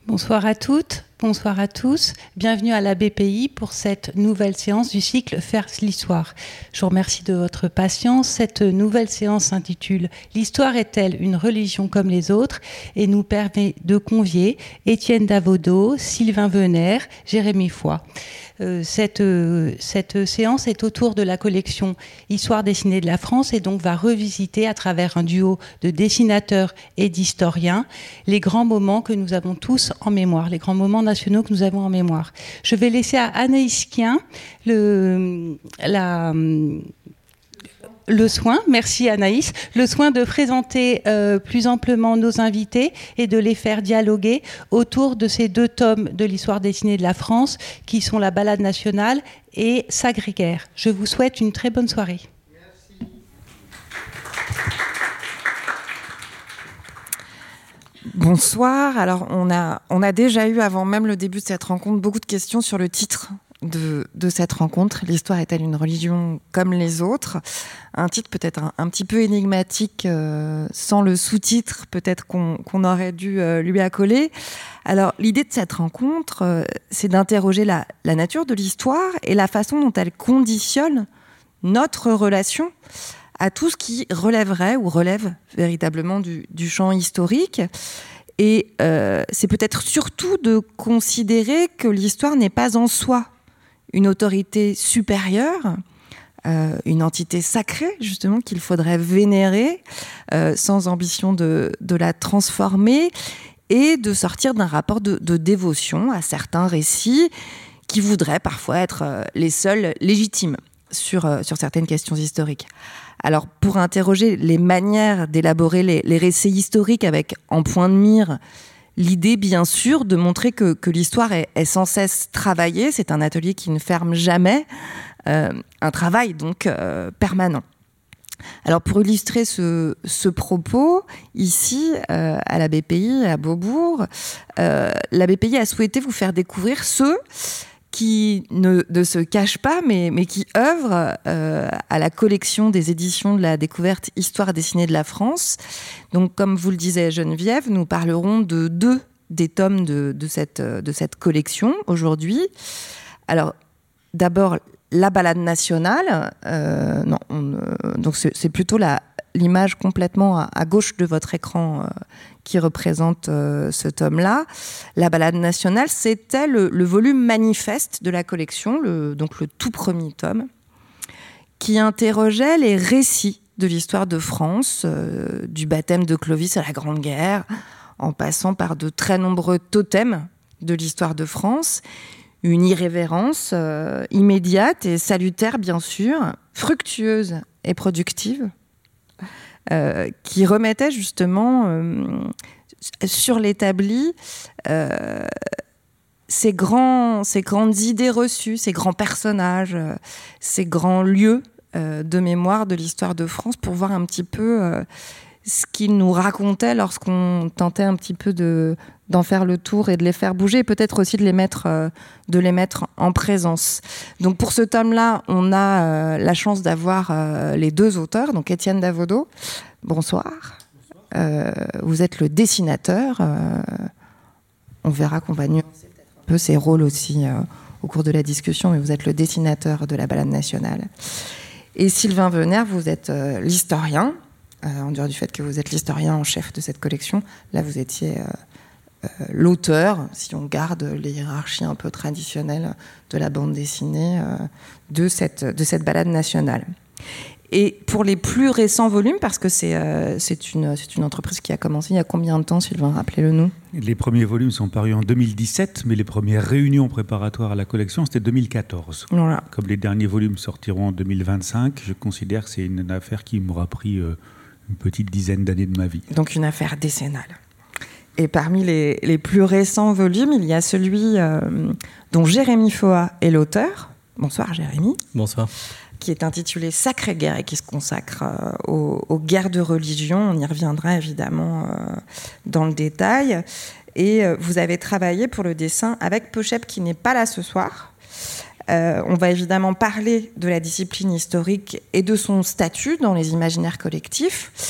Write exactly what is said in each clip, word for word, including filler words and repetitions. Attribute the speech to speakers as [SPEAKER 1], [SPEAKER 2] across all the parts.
[SPEAKER 1] Bonsoir à toutes, bonsoir à tous. Bienvenue à la B P I pour cette nouvelle séance du cycle Faire l'histoire. Je vous remercie de votre patience. Cette nouvelle séance s'intitule « L'histoire est-elle une religion comme les autres ?» et nous permet de convier Étienne Davodo, Sylvain Venère, Jérémy Foy. Euh, cette, euh, cette séance est autour de la collection Histoire dessinée de la France et donc va revisiter à travers un duo de dessinateurs et d'historiens les grands moments que nous avons tous en mémoire, les grands moments nationaux que nous avons en mémoire. Je vais laisser à Anaïs Kien le, la... le soin, merci Anaïs, le soin de présenter euh, plus amplement nos invités et de les faire dialoguer autour de ces deux tomes de l'histoire dessinée de la France qui sont La Balade nationale et Sacré-Cœur. Je vous souhaite une très bonne soirée.
[SPEAKER 2] Merci. Bonsoir. Alors, on a, on a déjà eu, avant même le début de cette rencontre, beaucoup de questions sur le titre de, de cette rencontre. L'histoire est-elle une religion comme les autres ? Un titre peut-être un, un petit peu énigmatique, euh, sans le sous-titre peut-être qu'on, qu'on aurait dû euh, lui accoler. Alors, l'idée de cette rencontre, euh, c'est d'interroger la, la nature de l'histoire et la façon dont elle conditionne notre relation à tout ce qui relèverait ou relève véritablement du, du champ historique. Et euh, c'est peut-être surtout de considérer que l'histoire n'est pas en soi une autorité supérieure, euh, une entité sacrée, justement, qu'il faudrait vénérer, euh, sans ambition de, de la transformer, et de sortir d'un rapport de, de dévotion à certains récits qui voudraient parfois être euh, les seuls légitimes sur, euh, sur certaines questions historiques. Alors, pour interroger les manières d'élaborer les, les récits historiques avec en point de mire l'idée, bien sûr, de montrer que, que l'histoire est, est sans cesse travaillée. C'est un atelier qui ne ferme jamais, euh, un travail donc euh, permanent. Alors, pour illustrer ce, ce propos, ici, euh, à la B P I, à Beaubourg, euh, la B P I a souhaité vous faire découvrir ceux qui ne, ne se cachent pas, mais, mais qui œuvrent euh, à la collection des éditions de la découverte Histoire dessinée de la France. Donc, comme vous le disait Geneviève, nous parlerons de deux des tomes de, de, cette, de cette collection aujourd'hui. Alors, d'abord, La Balade nationale. Euh, non, on, euh, donc c'est, c'est plutôt la, l'image complètement à, à gauche de votre écran euh, qui représente euh, ce tome-là. La Balade nationale, c'était le, le volume manifeste de la collection, le, donc le tout premier tome, qui interrogeait les récits de l'histoire de France, euh, du baptême de Clovis à la Grande Guerre, en passant par de très nombreux totems de l'histoire de France. Une irrévérence euh, immédiate et salutaire, bien sûr, fructueuse et productive, Euh, qui remettait justement euh, sur l'établi euh, ces, grands, ces grandes idées reçues, ces grands personnages, euh, ces grands lieux euh, de mémoire de l'histoire de France, pour voir un petit peu euh, ce qu'ils nous racontaient lorsqu'on tentait un petit peu de, d'en faire le tour et de les faire bouger, et peut-être aussi de les mettre, euh, de les mettre en présence. Donc pour ce tome-là, on a euh, la chance d'avoir euh, les deux auteurs, donc Étienne Davodo, bonsoir. bonsoir. Euh, vous êtes le dessinateur. Euh, on verra qu'on va nuancer peut-être un peu ses rôles aussi euh, au cours de la discussion, mais vous êtes le dessinateur de La Balade nationale. Et Sylvain Venère, vous êtes euh, l'historien, euh, en dehors du fait que vous êtes l'historien en chef de cette collection. Là, vous étiez... Euh, Euh, l'auteur, si on garde les hiérarchies un peu traditionnelles de la bande dessinée, euh, de, cette, de cette balade nationale. Et pour les plus récents volumes, parce que c'est, euh, c'est, une, c'est une entreprise qui a commencé il y a combien de temps, Sylvain ? Rappelez-le nous.
[SPEAKER 3] Les premiers volumes sont parus en deux mille dix-sept, mais les premières réunions préparatoires à la collection, c'était deux mille quatorze. Voilà. Comme les derniers volumes sortiront en deux mille vingt-cinq, je considère que c'est une affaire qui m'aura pris euh, une petite dizaine d'années de ma vie.
[SPEAKER 2] Donc une affaire décennale. Et parmi les, les plus récents volumes, il y a celui euh, dont Jérémy Foy est l'auteur. Bonsoir Jérémy.
[SPEAKER 4] Bonsoir.
[SPEAKER 2] Qui est intitulé Sacré-Cœur et qui se consacre euh, aux, aux guerres de religion. On y reviendra évidemment euh, dans le détail. Et euh, vous avez travaillé pour le dessin avec Pochep qui n'est pas là ce soir. Euh, on va évidemment parler de la discipline historique et de son statut dans les imaginaires collectifs.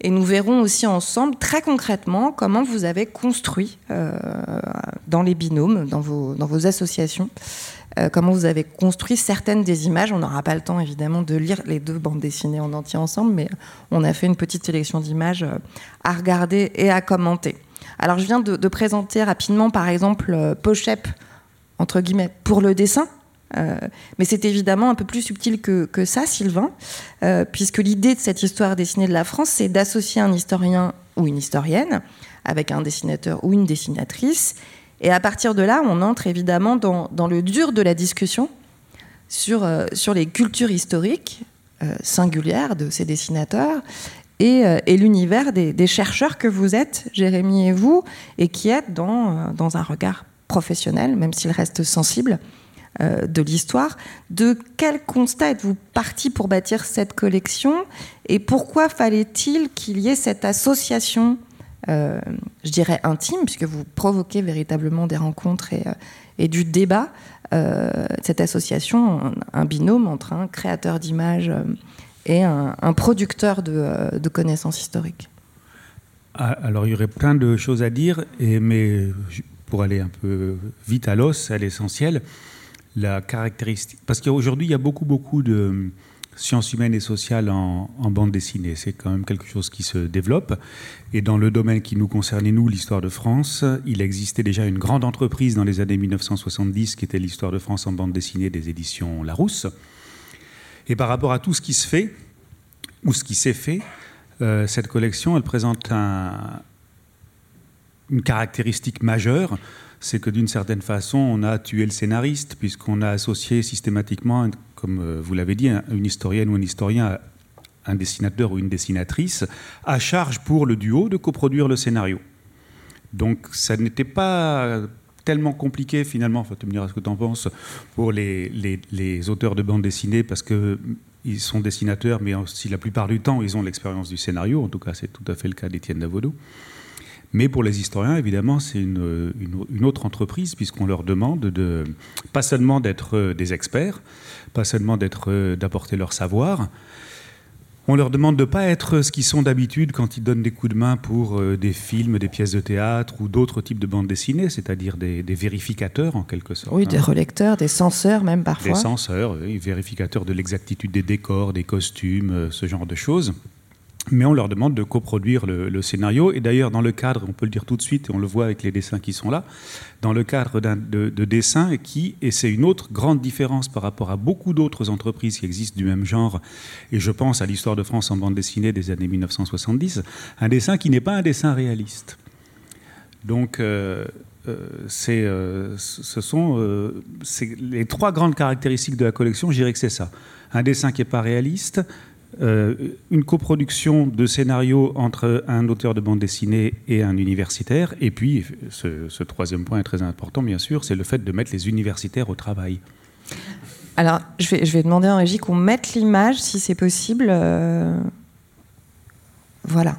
[SPEAKER 2] Et nous verrons aussi ensemble, très concrètement, comment vous avez construit euh, dans les binômes, dans vos, dans vos associations, euh, comment vous avez construit certaines des images. On n'aura pas le temps, évidemment, de lire les deux bandes dessinées en entier ensemble, mais on a fait une petite sélection d'images à regarder et à commenter. Alors, je viens de, de présenter rapidement, par exemple, euh, Pochep, entre guillemets, pour le dessin. Euh, mais c'est évidemment un peu plus subtil que, que ça, Sylvain, euh, puisque l'idée de cette histoire dessinée de la France, c'est d'associer un historien ou une historienne avec un dessinateur ou une dessinatrice. Et à partir de là, on entre évidemment dans, dans le dur de la discussion sur, euh, sur les cultures historiques euh, singulières de ces dessinateurs et, euh, et l'univers des, des chercheurs que vous êtes, Jérémy et vous, et qui êtes dans, euh, dans un regard professionnel, même s'il reste sensible, euh, de l'histoire. De quel constat êtes-vous parti pour bâtir cette collection et pourquoi fallait-il qu'il y ait cette association, euh, je dirais intime, puisque vous provoquez véritablement des rencontres et, euh, et du débat, euh, cette association, un, un binôme entre un créateur d'images et un, un producteur de, euh, de connaissances historiques?
[SPEAKER 3] Alors, il y aurait plein de choses à dire, et, mais pour aller un peu vite à l'os, à l'essentiel, la caractéristique... Parce qu'aujourd'hui, il y a beaucoup, beaucoup de sciences humaines et sociales en, en bande dessinée. C'est quand même quelque chose qui se développe. Et dans le domaine qui nous concernait, nous, l'histoire de France, il existait déjà une grande entreprise dans les années mille neuf cent soixante-dix qui était l'histoire de France en bande dessinée des éditions Larousse. Et par rapport à tout ce qui se fait, ou ce qui s'est fait, euh, cette collection, elle présente un, une caractéristique majeure, c'est que d'une certaine façon, on a tué le scénariste, puisqu'on a associé systématiquement, comme vous l'avez dit, une historienne ou un historien, un dessinateur ou une dessinatrice, à charge pour le duo de coproduire le scénario. Donc ça n'était pas tellement compliqué finalement, enfin, tu me diras ce que tu en penses, pour les, les, les auteurs de bande dessinée, parce qu'ils sont dessinateurs, mais aussi la plupart du temps, ils ont l'expérience du scénario. En tout cas, c'est tout à fait le cas d'Étienne Davodo. Mais pour les historiens, évidemment, c'est une, une, une autre entreprise, puisqu'on leur demande de, pas seulement d'être des experts, pas seulement d'être, d'apporter leur savoir, on leur demande de ne pas être ce qu'ils sont d'habitude quand ils donnent des coups de main pour des films, des pièces de théâtre ou d'autres types de bandes dessinées, c'est-à-dire des, des vérificateurs en quelque sorte.
[SPEAKER 2] Oui, des relecteurs, des censeurs même parfois.
[SPEAKER 3] Des censeurs, oui, vérificateurs de l'exactitude des décors, des costumes, ce genre de choses. Mais on leur demande de coproduire le, le scénario. Et d'ailleurs, dans le cadre, on peut le dire tout de suite, et on le voit avec les dessins qui sont là, dans le cadre d'un, de, de dessins qui, et c'est une autre grande différence par rapport à beaucoup d'autres entreprises qui existent du même genre, et je pense à l'histoire de France en bande dessinée des années mille neuf cent soixante-dix, un dessin qui n'est pas un dessin réaliste. Donc, euh, euh, c'est, euh, ce sont euh, c'est les trois grandes caractéristiques de la collection, je dirais que c'est ça. Un dessin qui n'est pas réaliste, Euh, une coproduction de scénario entre un auteur de bande dessinée et un universitaire. Et puis, ce, ce troisième point est très important, bien sûr, c'est le fait de mettre les universitaires au travail.
[SPEAKER 2] Alors, je vais, je vais demander en régie qu'on mette l'image, si c'est possible. Euh... Voilà.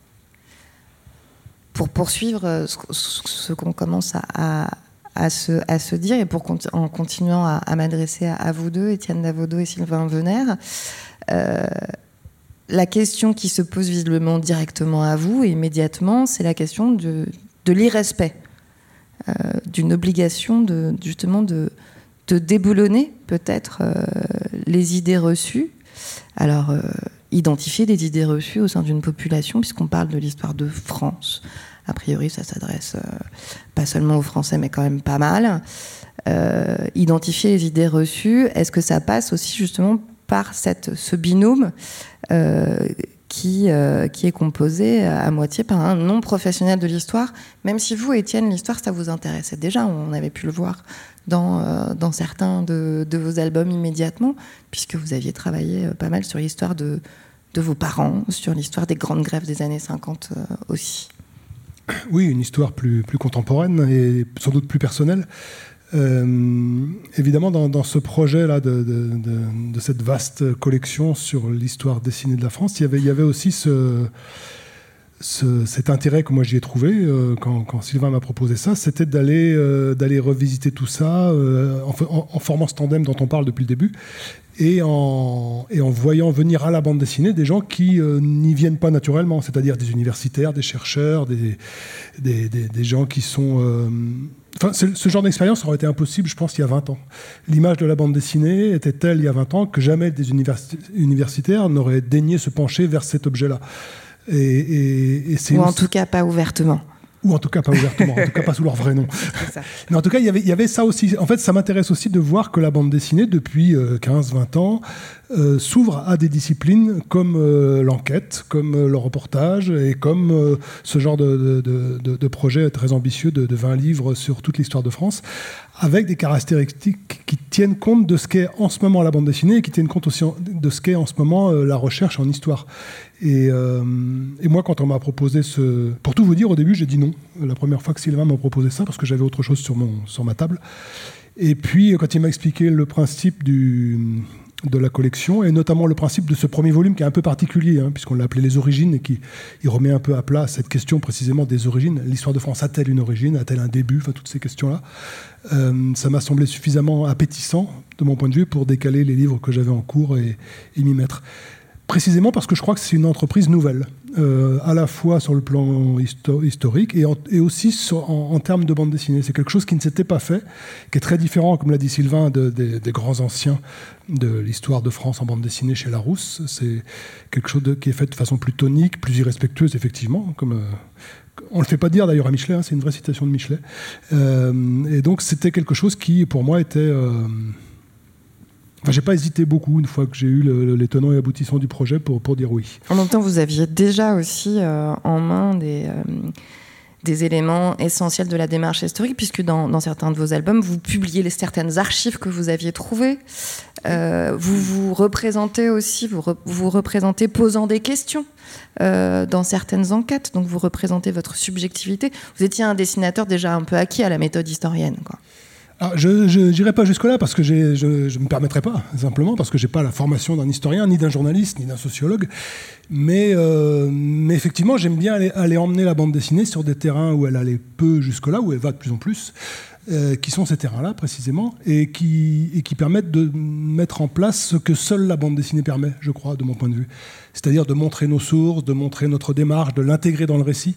[SPEAKER 2] Pour poursuivre ce, ce qu'on commence à, à, à, se, à se dire, et pour, en continuant à, à m'adresser à, à vous deux, Étienne Davodo et Sylvain Venère, Euh, la question qui se pose visiblement directement à vous et immédiatement, c'est la question de, de l'irrespect, euh, d'une obligation de, justement de, de déboulonner peut-être euh, les idées reçues. Alors, euh, identifier des idées reçues au sein d'une population, puisqu'on parle de l'histoire de France. A priori, ça s'adresse euh, pas seulement aux Français, mais quand même pas mal. Euh, identifier les idées reçues, est-ce que ça passe aussi justement par cette, ce binôme euh, qui, euh, qui est composé à moitié par un non-professionnel de l'histoire, même si vous, Étienne, l'histoire, ça vous intéressait déjà, on avait pu le voir dans, euh, dans certains de, de vos albums immédiatement, puisque vous aviez travaillé pas mal sur l'histoire de, de vos parents, sur l'histoire des grandes grèves des années cinquante euh, aussi.
[SPEAKER 4] Oui, une histoire plus, plus contemporaine et sans doute plus personnelle. Euh, évidemment, dans, dans ce projet-là de, de, de, de cette vaste collection sur l'histoire dessinée de la France, il y avait, il y avait aussi ce, ce, cet intérêt que moi j'y ai trouvé euh, quand, quand Sylvain m'a proposé ça, c'était d'aller, euh, d'aller revisiter tout ça euh, en, en, en formant ce tandem dont on parle depuis le début et en, et en voyant venir à la bande dessinée des gens qui euh, n'y viennent pas naturellement, c'est-à-dire des universitaires, des chercheurs, des, des, des, des gens qui sont... Euh, Enfin, ce genre d'expérience aurait été impossible, je pense, il y a vingt ans. L'image de la bande dessinée était telle, il y a vingt ans, que jamais des universi- universitaires n'auraient daigné se pencher vers cet objet-là. Et, et, et c'est
[SPEAKER 2] Ou
[SPEAKER 4] une...
[SPEAKER 2] en tout cas pas ouvertement.
[SPEAKER 4] Ou en tout cas pas ouvertement, en tout cas pas sous leur vrai nom. Ça. Mais en tout cas, il y avait, il y avait ça aussi. En fait, ça m'intéresse aussi de voir que la bande dessinée, depuis euh, quinze vingt ans, euh, s'ouvre à des disciplines comme euh, l'enquête, comme euh, le reportage et comme euh, ce genre de, de, de, de projet très ambitieux de, de vingt livres sur toute l'histoire de France, avec des caractéristiques qui tiennent compte de ce qu'est en ce moment la bande dessinée et qui tiennent compte aussi de ce qu'est en ce moment euh, la recherche en histoire. Et, euh, et moi, quand on m'a proposé ce... Pour tout vous dire, au début, j'ai dit non. La première fois que Sylvain m'a proposé ça, parce que j'avais autre chose sur, mon, sur ma table. Et puis, quand il m'a expliqué le principe du, de la collection, et notamment le principe de ce premier volume qui est un peu particulier, hein, puisqu'on l'a appelé Les Origines, et qui il remet un peu à plat cette question précisément des origines. L'histoire de France a-t-elle une origine? A-t-elle un début? Enfin, toutes ces questions-là. Euh, ça m'a semblé suffisamment appétissant, de mon point de vue, pour décaler les livres que j'avais en cours et, et m'y mettre. Précisément parce que je crois que c'est une entreprise nouvelle, euh, à la fois sur le plan histo- historique et, en, et aussi sur, en, en termes de bande dessinée. C'est quelque chose qui ne s'était pas fait, qui est très différent, comme l'a dit Sylvain, de, de, des grands anciens de l'histoire de France en bande dessinée chez Larousse. C'est quelque chose de, qui est fait de façon plus tonique, plus irrespectueuse, effectivement, comme... Euh, on ne le fait pas dire d'ailleurs à Michelet, hein, c'est une vraie citation de Michelet. Euh, et donc c'était quelque chose qui, pour moi, était... Euh, Enfin, j'ai pas hésité beaucoup une fois que j'ai eu le, le, les tenants et aboutissants du projet pour, pour dire oui.
[SPEAKER 2] En même temps, vous aviez déjà aussi euh, en main des, euh, des éléments essentiels de la démarche historique, puisque dans, dans certains de vos albums, vous publiez les, certaines archives que vous aviez trouvées. Euh, vous vous représentez aussi, vous re, vous représentez posant des questions euh, dans certaines enquêtes, donc vous représentez votre subjectivité. Vous étiez un dessinateur déjà un peu acquis à la méthode historienne, quoi.
[SPEAKER 4] Alors, je n'irai pas jusque-là parce que j'ai, je ne me permettrai pas, simplement parce que je n'ai pas la formation d'un historien, ni d'un journaliste, ni d'un sociologue. Mais, euh, mais effectivement, j'aime bien aller, aller emmener la bande dessinée sur des terrains où elle allait peu jusque-là, où elle va de plus en plus, euh, qui sont ces terrains-là précisément, et qui, et qui permettent de mettre en place ce que seule la bande dessinée permet, je crois, de mon point de vue. C'est-à-dire de montrer nos sources, de montrer notre démarche, de l'intégrer dans le récit.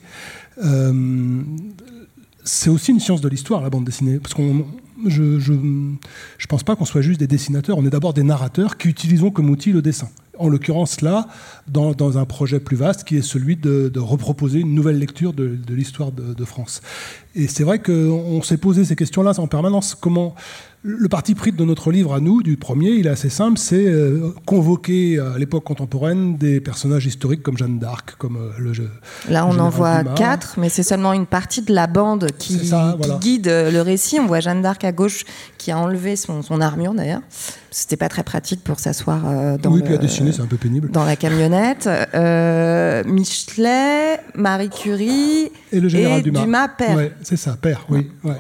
[SPEAKER 4] Euh, c'est aussi une science de l'histoire, la bande dessinée, parce qu'on... Je ne pense pas qu'on soit juste des dessinateurs, on est d'abord des narrateurs qui utilisons comme outil le dessin. En l'occurrence là, dans, dans un projet plus vaste qui est celui de, de reproposer une nouvelle lecture de, de l'histoire de, de France. Et c'est vrai qu'on s'est posé ces questions-là en permanence. Comment... Le parti pris de notre livre à nous, du premier, il est assez simple, c'est euh, convoquer à l'époque contemporaine des personnages historiques comme Jeanne d'Arc, comme euh, le jeu.
[SPEAKER 2] Là, on en voit quatre, mais c'est seulement une partie de la bande qui, ça, voilà. qui guide le récit. On voit Jeanne d'Arc à gauche qui a enlevé son, son armure d'ailleurs. C'était pas très pratique pour s'asseoir euh, dans,
[SPEAKER 4] oui,
[SPEAKER 2] le,
[SPEAKER 4] puis à dessiner, c'est un peu pénible.
[SPEAKER 2] Dans la camionnette. Euh, Michelet, Marie Curie
[SPEAKER 4] et le général
[SPEAKER 2] et
[SPEAKER 4] Dumas.
[SPEAKER 2] Dumas père.
[SPEAKER 4] Ouais, c'est ça, père, oui. Ouais.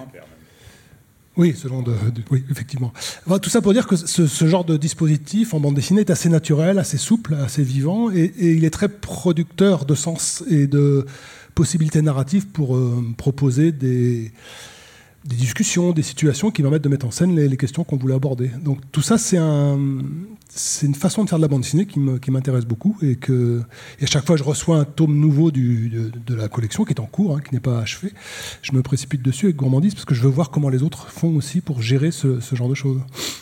[SPEAKER 4] Oui, selon de, de, oui, effectivement. Enfin, tout ça pour dire que ce, ce genre de dispositif en bande dessinée est assez naturel, assez souple, assez vivant, et, et il est très producteur de sens et de possibilités narratives pour euh, proposer des, des discussions, des situations qui permettent de mettre en scène les, les questions qu'on voulait aborder. Donc tout ça, c'est, un, c'est une façon de faire de la bande dessinée qui, me, qui m'intéresse beaucoup, et, que, et à chaque fois je reçois un tome nouveau du, de, de la collection qui est en cours, hein, qui n'est pas achevé, je me précipite dessus avec gourmandise parce que je veux voir comment les autres font aussi pour gérer ce, ce genre de choses.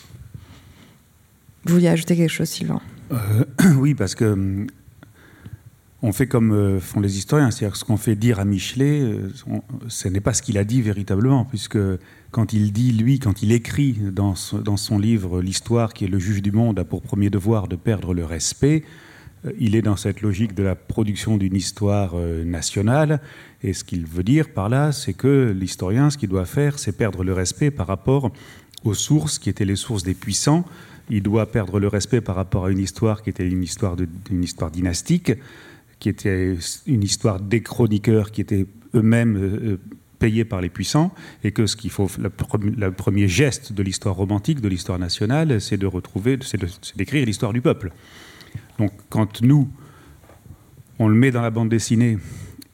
[SPEAKER 2] Vous vouliez ajouter quelque chose, Sylvain ?
[SPEAKER 3] euh, Oui, parce que on fait comme euh, font les historiens, c'est-à-dire que ce qu'on fait dire à Michelet, euh, on, ce n'est pas ce qu'il a dit véritablement, puisque quand il dit, lui, quand il écrit dans, ce, dans son livre « L'histoire qui est le juge du monde a pour premier devoir de perdre le respect », euh, il est dans cette logique de la production d'une histoire euh, nationale, et ce qu'il veut dire par là, c'est que l'historien, ce qu'il doit faire, c'est perdre le respect par rapport aux sources qui étaient les sources des puissants. Il doit perdre le respect par rapport à une histoire qui était une histoire, de, une histoire dynastique, qui était une histoire des chroniqueurs qui étaient eux-mêmes euh, payés par les puissants, et que ce qu'il faut, le pre- premier geste de l'histoire romantique, de l'histoire nationale, c'est de retrouver, c'est, de, c'est d'écrire l'histoire du peuple. Donc, quand nous, on le met dans la bande dessinée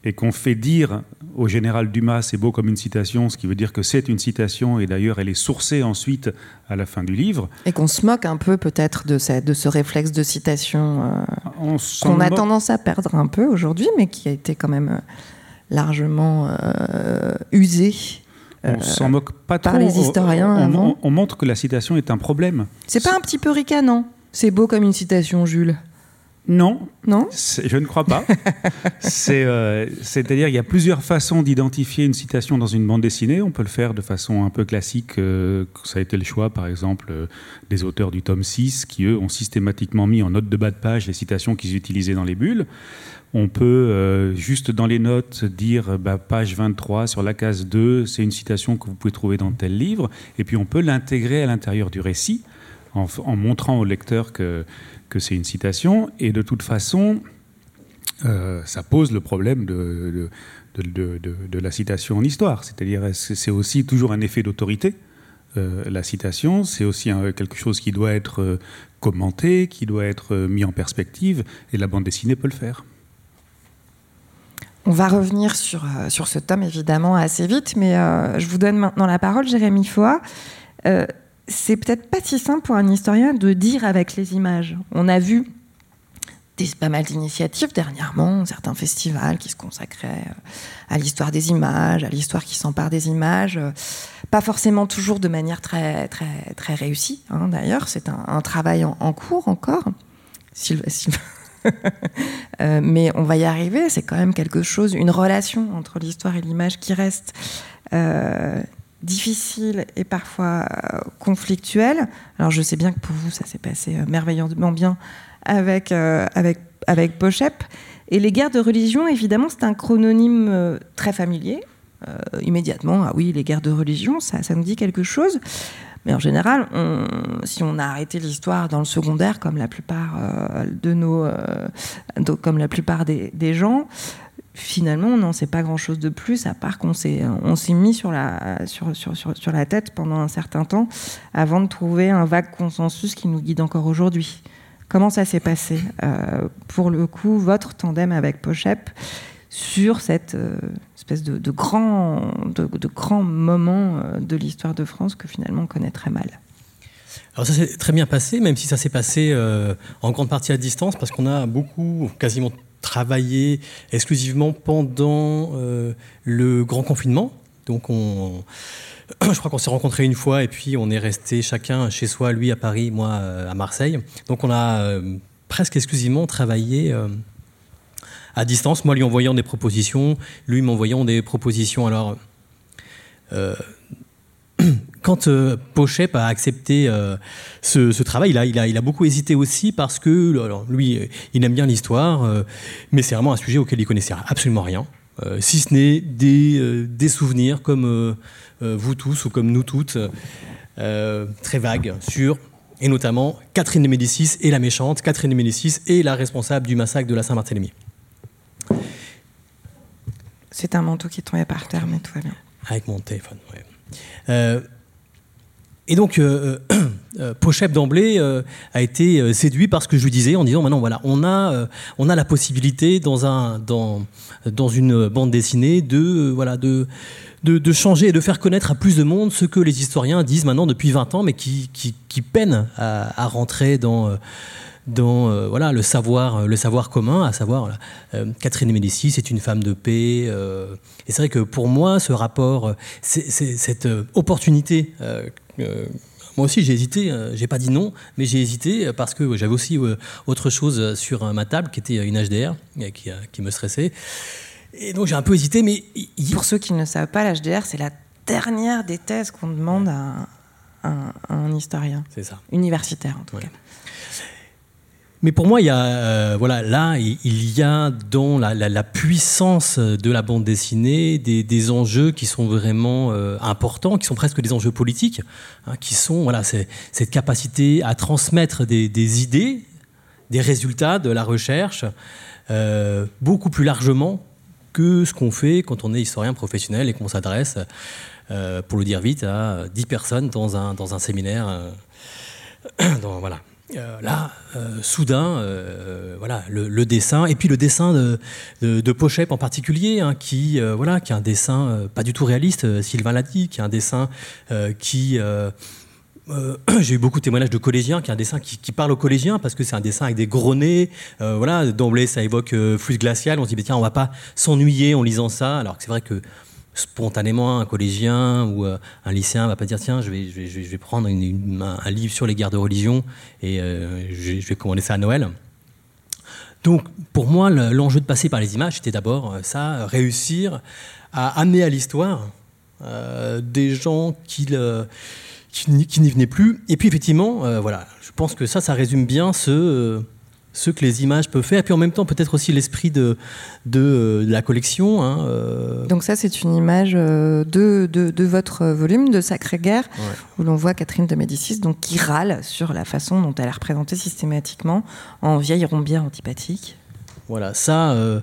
[SPEAKER 3] et qu'on fait dire au général Dumas c'est beau comme une citation, ce qui veut dire que c'est une citation et d'ailleurs elle est sourcée ensuite à la fin du livre.
[SPEAKER 2] Et qu'on se moque un peu peut-être de, cette, de ce réflexe de citation euh, qu'on a tendance à perdre un peu aujourd'hui, mais qui a été quand même largement euh, usé.
[SPEAKER 3] On euh, s'en moque pas
[SPEAKER 2] par
[SPEAKER 3] trop.
[SPEAKER 2] Les historiens
[SPEAKER 3] on,
[SPEAKER 2] avant.
[SPEAKER 3] On, on montre que la citation est un problème.
[SPEAKER 2] C'est pas un petit peu ricanant? C'est beau comme une citation, Jules?
[SPEAKER 3] Non,
[SPEAKER 2] non,
[SPEAKER 3] je ne crois pas. c'est, euh, c'est-à-dire qu'il y a plusieurs façons d'identifier une citation dans une bande dessinée. On peut le faire de façon un peu classique. Euh, ça a été le choix, par exemple, euh, des auteurs du tome six, qui, eux, ont systématiquement mis en note de bas de page les citations qu'ils utilisaient dans les bulles. On peut, euh, juste dans les notes, dire bah, page vingt-trois, sur la case deux, c'est une citation que vous pouvez trouver dans tel livre. Et puis on peut l'intégrer à l'intérieur du récit, en, en montrant au lecteur que... que c'est une citation, et de toute façon, euh, ça pose le problème de, de, de, de, de la citation en histoire. C'est-à-dire, c'est aussi toujours un effet d'autorité, euh, la citation, c'est aussi un, quelque chose qui doit être euh, commenté, qui doit être euh, mis en perspective, et la bande dessinée peut le faire.
[SPEAKER 2] On va revenir sur, euh, sur ce tome, évidemment, assez vite, mais euh, je vous donne maintenant la parole, Jérémy Foa. Euh, C'est peut-être pas si simple pour un historien de dire avec les images. On a vu des, pas mal d'initiatives dernièrement, certains festivals qui se consacraient à l'histoire des images, à l'histoire qui s'empare des images, pas forcément toujours de manière très, très, très réussie, hein, d'ailleurs. C'est un, un travail en, en cours encore. Sylvain, Sylvain. euh, mais on va y arriver, c'est quand même quelque chose, une relation entre l'histoire et l'image qui reste... Euh, difficile et parfois euh, conflictuel. Alors je sais bien que pour vous ça s'est passé euh, merveilleusement bien avec, euh, avec, avec Pochep. Et les guerres de religion, évidemment, c'est un chrononyme euh, très familier. Euh, immédiatement, ah oui, les guerres de religion, ça, ça nous dit quelque chose. Mais en général, on, si on a arrêté l'histoire dans le secondaire, comme la plupart euh, de nos, euh, comme la plupart des, des gens, finalement, on n'en sait pas grand-chose de plus, à part qu'on s'est, on s'est mis sur la, sur, sur, sur, sur la tête pendant un certain temps avant de trouver un vague consensus qui nous guide encore aujourd'hui. Comment ça s'est passé, euh, pour le coup, votre tandem avec Pochep, sur cette euh, espèce de, de, grand, de, de grand moment euh, de l'histoire de France que finalement on connaît très mal?
[SPEAKER 5] Alors ça s'est très bien passé, même si ça s'est passé euh, en grande partie à distance, parce qu'on a beaucoup, quasiment travaillé exclusivement pendant euh, le grand confinement. Donc on, je crois qu'on s'est rencontrés une fois et puis on est resté chacun chez soi, lui à Paris, moi à Marseille. Donc on a euh, presque exclusivement travaillé euh, à distance, moi lui envoyant des propositions, lui m'envoyant des propositions. Alors, euh, quand euh, Pochep a accepté euh, ce, ce travail, il a, il, a, il a beaucoup hésité aussi parce que, alors, lui, il aime bien l'histoire, euh, mais c'est vraiment un sujet auquel il connaissait absolument rien, euh, si ce n'est des, euh, des souvenirs comme euh, euh, vous tous ou comme nous toutes, euh, très vagues sur, et notamment, Catherine de Médicis et la méchante, Catherine de Médicis et la responsable du massacre de la Saint-Barthélemy.
[SPEAKER 2] C'est un manteau qui tombait par terre, mais tout va bien.
[SPEAKER 5] Avec mon téléphone, oui. Euh, et donc, euh, euh, Pochep d'emblée euh, a été euh, séduit par ce que je lui disais en disant maintenant, voilà, on a, euh, on a la possibilité dans, un, dans, dans une bande dessinée de, euh, voilà, de, de, de changer et de faire connaître à plus de monde ce que les historiens disent maintenant depuis vingt ans, mais qui, qui, qui peinent à, à rentrer dans... Euh, dans euh, voilà, le, savoir, le savoir commun, à savoir voilà, euh, Catherine de Médicis est une femme de paix. Euh, et c'est vrai que pour moi, ce rapport, c'est, c'est, cette euh, opportunité, euh, euh, moi aussi j'ai hésité, euh, j'ai pas dit non, mais j'ai hésité parce que j'avais aussi euh, autre chose sur euh, ma table qui était une H D R euh, qui, euh, qui me stressait. Et donc j'ai un peu hésité, mais...
[SPEAKER 2] Il... Pour ceux qui ne savent pas, l'H D R, c'est la dernière des thèses qu'on demande à un, à un historien.
[SPEAKER 5] C'est ça.
[SPEAKER 2] Universitaire, en tout ouais. cas.
[SPEAKER 5] Mais pour moi, il y a, euh, voilà, là, il y a dans la, la, la puissance de la bande dessinée des, des enjeux qui sont vraiment euh, importants, qui sont presque des enjeux politiques, hein, qui sont voilà, c'est, cette capacité à transmettre des, des idées, des résultats de la recherche, euh, beaucoup plus largement que ce qu'on fait quand on est historien professionnel et qu'on s'adresse, euh, pour le dire vite, à dix personnes dans un, dans un séminaire. Euh, dans, voilà. Euh, là, euh, soudain, euh, voilà, le, le dessin, et puis le dessin de, de, de Pochep en particulier, hein, qui, euh, voilà, qui a un dessin euh, pas du tout réaliste, euh, Sylvain l'a dit, qui a un dessin euh, qui... Euh, euh, j'ai eu beaucoup de témoignages de collégiens, qui a un dessin qui, qui parle aux collégiens, parce que c'est un dessin avec des gros nez, euh, voilà, d'emblée ça évoque euh, fluide glacial, on se dit, bah, tiens, on va pas s'ennuyer en lisant ça, alors que c'est vrai que spontanément, un collégien ou euh, un lycéen va pas dire tiens, je vais, je vais, je vais prendre une, une, un livre sur les guerres de religion et euh, je, je vais commander ça à Noël. Donc, pour moi, le, l'enjeu de passer par les images, c'était d'abord ça, réussir à amener à l'histoire euh, des gens qui, le, qui, qui n'y venaient plus. Et puis, effectivement, euh, voilà, je pense que ça, ça résume bien ce... Euh, ce que les images peuvent faire, et puis en même temps peut-être aussi l'esprit de, de, de la collection. Hein, euh...
[SPEAKER 2] Donc ça, c'est une image de, de, de votre volume, de Sacrée Guerre, ouais. Où l'on voit Catherine de Médicis donc, qui râle sur la façon dont elle est représentée systématiquement en vieille rombière antipathique.
[SPEAKER 5] Voilà, ça... Euh...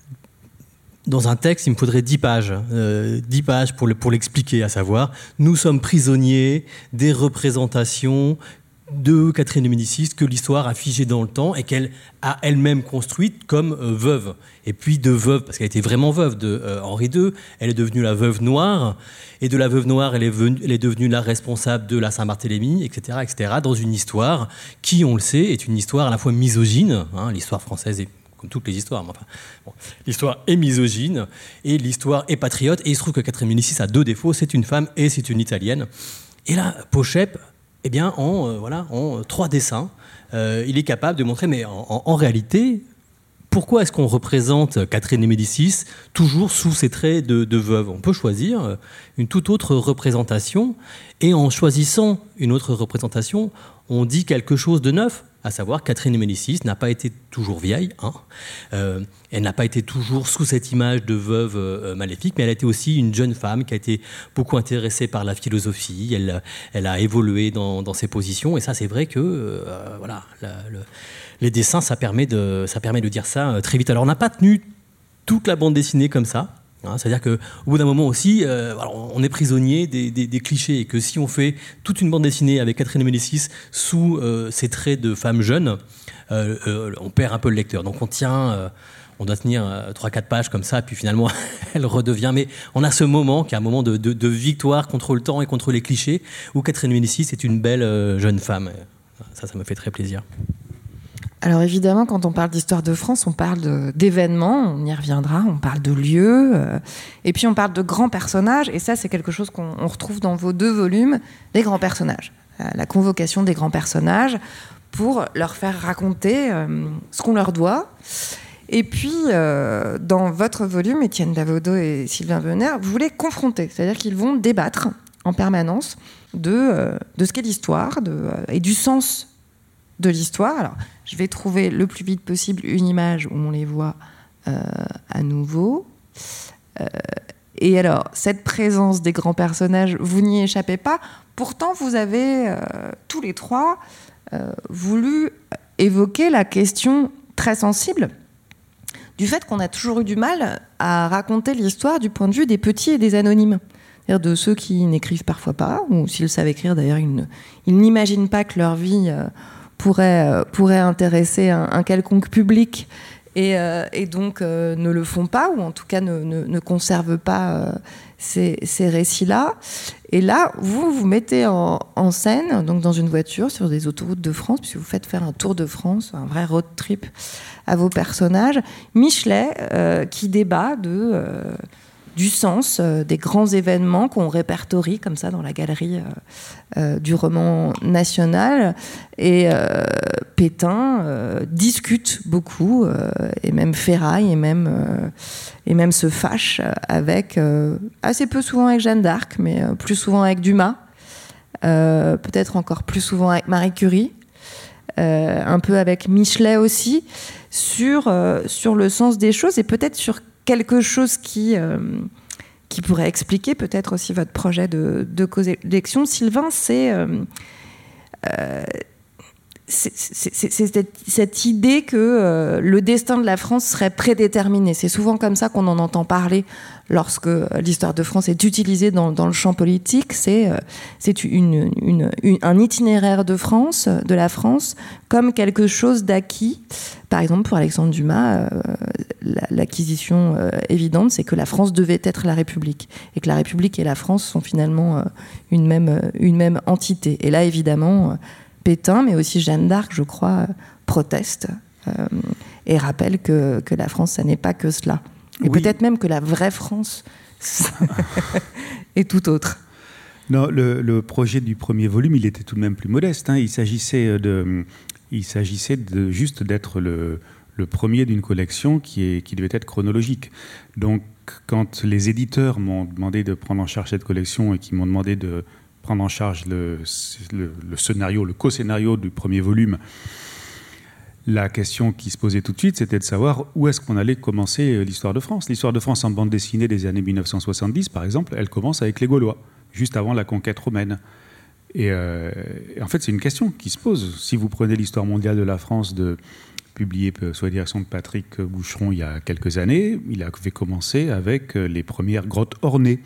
[SPEAKER 5] Dans un texte, il me faudrait dix pages, euh, dix pages pour, le, pour l'expliquer, à savoir, nous sommes prisonniers des représentations de Catherine de Médicis que l'histoire a figée dans le temps et qu'elle a elle-même construite comme euh, veuve. Et puis de veuve, parce qu'elle était vraiment veuve de euh, Henri deux, elle est devenue la veuve noire, et de la veuve noire, elle est, venue, elle est devenue la responsable de la Saint-Barthélemy, et cetera, et cetera, dans une histoire qui, on le sait, est une histoire à la fois misogyne, hein, l'histoire française est comme toutes les histoires, mais enfin, bon, l'histoire est misogyne, et l'histoire est patriote, et il se trouve que Catherine de Médicis a deux défauts, c'est une femme et c'est une italienne. Et là, Pochep, eh bien, en, euh, voilà, en trois dessins, euh, il est capable de montrer, mais en, en, en réalité, pourquoi est-ce qu'on représente Catherine de Médicis toujours sous ses traits de, de veuve ? On peut choisir une toute autre représentation, et en choisissant une autre représentation, on dit quelque chose de neuf, à savoir Catherine de Médicis n'a pas été toujours vieille, hein. euh, elle n'a pas été toujours sous cette image de veuve euh, maléfique, mais elle a été aussi une jeune femme qui a été beaucoup intéressée par la philosophie, elle, elle a évolué dans, dans ses positions, et ça c'est vrai que euh, voilà, la, le, les dessins ça permet, de, ça permet de dire ça euh, très vite. Alors on n'a pas tenu toute la bande dessinée comme ça, hein, c'est-à-dire qu'au bout d'un moment aussi, euh, alors on est prisonnier des, des, des clichés, et que si on fait toute une bande dessinée avec Catherine de Médicis sous euh, ses traits de femme jeune, euh, euh, on perd un peu le lecteur. Donc on tient, euh, on doit tenir euh, trois quatre pages comme ça, puis finalement elle redevient. Mais on a ce moment qui est un moment de, de, de victoire contre le temps et contre les clichés, où Catherine de Médicis est une belle euh, jeune femme. Ça, ça me fait très plaisir.
[SPEAKER 2] Alors évidemment, quand on parle d'histoire de France, on parle de, d'événements, on y reviendra, on parle de lieux, euh, et puis on parle de grands personnages, et ça c'est quelque chose qu'on on retrouve dans vos deux volumes, des grands personnages, euh, la convocation des grands personnages pour leur faire raconter euh, ce qu'on leur doit. Et puis, euh, dans votre volume, Étienne Davodo et Sylvain Venner, vous voulez confronter, c'est-à-dire qu'ils vont débattre en permanence de, euh, de ce qu'est l'histoire de, euh, et du sens de l'histoire. Alors, je vais trouver le plus vite possible une image où on les voit euh, à nouveau. Euh, et alors, cette présence des grands personnages, vous n'y échappez pas. Pourtant, vous avez euh, tous les trois euh, voulu évoquer la question très sensible du fait qu'on a toujours eu du mal à raconter l'histoire du point de vue des petits et des anonymes. C'est-à-dire de ceux qui n'écrivent parfois pas, ou s'ils savent écrire, d'ailleurs, ils, ne, ils n'imaginent pas que leur vie... Euh, Pourrait, pourrait intéresser un, un quelconque public et, euh, et donc euh, ne le font pas, ou en tout cas ne, ne, ne conservent pas euh, ces, ces récits-là. Et là, vous vous mettez en, en scène, donc dans une voiture sur des autoroutes de France, puisque vous faites faire un tour de France, un vrai road trip à vos personnages. Michelet euh, qui débat de... Euh, du sens euh, des grands événements qu'on répertorie comme ça dans la galerie euh, euh, du roman national. Et euh, Pétain euh, discute beaucoup, euh, et même ferraille, et même, euh, et même se fâche avec, euh, assez peu souvent avec Jeanne d'Arc, mais euh, plus souvent avec Dumas, euh, peut-être encore plus souvent avec Marie Curie, euh, un peu avec Michelet aussi, sur, euh, sur le sens des choses, et peut-être sur quelque chose qui, euh, qui pourrait expliquer peut-être aussi votre projet de, de collection. Sylvain, c'est, euh, euh, c'est, c'est, c'est, c'est cette, cette idée que euh, le destin de la France serait prédéterminé. C'est souvent comme ça qu'on en entend parler lorsque l'histoire de France est utilisée dans, dans le champ politique. C'est, euh, c'est une, une, une, un itinéraire de France, de la France, comme quelque chose d'acquis. Par exemple, pour Alexandre Dumas, euh, l'acquisition euh, évidente, c'est que la France devait être la République, et que la République et la France sont finalement euh, une, même, une même entité. Et là, évidemment, euh, Pétain, mais aussi Jeanne d'Arc, je crois, euh, protestent euh, et rappellent que, que la France, ça n'est pas que cela. Et oui. Peut-être même que la vraie France est tout autre.
[SPEAKER 3] Non, le, le projet du premier volume, il était tout de même plus modeste. Hein. Il s'agissait de... Il s'agissait de, juste d'être le, le premier d'une collection qui, est, qui devait être chronologique. Donc, quand les éditeurs m'ont demandé de prendre en charge cette collection et qui m'ont demandé de prendre en charge le, le, le scénario, le co-scénario du premier volume, la question qui se posait tout de suite, c'était de savoir où est-ce qu'on allait commencer l'histoire de France. L'histoire de France en bande dessinée des années mille neuf cent soixante-dix, par exemple, elle commence avec les Gaulois, juste avant la conquête romaine. Et, euh, et en fait, c'est une question qui se pose. Si vous prenez l'histoire mondiale de la France, de, publiée sous la direction de Patrick Boucheron il y a quelques années, il avait commencé avec les premières grottes ornées,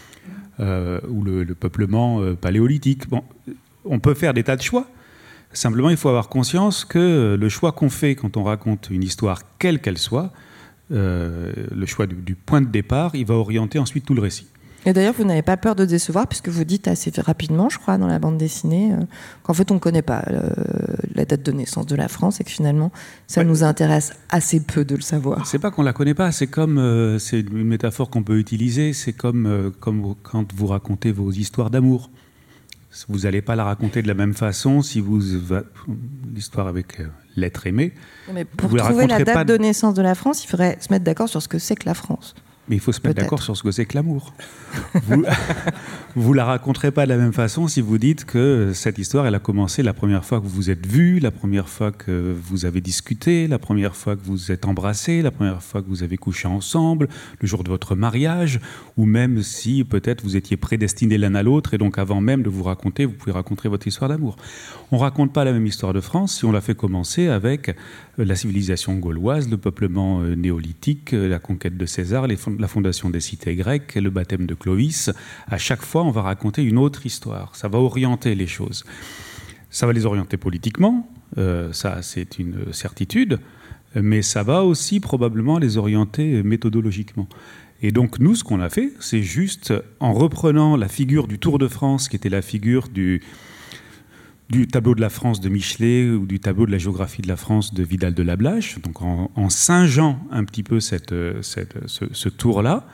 [SPEAKER 3] euh, ou le, le peuplement euh, paléolithique. Bon, on peut faire des tas de choix. Simplement, il faut avoir conscience que le choix qu'on fait quand on raconte une histoire, quelle qu'elle soit, euh, le choix du, du point de départ, il va orienter ensuite tout le récit.
[SPEAKER 2] Et d'ailleurs, vous n'avez pas peur de décevoir, puisque vous dites assez rapidement, je crois, dans la bande dessinée, euh, qu'en fait, on ne connaît pas euh, la date de naissance de la France et que finalement, ça ouais. nous intéresse assez peu de le savoir.
[SPEAKER 3] C'est pas qu'on la connaît pas, c'est comme, euh, c'est une métaphore qu'on peut utiliser, c'est comme, euh, comme quand vous racontez vos histoires d'amour. Vous n'allez pas la raconter de la même façon si vous... L'histoire avec euh, l'être aimé...
[SPEAKER 2] Mais pour vous trouver la, la date de... de naissance de la France, il faudrait se mettre d'accord sur ce que c'est que la France.
[SPEAKER 3] Mais il faut se mettre Peut-être. d'accord sur ce que c'est que l'amour. Vous vous la raconterez pas de la même façon si vous dites que cette histoire, elle a commencé la première fois que vous vous êtes vus, la première fois que vous avez discuté, la première fois que vous vous êtes embrassés, la première fois que vous avez couché ensemble, le jour de votre mariage, ou même si peut-être vous étiez prédestinés l'un à l'autre et donc avant même de vous raconter, vous pouvez raconter votre histoire d'amour. On raconte pas la même histoire de France si on la fait commencer avec la civilisation gauloise, le peuplement néolithique, la conquête de César, les la fondation des cités grecques, le baptême de Clovis. À chaque fois, on va raconter une autre histoire. Ça va orienter les choses. Ça va les orienter politiquement, euh, ça c'est une certitude, mais ça va aussi probablement les orienter méthodologiquement. Et donc nous, ce qu'on a fait, c'est juste en reprenant la figure du Tour de France, qui était la figure du... du tableau de la France de Michelet ou du tableau de la géographie de la France de Vidal de Lablache, donc en, en singeant un petit peu cette, cette, ce, ce tour-là,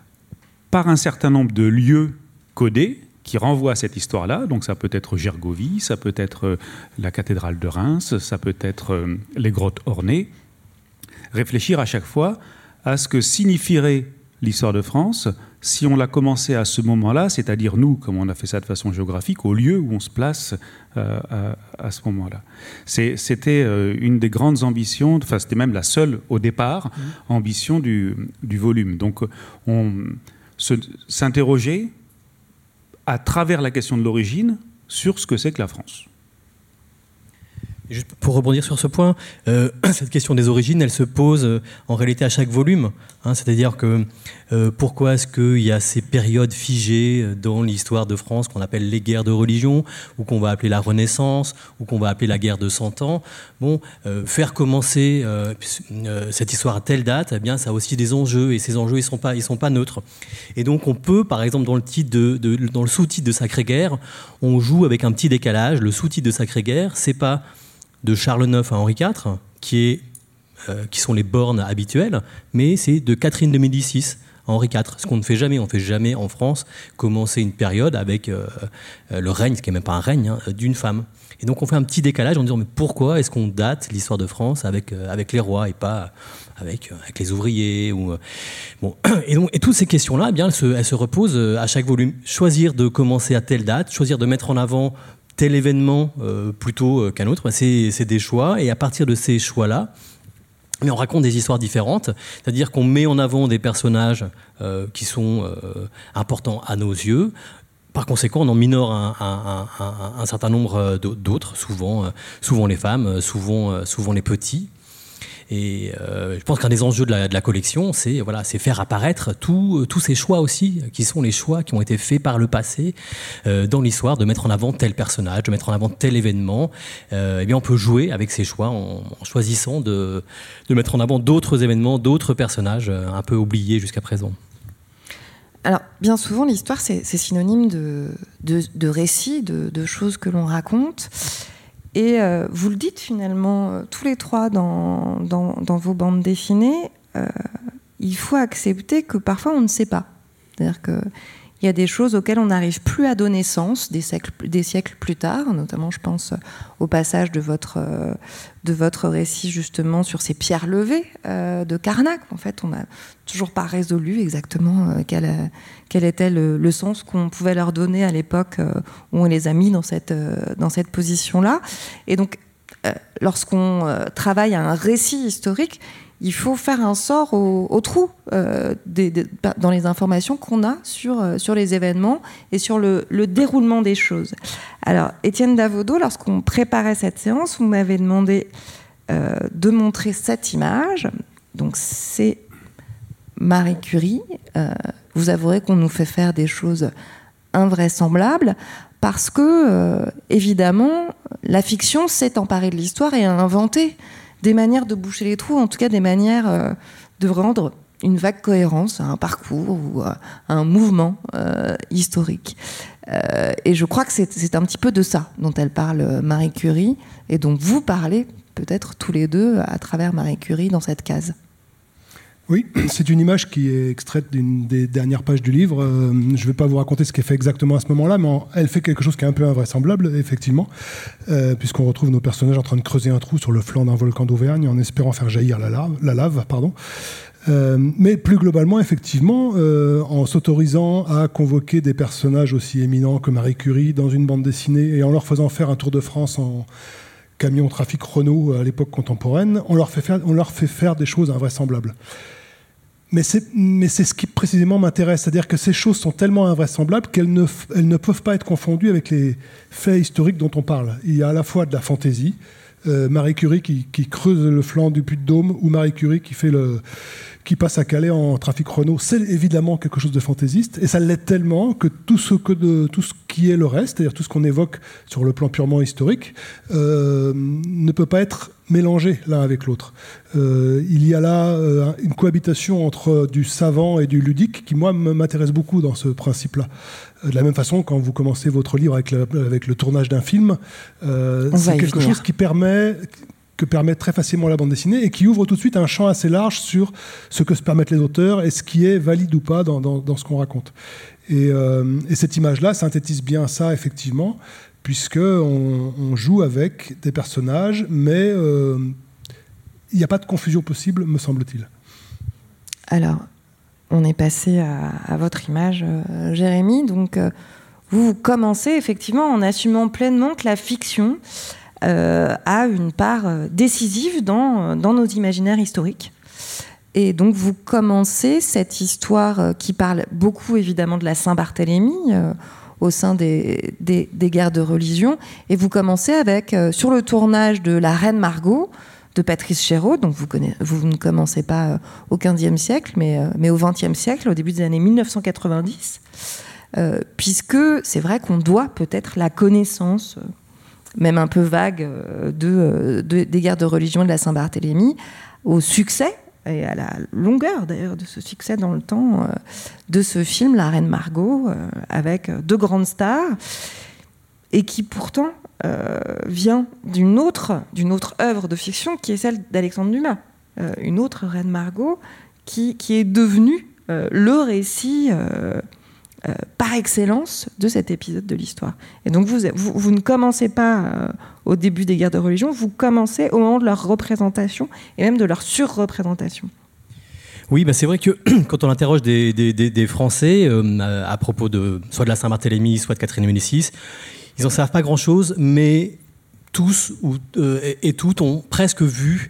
[SPEAKER 3] par un certain nombre de lieux codés qui renvoient à cette histoire-là. Donc ça peut être Gergovie, ça peut être la cathédrale de Reims, ça peut être les grottes ornées. Réfléchir à chaque fois à ce que signifierait l'histoire de France si on l'a commencé à ce moment-là, c'est-à-dire nous, comme on a fait ça de façon géographique, au lieu où on se place euh, à, à ce moment-là. C'est, c'était euh, une des grandes ambitions, enfin c'était même la seule au départ, mmh. ambition du, du volume. Donc on se, s'interroger à travers la question de l'origine sur ce que c'est que la France.
[SPEAKER 5] Juste pour rebondir sur ce point, euh, cette question des origines, elle se pose euh, en réalité à chaque volume. Hein, c'est-à-dire que euh, pourquoi est-ce qu'il y a ces périodes figées dans l'histoire de France qu'on appelle les guerres de religion, ou qu'on va appeler la Renaissance, ou qu'on va appeler la guerre de Cent Ans. Bon, euh, faire commencer euh, euh, cette histoire à telle date, eh bien, ça a aussi des enjeux, et ces enjeux, ils sont pas, ils sont pas neutres. Et donc, on peut, par exemple, dans le titre de, de, dans le sous-titre de Sacré Guerre, on joue avec un petit décalage. Le sous-titre de Sacré Guerre, c'est pas de Charles neuf à Henri quatre, qui, est, euh, qui sont les bornes habituelles, mais c'est de Catherine de Médicis à Henri quatre. Ce qu'on ne fait jamais, on ne fait jamais en France commencer une période avec euh, le règne, ce qui n'est même pas un règne, hein, d'une femme. Et donc on fait un petit décalage en disant mais pourquoi est-ce qu'on date l'histoire de France avec, euh, avec les rois et pas avec, euh, avec les ouvriers ou, euh, bon. et, donc, et toutes ces questions-là, eh bien, elles, se, elles se reposent à chaque volume. Choisir de commencer à telle date, choisir de mettre en avant tel événement euh, plutôt qu'un autre, c'est, c'est des choix. Et à partir de ces choix-là, mais on raconte des histoires différentes. C'est-à-dire qu'on met en avant des personnages euh, qui sont euh, importants à nos yeux, par conséquent, on en minore un, un, un, un certain nombre d'autres, souvent, souvent les femmes, souvent, souvent les petits. Et euh, je pense qu'un des enjeux de la, de la collection, c'est voilà, c'est faire apparaître tous tous ces choix aussi, qui sont les choix qui ont été faits par le passé euh, dans l'histoire, de mettre en avant tel personnage, de mettre en avant tel événement. Euh, et bien, on peut jouer avec ces choix en, en choisissant de, de mettre en avant d'autres événements, d'autres personnages euh, un peu oubliés jusqu'à présent.
[SPEAKER 2] Alors, bien souvent, l'histoire, c'est, c'est synonyme de, de, de récits, de, de choses que l'on raconte. Et euh, vous le dites finalement, euh, tous les trois dans, dans, dans vos bandes dessinées, euh, il faut accepter que parfois on ne sait pas. C'est-à-dire qu'il y a des choses auxquelles on n'arrive plus à donner sens des siècles, des siècles plus tard, notamment je pense au passage de votre, euh, de votre récit justement sur ces pierres levées euh, de Carnac. En fait, on n'a toujours pas résolu exactement euh, quel, euh, quel était le, le sens qu'on pouvait leur donner à l'époque euh, où on les a mis dans cette, euh, dans cette position-là. Et donc, euh, lorsqu'on euh, travaille à un récit historique, il faut faire un sort au, au trou euh, des, des, dans les informations qu'on a sur, euh, sur les événements et sur le, le déroulement des choses. Alors, Étienne Davodo, lorsqu'on préparait cette séance, vous m'avez demandé euh, de montrer cette image. Donc, c'est Marie Curie. Euh, vous avouerez qu'on nous fait faire des choses invraisemblables parce que, euh, évidemment, la fiction s'est emparée de l'histoire et a inventé des manières de boucher les trous, en tout cas des manières euh, de rendre une vague cohérence à un parcours ou à un mouvement euh, historique. Euh, et je crois que c'est, c'est un petit peu de ça dont elle parle, Marie Curie, et dont vous parlez peut-être tous les deux à travers Marie Curie dans cette case.
[SPEAKER 4] Oui, c'est une image qui est extraite d'une des dernières pages du livre. Euh, je ne vais pas vous raconter ce qu'elle fait exactement à ce moment-là, mais en, elle fait quelque chose qui est un peu invraisemblable, effectivement, euh, puisqu'on retrouve nos personnages en train de creuser un trou sur le flanc d'un volcan d'Auvergne en espérant faire jaillir la lave. La lave pardon. Euh, mais plus globalement, effectivement, euh, en s'autorisant à convoquer des personnages aussi éminents que Marie Curie dans une bande dessinée et en leur faisant faire un tour de France en camion trafic Renault à l'époque contemporaine, on leur fait faire, on leur fait faire des choses invraisemblables. Mais c'est, mais c'est ce qui précisément m'intéresse, c'est-à-dire que ces choses sont tellement invraisemblables qu'elles ne, elles ne peuvent pas être confondues avec les faits historiques dont on parle. Il y a à la fois de la fantaisie, euh, Marie Curie qui, qui creuse le flanc du Puy-de-Dôme, ou Marie Curie qui, fait le, qui passe à Calais en trafic Renault, c'est évidemment quelque chose de fantaisiste, et ça l'est tellement que tout ce, que de, tout ce qui est le reste, c'est-à-dire tout ce qu'on évoque sur le plan purement historique, euh, ne peut pas être mélangé l'un avec l'autre. Euh, il y a là euh, une cohabitation entre du savant et du ludique qui, moi, m'intéresse beaucoup dans ce principe-là. Euh, de la même façon, quand vous commencez votre livre avec, la, avec le tournage d'un film, euh, c'est quelque chose qui permet... que permet très facilement la bande dessinée et qui ouvre tout de suite un champ assez large sur ce que se permettent les auteurs et ce qui est valide ou pas dans, dans, dans ce qu'on raconte. Et, euh, et cette image-là synthétise bien ça, effectivement, puisqu'on on joue avec des personnages, mais euh, il n'y a pas de confusion possible, me semble-t-il. Alors, on est passé à, à votre image, euh, Jérémy. Donc, euh, vous commencez effectivement en assumant pleinement que la fiction Euh, a une part euh, décisive dans, dans nos imaginaires historiques. Et donc vous commencez cette histoire euh, qui parle beaucoup évidemment de la Saint-Barthélemy euh, au sein des, des, des guerres de religion, et vous commencez avec, euh, sur le tournage de La Reine Margot, de Patrice Chéreau, donc vous, connaissez, vous ne commencez pas euh, au quinzième siècle, mais, euh, mais au vingtième siècle, au début des années mille neuf cent quatre-vingt-dix, euh, puisque c'est vrai qu'on doit peut-être la connaissance... Euh, même un peu vague, de, de, des guerres de religion de la Saint-Barthélemy, au succès, et à la longueur d'ailleurs de ce succès dans le temps, de ce film La Reine Margot, avec deux grandes stars, et qui pourtant euh, vient d'une autre, d'une autre œuvre de fiction, qui est celle d'Alexandre Dumas, euh, une autre Reine Margot, qui, qui est devenue euh, le récit... Euh, Euh, par excellence de cet épisode de l'histoire. Et donc vous, vous, vous ne commencez pas euh, au début des guerres de religion, vous commencez au moment de leur représentation et même de leur surreprésentation.
[SPEAKER 5] Oui, bah c'est vrai que quand on interroge des, des, des, des Français euh, à propos de soit de la Saint-Barthélemy, soit de Catherine de Médicis, ils n'en savent pas grand-chose, mais tous ou, euh, et, et toutes ont presque vu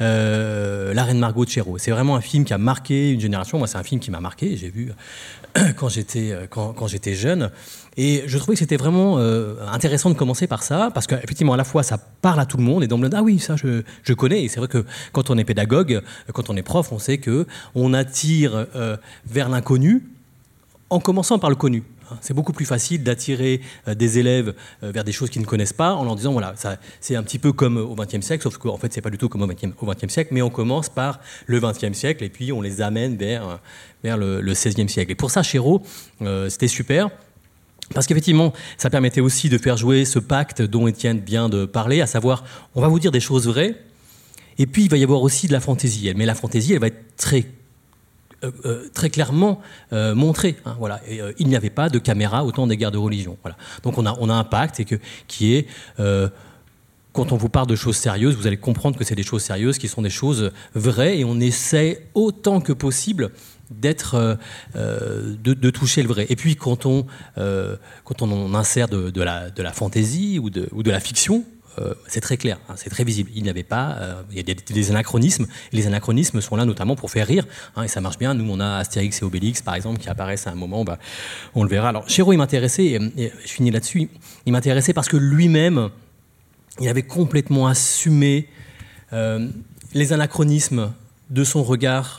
[SPEAKER 5] euh, La Reine Margot de Chéreau. C'est vraiment un film qui a marqué une génération. Moi, c'est un film qui m'a marqué. J'ai vu quand j'étais, quand, quand j'étais jeune. Et je trouvais que c'était vraiment euh, intéressant de commencer par ça, parce qu'effectivement, à la fois, ça parle à tout le monde, et donc, ah oui, ça, je, je connais. Et c'est vrai que quand on est pédagogue, quand on est prof, on sait qu'on attire euh, vers l'inconnu en commençant par le connu. C'est beaucoup plus facile d'attirer euh, des élèves euh, vers des choses qu'ils ne connaissent pas en leur disant, voilà, ça, c'est un petit peu comme au vingtième siècle, sauf qu'en fait, c'est pas du tout comme au vingtième siècle, mais on commence par le vingtième siècle, et puis on les amène vers, vers le, le seizième siècle. Et pour ça, Chéreau, euh, c'était super. Parce qu'effectivement, ça permettait aussi de faire jouer ce pacte dont Étienne vient de parler, à savoir, on va vous dire des choses vraies, et puis il va y avoir aussi de la fantaisie. Mais la fantaisie, elle va être très, euh, euh, très clairement euh, montrée. Hein, voilà. Et, euh, il n'y avait pas de caméra au temps des guerres de religion. Voilà. Donc on a, on a un pacte et que, qui est... Euh, quand on vous parle de choses sérieuses, vous allez comprendre que c'est des choses sérieuses, qui sont des choses vraies, et on essaie autant que possible d'être, euh, de, de toucher le vrai. Et puis quand on, euh, quand on insère de, de, la, de la fantaisie ou de, ou de la fiction, euh, c'est très clair, hein, c'est très visible. Il n'y avait pas, euh, il y a des, des anachronismes, et les anachronismes sont là notamment pour faire rire, hein, et ça marche bien. Nous, on a Astérix et Obélix, par exemple, qui apparaissent à un moment, bah, on le verra. Alors, Chéreau, il m'intéressait, et, et je finis là-dessus, il m'intéressait parce que lui-même, il avait complètement assumé euh, les anachronismes de son regard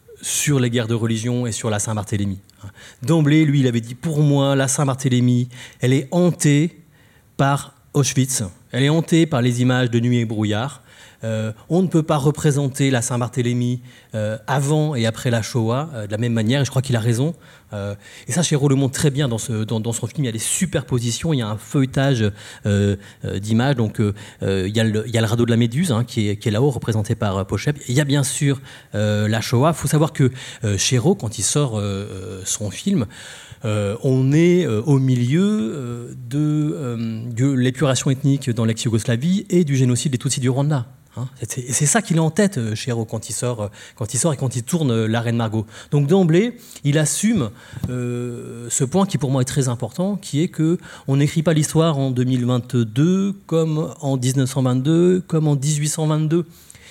[SPEAKER 5] sur les guerres de religion et sur la Saint-Barthélemy. D'emblée, lui, il avait dit, pour moi, la Saint-Barthélemy, elle est hantée par Auschwitz, elle est hantée par les images de Nuit et brouillard. Euh, on ne peut pas représenter la Saint-Barthélemy euh, avant et après la Shoah euh, de la même manière, et je crois qu'il a raison. Euh, et ça, Chéreau le montre très bien dans, ce, dans, dans son film. Il y a des superpositions, il y a un feuilletage euh, euh, d'images. Donc, euh, il, y a le, il y a le radeau de la Méduse, hein, qui, est, qui est là-haut, représenté par euh, Pochep. Il y a bien sûr euh, la Shoah. Il faut savoir que euh, Chéreau, quand il sort euh, son film, Euh, on est euh, au milieu euh, de, euh, de l'épuration ethnique dans l'ex-Yougoslavie et du génocide des Tutsis du Rwanda. Hein. C'est, c'est ça qu'il a en tête, euh, Chéreau, quand il sort, euh, quand il sort et quand il tourne euh, La Reine Margot. Donc d'emblée, il assume euh, ce point qui pour moi est très important, qui est qu'on n'écrit pas l'histoire en deux mille vingt-deux comme en dix-neuf cent vingt-deux, comme en dix-huit cent vingt-deux.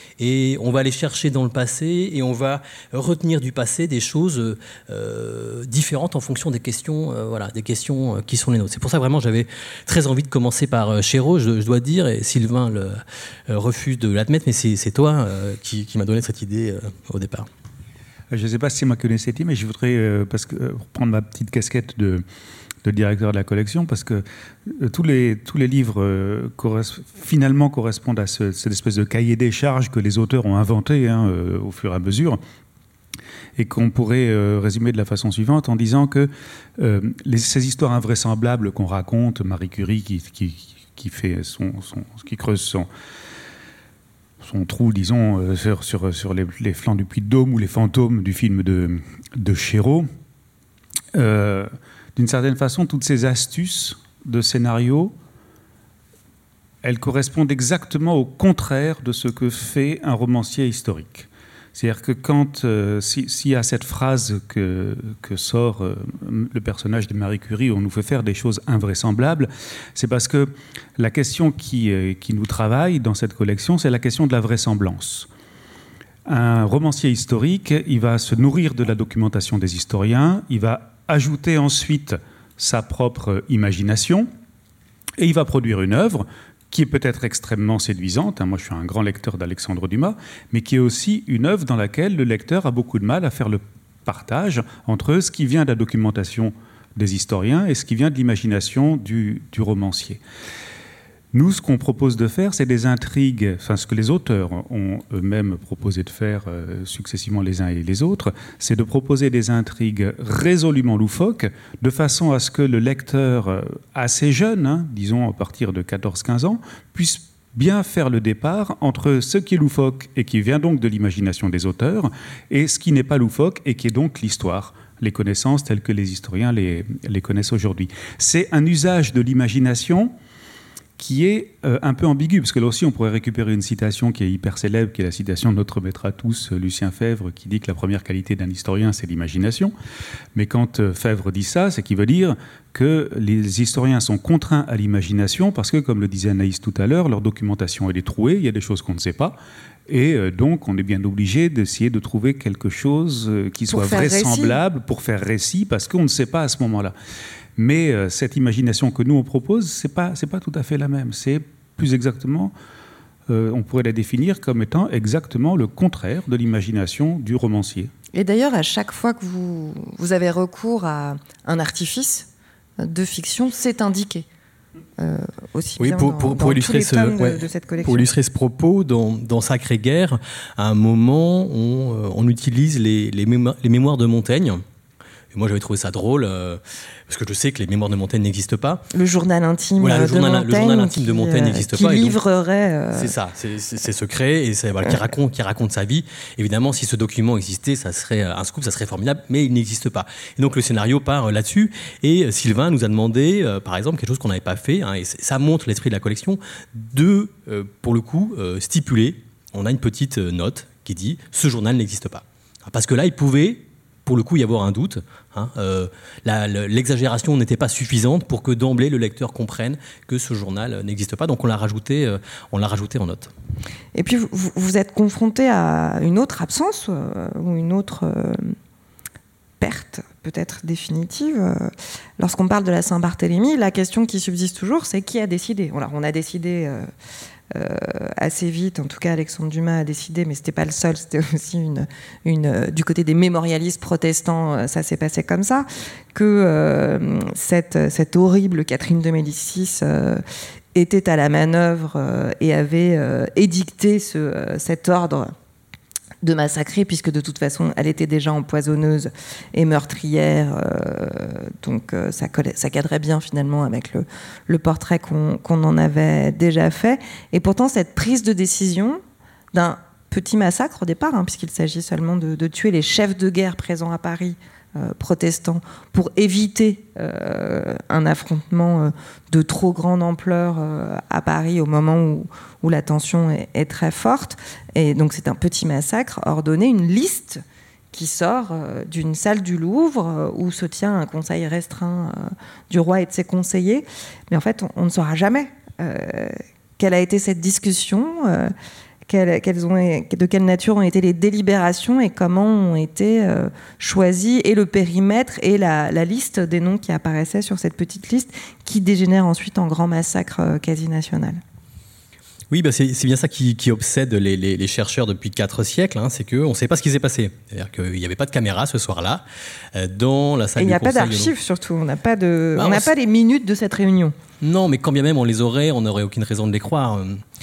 [SPEAKER 5] Et on va aller chercher dans le passé et on va retenir du passé des choses euh, différentes en fonction des questions, euh, voilà, des questions euh, qui sont les nôtres. C'est pour ça que vraiment j'avais très envie de commencer par euh, Chéreau, je, je dois dire, et Sylvain le, euh, refuse de l'admettre, mais c'est, c'est toi euh, qui, qui m'a donné cette idée euh, au départ.
[SPEAKER 3] Je ne sais pas si c'est moi qui connais cette idée, mais je voudrais, euh, parce que, euh, prendre ma petite casquette de... de directeur de la collection, parce que euh, tous, les, tous les livres euh, corres- finalement correspondent à ce, cette espèce de cahier des charges que les auteurs ont inventé hein, euh, au fur et à mesure, et qu'on pourrait euh, résumer de la façon suivante en disant que euh, les, ces histoires invraisemblables qu'on raconte, Marie Curie qui, qui, qui, fait son, son, qui creuse son, son trou, disons, euh, sur, sur, sur les, les flancs du Puy de Dôme, ou les fantômes du film de, de Chéreau, euh, d'une certaine façon, toutes ces astuces de scénario, elles correspondent exactement au contraire de ce que fait un romancier historique. C'est-à-dire que quand, euh, s'il si y a cette phrase que, que sort euh, le personnage de Marie Curie, où on nous fait faire des choses invraisemblables, c'est parce que la question qui, euh, qui nous travaille dans cette collection, c'est la question de la vraisemblance. Un romancier historique, il va se nourrir de la documentation des historiens, il va ajouter ensuite sa propre imagination, et il va produire une œuvre qui est peut-être extrêmement séduisante. Moi, je suis un grand lecteur d'Alexandre Dumas, mais qui est aussi une œuvre dans laquelle le lecteur a beaucoup de mal à faire le partage entre ce qui vient de la documentation des historiens et ce qui vient de l'imagination du, du romancier. Nous, ce qu'on propose de faire, c'est des intrigues, enfin ce que les auteurs ont eux-mêmes proposé de faire euh, successivement les uns et les autres, c'est de proposer des intrigues résolument loufoques, de façon à ce que le lecteur euh, assez jeune, hein, disons à partir de quatorze quinze ans, puisse bien faire le départ entre ce qui est loufoque et qui vient donc de l'imagination des auteurs, et ce qui n'est pas loufoque et qui est donc l'histoire, les connaissances telles que les historiens les, les connaissent aujourd'hui. C'est un usage de l'imagination qui est euh, un peu ambigu, parce que là aussi on pourrait récupérer une citation qui est hyper célèbre, qui est la citation de notre maître à tous, Lucien Febvre, qui dit que la première qualité d'un historien, c'est l'imagination. Mais quand euh, Febvre dit ça, c'est qu'il veut dire que les historiens sont contraints à l'imagination, parce que, comme le disait Anaïs tout à l'heure, leur documentation elle est trouée, il y a des choses qu'on ne sait pas, et euh, donc on est bien obligé d'essayer de trouver quelque chose euh, qui soit vraisemblable pour faire récit, parce qu'on ne sait pas à ce moment-là. Mais euh, cette imagination que nous on propose, c'est pas c'est pas tout à fait la même. C'est plus exactement, euh, on pourrait la définir comme étant exactement le contraire de l'imagination du romancier.
[SPEAKER 2] Et d'ailleurs, à chaque fois que vous vous avez recours à un artifice de fiction, c'est indiqué. Euh, aussi
[SPEAKER 5] oui,
[SPEAKER 2] bien
[SPEAKER 5] pour,
[SPEAKER 2] dans,
[SPEAKER 5] pour,
[SPEAKER 2] dans
[SPEAKER 5] pour illustrer ce,
[SPEAKER 2] de,
[SPEAKER 5] ouais,
[SPEAKER 2] de cette collection.
[SPEAKER 5] Pour illustrer ce propos, dans, dans Sacrée Guerre, à un moment, on, on utilise les, les, mémo- les mémoires de Montaigne. Et moi, j'avais trouvé ça drôle, euh, parce que je sais que les mémoires de Montaigne n'existent pas.
[SPEAKER 2] Le journal intime
[SPEAKER 5] voilà, le
[SPEAKER 2] de
[SPEAKER 5] journal,
[SPEAKER 2] Montaigne.
[SPEAKER 5] Le journal intime de Montaigne n'existe
[SPEAKER 2] qui
[SPEAKER 5] pas.
[SPEAKER 2] Qui livrerait...
[SPEAKER 5] Donc, euh... C'est ça, c'est, c'est, c'est secret, et c'est, voilà, qui, raconte, qui raconte sa vie. Évidemment, si ce document existait, ça serait un scoop, ça serait formidable, mais il n'existe pas. Et donc, le scénario part là-dessus, et Sylvain nous a demandé, euh, par exemple, quelque chose qu'on n'avait pas fait, hein, et ça montre l'esprit de la collection, de, euh, pour le coup, euh, stipuler, on a une petite note qui dit « ce journal n'existe pas ». Parce que là, il pouvait... pour le coup, y avoir un doute. Hein, euh, la, l'exagération n'était pas suffisante pour que d'emblée le lecteur comprenne que ce journal n'existe pas. Donc on l'a rajouté, euh, on l'a rajouté en note.
[SPEAKER 2] Et puis vous, vous êtes confronté à une autre absence euh, ou une autre euh, perte, peut-être définitive. Euh, lorsqu'on parle de la Saint-Barthélemy, la question qui subsiste toujours, c'est qui a décidé. Alors, on a décidé. Euh, Euh, assez vite, en tout cas Alexandre Dumas a décidé, mais c'était pas le seul, c'était aussi une, une, euh, du côté des mémorialistes protestants, euh, ça s'est passé comme ça, que euh, cette, cette horrible Catherine de Médicis euh, était à la manœuvre euh, et avait euh, édicté ce, euh, cet ordre de massacrer, puisque de toute façon elle était déjà empoisonneuse et meurtrière, euh, donc euh, ça, collait, ça cadrait bien finalement avec le, le portrait qu'on, qu'on en avait déjà fait. Et pourtant cette prise de décision d'un petit massacre au départ, hein, puisqu'il s'agit seulement de, de tuer les chefs de guerre présents à Paris, euh, protestants, pour éviter euh, un affrontement euh, de trop grande ampleur euh, à Paris au moment où, où la tension est, est très forte. Et donc c'est un petit massacre ordonné, une liste qui sort euh, d'une salle du Louvre euh, où se tient un conseil restreint euh, du roi et de ses conseillers. Mais en fait, on, on ne saura jamais euh, quelle a été cette discussion, euh, quelles, quelles ont, de quelle nature ont été les délibérations et comment ont été euh, choisis et le périmètre et la, la liste des noms qui apparaissaient sur cette petite liste qui dégénère ensuite en grand massacre euh, quasi national.
[SPEAKER 5] Oui, bah c'est, c'est bien ça qui, qui obsède les, les, les chercheurs depuis quatre siècles, hein, c'est qu'on ne sait pas ce qui s'est passé. C'est-à-dire qu'il n'y avait pas de caméra ce soir-là euh, dans la salle du conseil. Et il n'y a
[SPEAKER 2] pas d'archives
[SPEAKER 5] de...
[SPEAKER 2] surtout, on n'a pas, de...
[SPEAKER 5] bah,
[SPEAKER 2] on n'a pas les minutes de cette réunion.
[SPEAKER 5] Non, mais quand bien même on les aurait, on n'aurait aucune raison de les croire.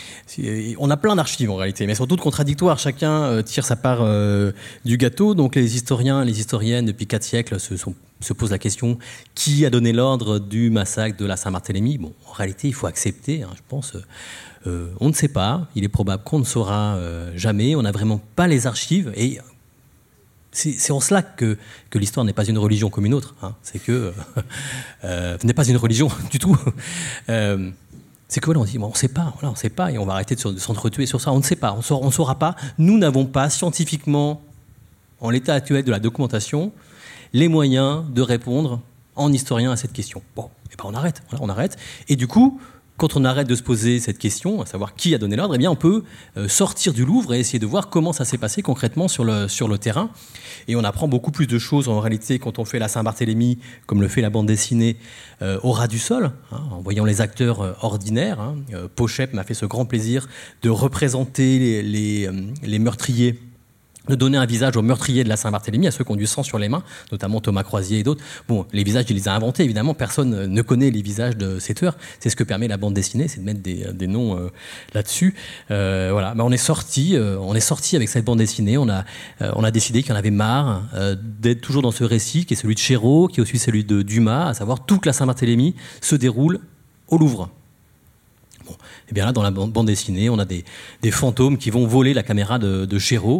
[SPEAKER 5] On a plein d'archives en réalité, mais elles sont toutes contradictoires. Chacun tire sa part euh, du gâteau. Donc les historiens, les historiennes, depuis quatre siècles, se, sont, se posent la question qui a donné l'ordre du massacre de la Saint-Barthélemy. Bon, en réalité, il faut accepter, hein, je pense. Euh, on ne sait pas. Il est probable qu'on ne saura euh, jamais. On n'a vraiment pas les archives. Et c'est, c'est en cela que, que l'histoire n'est pas une religion comme une autre. Hein. C'est que euh, n'est pas une religion du tout. Euh, c'est que voilà, on dit bon, on ne sait pas, voilà, on ne sait pas, et on va arrêter de, de s'entretuer sur ça. On ne sait pas, on ne saura pas. Nous n'avons pas scientifiquement, en l'état actuel de la documentation, les moyens de répondre en historien à cette question. Bon, et ben on arrête, voilà, on arrête. Et du coup, quand on arrête de se poser cette question, à savoir qui a donné l'ordre, eh bien on peut euh, sortir du Louvre et essayer de voir comment ça s'est passé concrètement sur le, sur le terrain. Et on apprend beaucoup plus de choses en réalité quand on fait la Saint-Barthélemy, comme le fait la bande dessinée, euh, au ras du sol, hein, en voyant les acteurs euh, ordinaires. Hein. Euh, Pochep m'a fait ce grand plaisir de représenter les, les, euh, les meurtriers, de donner un visage aux meurtriers de la Saint-Barthélemy, à ceux qui ont du sang sur les mains, notamment Thomas Croisier et d'autres. Bon, les visages, il les a inventés, évidemment, personne ne connaît les visages de ces tueurs. C'est ce que permet la bande dessinée, c'est de mettre des, des noms euh, là-dessus. Euh, voilà, ben, on est sorti, euh, on est sorti avec cette bande dessinée, on a, euh, on a décidé qu'il y en avait marre euh, d'être toujours dans ce récit, qui est celui de Chéreau, qui est aussi celui de Dumas, à savoir toute la Saint-Barthélemy se déroule au Louvre. Bon, et bien là, dans la bande dessinée, on a des, des fantômes qui vont voler la caméra de, de Chéreau,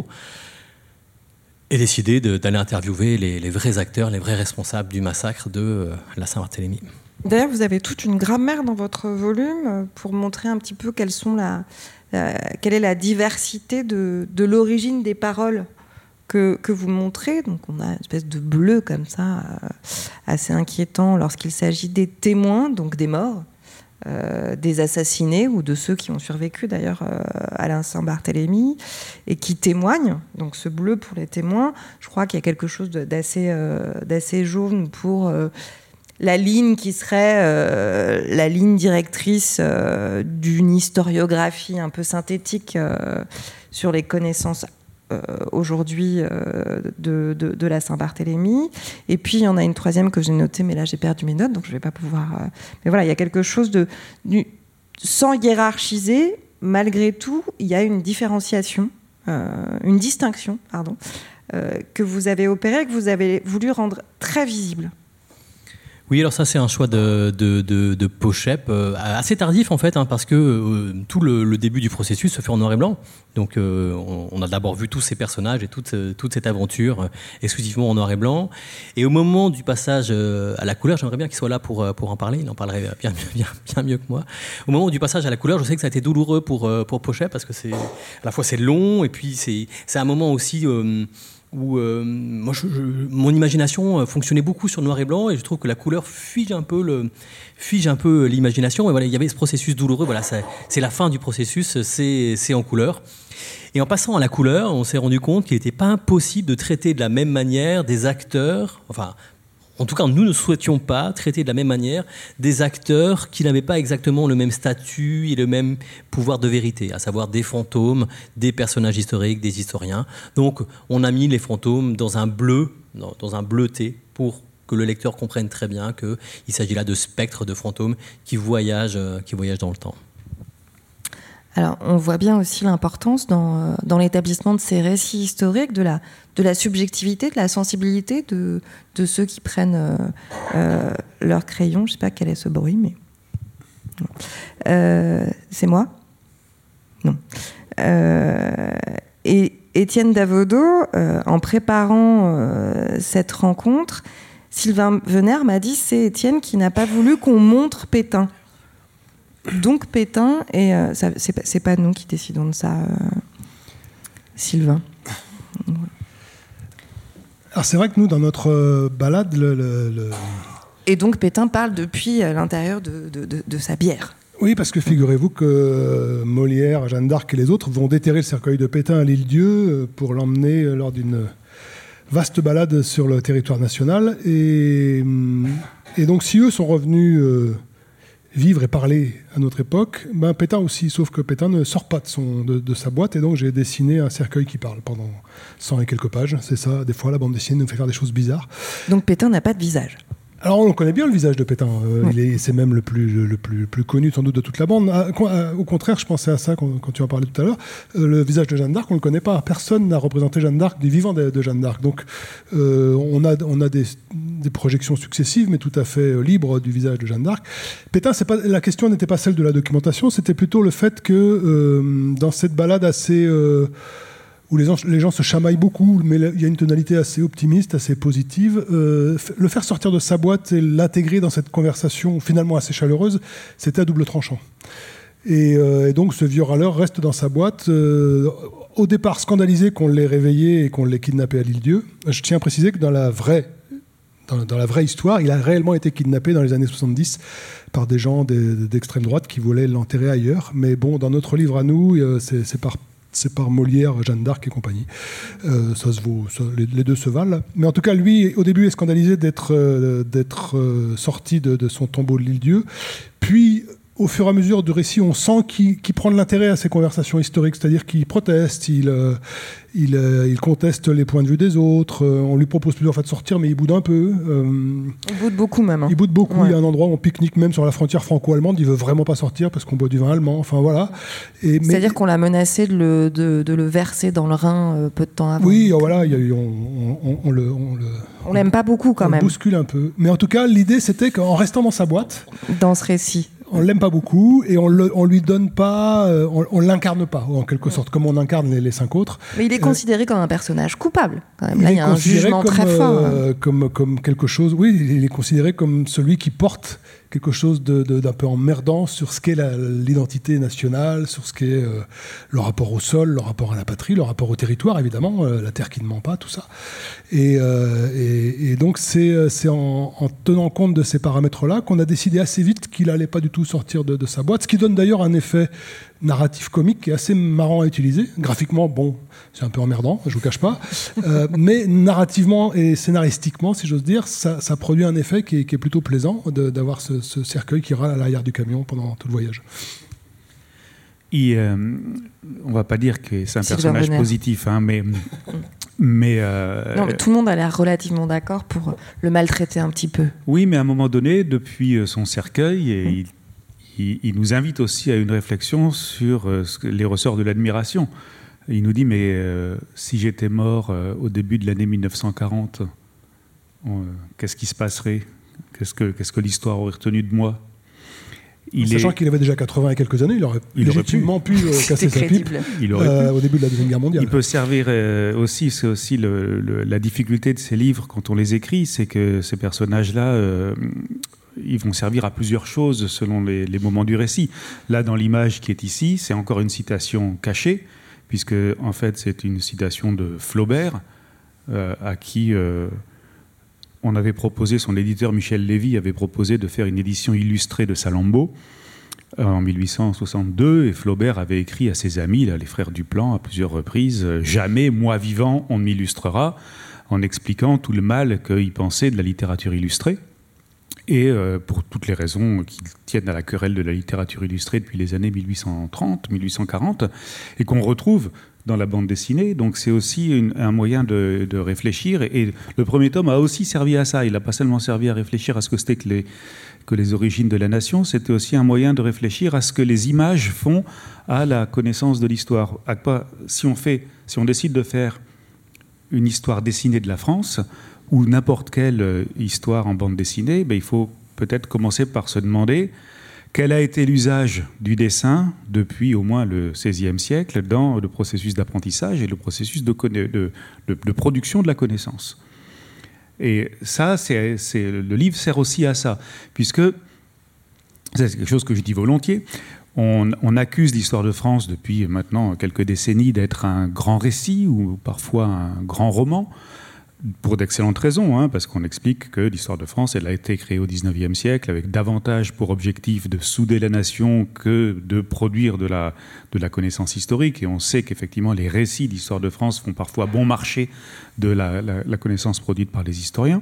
[SPEAKER 5] et décidé de, d'aller interviewer les, les vrais acteurs, les vrais responsables du massacre de euh, la Saint-Barthélemy.
[SPEAKER 2] D'ailleurs, vous avez toute une grammaire dans votre volume pour montrer un petit peu quelles sont la, la, quelle est la diversité de, de l'origine des paroles que, que vous montrez. Donc on a une espèce de bleu comme ça, euh, assez inquiétant lorsqu'il s'agit des témoins, donc des morts, euh, des assassinés ou de ceux qui ont survécu d'ailleurs euh, à la Saint-Barthélemy et qui témoignent. Donc ce bleu pour les témoins, je crois qu'il y a quelque chose d'assez, euh, d'assez jaune pour... Euh, la ligne qui serait euh, la ligne directrice euh, d'une historiographie un peu synthétique euh, sur les connaissances euh, aujourd'hui euh, de, de, de la Saint-Barthélemy. Et puis, il y en a une troisième que j'ai notée, mais là, j'ai perdu mes notes, donc je ne vais pas pouvoir... Euh... Mais voilà, il y a quelque chose de... Du... Sans hiérarchiser, malgré tout, il y a une différenciation, euh, une distinction, pardon, euh, que vous avez opérée, que vous avez voulu rendre très visible.
[SPEAKER 5] Oui, alors ça c'est un choix de, de, de, de Pochep, euh, assez tardif en fait, hein, parce que euh, tout le, le début du processus se fait en noir et blanc. Donc euh, on, on a d'abord vu tous ces personnages et toute, toute cette aventure euh, exclusivement en noir et blanc. Et au moment du passage euh, à la couleur, j'aimerais bien qu'il soit là pour, pour en parler, il en parlerait bien, bien, bien mieux que moi. Au moment du passage à la couleur, je sais que ça a été douloureux pour, pour Pochep, parce que c'est, à la fois c'est long, et puis c'est, c'est un moment aussi... Euh, où euh, moi, je, je, mon imagination fonctionnait beaucoup sur noir et blanc, et je trouve que la couleur fige un peu, le, fige un peu l'imagination. Et voilà, il y avait ce processus douloureux. Voilà, c'est, c'est la fin du processus, c'est, c'est en couleur. Et en passant à la couleur, on s'est rendu compte qu'il n'était pas impossible de traiter de la même manière des acteurs, enfin, en tout cas, nous ne souhaitions pas traiter de la même manière des acteurs qui n'avaient pas exactement le même statut et le même pouvoir de vérité, à savoir des fantômes, des personnages historiques, des historiens. Donc, on a mis les fantômes dans un bleu, dans un bleuté, pour que le lecteur comprenne très bien qu'il s'agit là de spectres, de fantômes qui voyagent, qui voyagent dans le temps.
[SPEAKER 2] Alors, on voit bien aussi l'importance dans, dans l'établissement de ces récits historiques, de la, de la subjectivité, de la sensibilité de, de ceux qui prennent euh, euh, leur crayon. Je ne sais pas quel est ce bruit, mais... Euh, c'est moi ? Non. Euh, et Étienne Davodo, euh, en préparant euh, cette rencontre, Sylvain Venère m'a dit « c'est Étienne qui n'a pas voulu qu'on montre Pétain ». Donc Pétain, et euh, ça, c'est, pas, c'est pas nous qui décidons de ça, euh, Sylvain.
[SPEAKER 4] Alors c'est vrai que nous, dans notre euh, balade, le, le, le...
[SPEAKER 2] Et donc Pétain parle depuis l'intérieur de, de, de, de sa bière.
[SPEAKER 4] Oui, parce que figurez-vous que Molière, Jeanne d'Arc et les autres vont déterrer le cercueil de Pétain à l'Île-Dieu pour l'emmener lors d'une vaste balade sur le territoire national. Et, et donc si eux sont revenus... Euh, vivre et parler à notre époque, ben Pétain aussi, sauf que Pétain ne sort pas de, son, de, de sa boîte, et donc j'ai dessiné un cercueil qui parle pendant cent et quelques pages. C'est ça, des fois la bande dessinée nous fait faire des choses bizarres.
[SPEAKER 2] Donc Pétain n'a pas de visage.
[SPEAKER 4] Alors on connaît bien le visage de Pétain, euh, ouais. il est, c'est même le plus, le, le, plus, le plus connu sans doute de toute la bande. À, à, au contraire, je pensais à ça quand, quand tu en parlais tout à l'heure, euh, le visage de Jeanne d'Arc, on ne le connaît pas, personne n'a représenté Jeanne d'Arc du vivant de, de Jeanne d'Arc. Donc euh, on a, on a des, des projections successives, mais tout à fait libres du visage de Jeanne d'Arc. Pétain, c'est pas, la question n'était pas celle de la documentation, c'était plutôt le fait que euh, dans cette balade assez... Euh, où les gens, les gens se chamaillent beaucoup, mais il y a une tonalité assez optimiste, assez positive. Euh, le faire sortir de sa boîte et l'intégrer dans cette conversation finalement assez chaleureuse, c'était à double tranchant. Et, euh, et donc ce vieux râleur reste dans sa boîte, euh, au départ scandalisé qu'on l'ait réveillé et qu'on l'ait kidnappé à l'Île-Dieu. Je tiens à préciser que dans la vraie... Dans, dans la vraie histoire, il a réellement été kidnappé dans les années soixante-dix par des gens des, d'extrême droite qui voulaient l'enterrer ailleurs. Mais bon, dans notre livre à nous, c'est, c'est par... c'est par Molière, Jeanne d'Arc et compagnie. Euh, ça se vaut, ça, les, les deux se valent. Mais en tout cas, lui, au début, est scandalisé d'être, euh, d'être euh, sorti de, de son tombeau de l'Île-Dieu. Puis, au fur et à mesure du récit, on sent qu'il, qu'il prend de l'intérêt à ces conversations historiques, c'est-à-dire qu'il proteste, il, euh, il, euh, il conteste les points de vue des autres. Euh, on lui propose plusieurs fois de sortir, mais il boude un peu. Euh,
[SPEAKER 2] il boude beaucoup même. Hein.
[SPEAKER 4] Il boude beaucoup. Ouais. Il y a un endroit où on pique-nique même sur la frontière franco-allemande. Il veut vraiment pas sortir parce qu'on boit du vin allemand. Enfin voilà.
[SPEAKER 2] Et, c'est-à-dire mais, qu'on l'a menacé de le, de, de le verser dans le Rhin euh, peu de temps avant.
[SPEAKER 4] Oui, oh, voilà. Il y a eu, on, on, on, le, on le.
[SPEAKER 2] On l'aime pas beaucoup quand
[SPEAKER 4] on
[SPEAKER 2] même.
[SPEAKER 4] On bouscule un peu. Mais en tout cas, l'idée c'était qu'en restant dans sa boîte.
[SPEAKER 2] Dans ce récit.
[SPEAKER 4] On l'aime pas beaucoup et on, le, on lui donne pas, euh, on, on l'incarne pas en quelque sorte, comme on incarne les, les cinq autres.
[SPEAKER 2] Mais il est considéré euh, comme un personnage coupable. Quand même. Là, il y a un jugement
[SPEAKER 4] comme,
[SPEAKER 2] très fort.
[SPEAKER 4] Euh, comme, comme quelque chose. Oui, il est considéré comme celui qui porte quelque chose de, de, d'un peu emmerdant sur ce qu'est la, l'identité nationale, sur ce qu'est euh, le rapport au sol, le rapport à la patrie, le rapport au territoire, évidemment, euh, la terre qui ne ment pas, tout ça. Et, euh, et, et donc, c'est, c'est en, en tenant compte de ces paramètres-là qu'on a décidé assez vite qu'il n'allait pas du tout sortir de, de sa boîte, ce qui donne d'ailleurs un effet narratif comique qui est assez marrant à utiliser. Graphiquement, bon, c'est un peu emmerdant, je vous cache pas, euh, mais narrativement et scénaristiquement, si j'ose dire, ça, ça produit un effet qui est, qui est plutôt plaisant de, d'avoir ce, ce cercueil qui râle à l'arrière du camion pendant tout le voyage.
[SPEAKER 3] Et, euh, on va pas dire que c'est un
[SPEAKER 2] Sylvain
[SPEAKER 3] personnage
[SPEAKER 2] Bonner.
[SPEAKER 3] positif, hein, mais mais, euh,
[SPEAKER 2] non, mais tout le monde a l'air relativement d'accord pour le maltraiter un petit peu.
[SPEAKER 3] Oui, mais à un moment donné, depuis son cercueil, et il Il, il nous invite aussi à une réflexion sur euh, ce que, les ressorts de l'admiration. Il nous dit, mais euh, si j'étais mort euh, au début de l'année mille neuf cent quarante, euh, qu'est-ce qui se passerait ? Qu'est-ce que, qu'est-ce que l'histoire aurait retenu de moi ? Il
[SPEAKER 4] Sachant
[SPEAKER 3] est...
[SPEAKER 4] qu'il avait déjà quatre-vingts et quelques années, il aurait
[SPEAKER 3] il
[SPEAKER 4] légitimement pu, pu euh, casser sa pipe
[SPEAKER 3] il aurait
[SPEAKER 4] euh,
[SPEAKER 3] pu.
[SPEAKER 4] au début de la Deuxième Guerre mondiale.
[SPEAKER 3] Il peut servir euh, aussi, c'est aussi le, le, la difficulté de ces livres quand on les écrit, c'est que ces personnages-là... Euh, ils vont servir à plusieurs choses selon les, les moments du récit. Là, dans l'image qui est ici, c'est encore une citation cachée, puisque en fait, c'est une citation de Flaubert, euh, à qui euh, on avait proposé, son éditeur Michel Lévy avait proposé de faire une édition illustrée de Salammbô euh, en mille huit cent soixante-deux, et Flaubert avait écrit à ses amis, là, les frères Duplan, à plusieurs reprises, « Jamais, moi vivant, on ne m'illustrera », en expliquant tout le mal qu'il pensait de la littérature illustrée. Et euh, pour toutes les raisons qui tiennent à la querelle de la littérature illustrée depuis les années mille huit cent trente, mille huit cent quarante, et qu'on retrouve dans la bande dessinée. Donc c'est aussi une, un moyen de, de réfléchir. Et, et le premier tome a aussi servi à ça. Il n'a pas seulement servi à réfléchir à ce que c'était que les, que les origines de la nation, c'était aussi un moyen de réfléchir à ce que les images font à la connaissance de l'histoire. À quoi, si on fait, si on décide de faire une histoire dessinée de la France, ou n'importe quelle histoire en bande dessinée, ben, il faut peut-être commencer par se demander quel a été l'usage du dessin depuis au moins le seizième siècle dans le processus d'apprentissage et le processus de, de, de, de production de la connaissance. Et ça, c'est, c'est, le livre sert aussi à ça, puisque, c'est quelque chose que je dis volontiers, on, on accuse l'histoire de France depuis maintenant quelques décennies d'être un grand récit ou parfois un grand roman, pour d'excellentes raisons, hein, parce qu'on explique que l'histoire de France, elle a été créée au dix-neuvième siècle avec davantage pour objectif de souder la nation que de produire de la, de la connaissance historique. Et on sait qu'effectivement, les récits d'histoire de France font parfois bon marché de la, la, la connaissance produite par les historiens.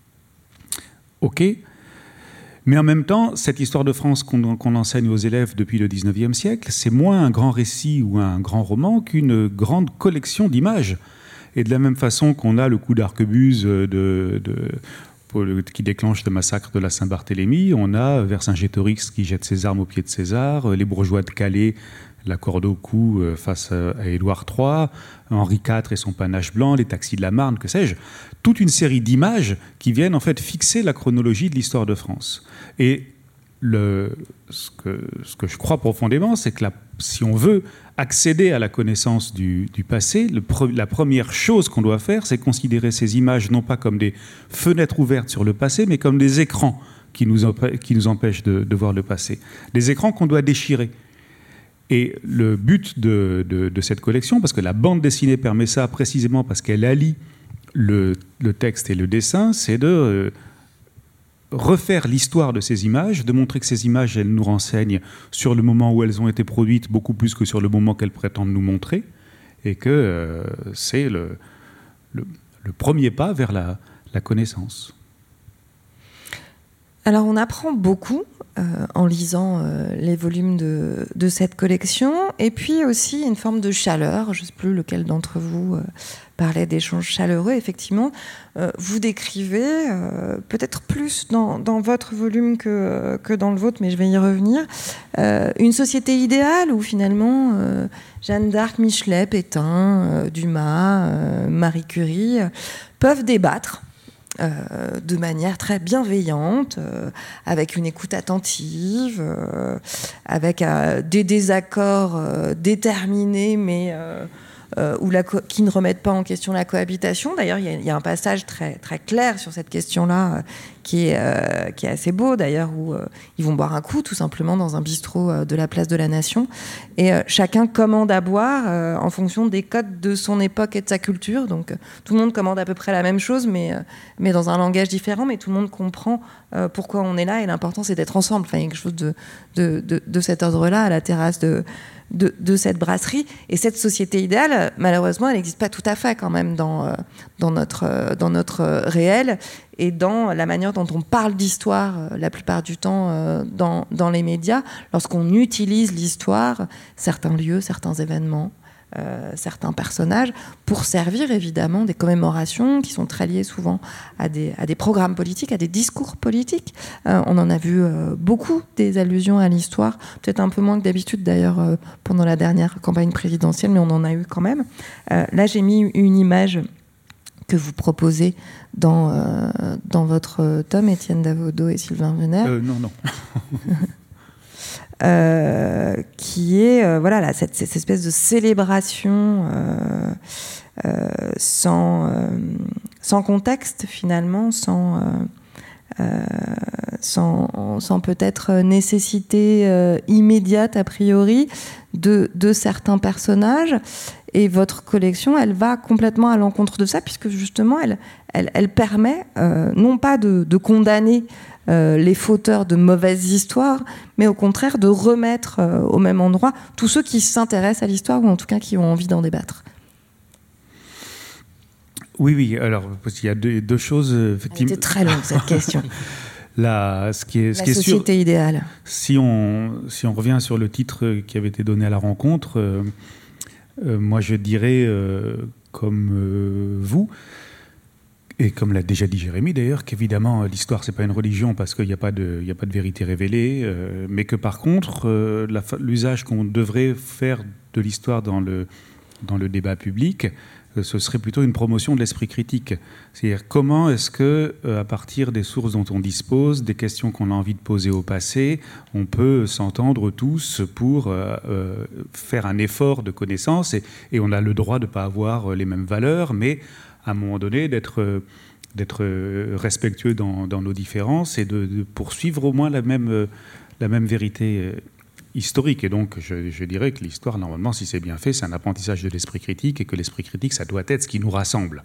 [SPEAKER 3] OK. Mais en même temps, cette histoire de France qu'on, qu'on enseigne aux élèves depuis le dix-neuvième siècle, c'est moins un grand récit ou un grand roman qu'une grande collection d'images. Et de la même façon qu'on a le coup d'arquebuse de, de, pour le, qui déclenche le massacre de la Saint-Barthélemy, on a Vercingétorix qui jette ses armes aux pieds de César, les bourgeois de Calais, la corde au cou face à Édouard trois, Henri quatre et son panache blanc, les taxis de la Marne, que sais-je. Toute une série d'images qui viennent en fait fixer la chronologie de l'histoire de France. Et le, ce, que, ce que je crois profondément, c'est que la, si on veut accéder à la connaissance du, du passé, le pre, la première chose qu'on doit faire, c'est considérer ces images non pas comme des fenêtres ouvertes sur le passé, mais comme des écrans qui nous, empê- qui nous empêchent de, de voir le passé. Des écrans qu'on doit déchirer. Et le but de, de, de cette collection, parce que la bande dessinée permet ça précisément parce qu'elle allie le, le texte et le dessin, c'est de... Euh, refaire l'histoire de ces images, de montrer que ces images, elles nous renseignent sur le moment où elles ont été produites, beaucoup plus que sur le moment qu'elles prétendent nous montrer, et que euh, c'est le, le, le premier pas vers la, la connaissance.
[SPEAKER 2] Alors on apprend beaucoup euh, en lisant euh, les volumes de, de cette collection, et puis aussi une forme de chaleur. Je ne sais plus lequel d'entre vous euh, parlait d'échanges chaleureux. Effectivement, euh, vous décrivez, euh, peut-être plus dans, dans votre volume que, que dans le vôtre, mais je vais y revenir, euh, une société idéale où finalement euh, Jeanne d'Arc, Michelet, Pétain, euh, Dumas, euh, Marie Curie euh, peuvent débattre Euh, de manière très bienveillante, euh, avec une écoute attentive, euh, avec euh, des désaccords euh, déterminés, mais euh, euh, où la co- qui ne remettent pas en question la cohabitation. D'ailleurs, il y, y a un passage très, très clair sur cette question-là, euh, qui est, euh, qui est assez beau d'ailleurs, où euh, ils vont boire un coup tout simplement dans un bistrot euh, de la place de la Nation. Et euh, chacun commande à boire euh, en fonction des codes de son époque et de sa culture. Donc euh, tout le monde commande à peu près la même chose, mais, euh, mais dans un langage différent, mais tout le monde comprend euh, pourquoi on est là, et l'important c'est d'être ensemble. Enfin, il y a quelque chose de, de, de, de cet ordre-là à la terrasse de... De, de cette brasserie. Et cette société idéale, malheureusement, elle n'existe pas tout à fait quand même dans, euh, dans, notre, euh, dans notre réel et dans la manière dont on parle d'histoire euh, la plupart du temps euh, dans, dans les médias, lorsqu'on utilise l'histoire, certains lieux, certains événements, Euh, certains personnages, pour servir évidemment des commémorations qui sont très liées souvent à des, à des programmes politiques, à des discours politiques. Euh, on en a vu euh, beaucoup des allusions à l'histoire, peut-être un peu moins que d'habitude d'ailleurs euh, pendant la dernière campagne présidentielle, mais on en a eu quand même. Euh, là, j'ai mis une image que vous proposez dans, euh, dans votre tome, Étienne Davodo et Sylvain Venère.
[SPEAKER 3] Euh, non, non.
[SPEAKER 2] Euh, qui est euh, voilà là, cette, cette espèce de célébration euh, euh, sans, euh, sans contexte finalement, sans, euh, euh, sans, sans peut-être nécessité euh, immédiate a priori de, de certains personnages. Et votre collection, elle va complètement à l'encontre de ça, puisque justement elle, elle, elle permet euh, non pas de, de condamner Euh, les fauteurs de mauvaises histoires, mais au contraire de remettre euh, au même endroit tous ceux qui s'intéressent à l'histoire, ou en tout cas qui ont envie d'en débattre.
[SPEAKER 3] Oui, oui, alors il y a deux, deux choses. Effectivement.
[SPEAKER 2] Elle était très longue cette question.
[SPEAKER 3] La, ce qui est, ce
[SPEAKER 2] la
[SPEAKER 3] qui est
[SPEAKER 2] société
[SPEAKER 3] sûr,
[SPEAKER 2] idéale.
[SPEAKER 3] Si on, si on revient sur le titre qui avait été donné à la rencontre, euh, euh, moi je dirais, euh, comme euh, vous, et comme l'a déjà dit Jérémy d'ailleurs, qu'évidemment l'histoire c'est pas une religion parce qu'il n'y a pas de, il n'y a pas de vérité révélée, euh, mais que par contre euh, la, l'usage qu'on devrait faire de l'histoire dans le, dans le débat public, euh, ce serait plutôt une promotion de l'esprit critique. C'est-à-dire comment est-ce que euh, à partir des sources dont on dispose, des questions qu'on a envie de poser au passé, on peut s'entendre tous pour euh, euh, faire un effort de connaissance, et, et on a le droit de ne pas avoir les mêmes valeurs, mais à un moment donné, d'être, d'être respectueux dans, dans nos différences et de, de poursuivre au moins la même, la même vérité historique. Et donc, je, je dirais que l'histoire, normalement, si c'est bien fait, c'est un apprentissage de l'esprit critique, et que l'esprit critique, ça doit être ce qui nous rassemble.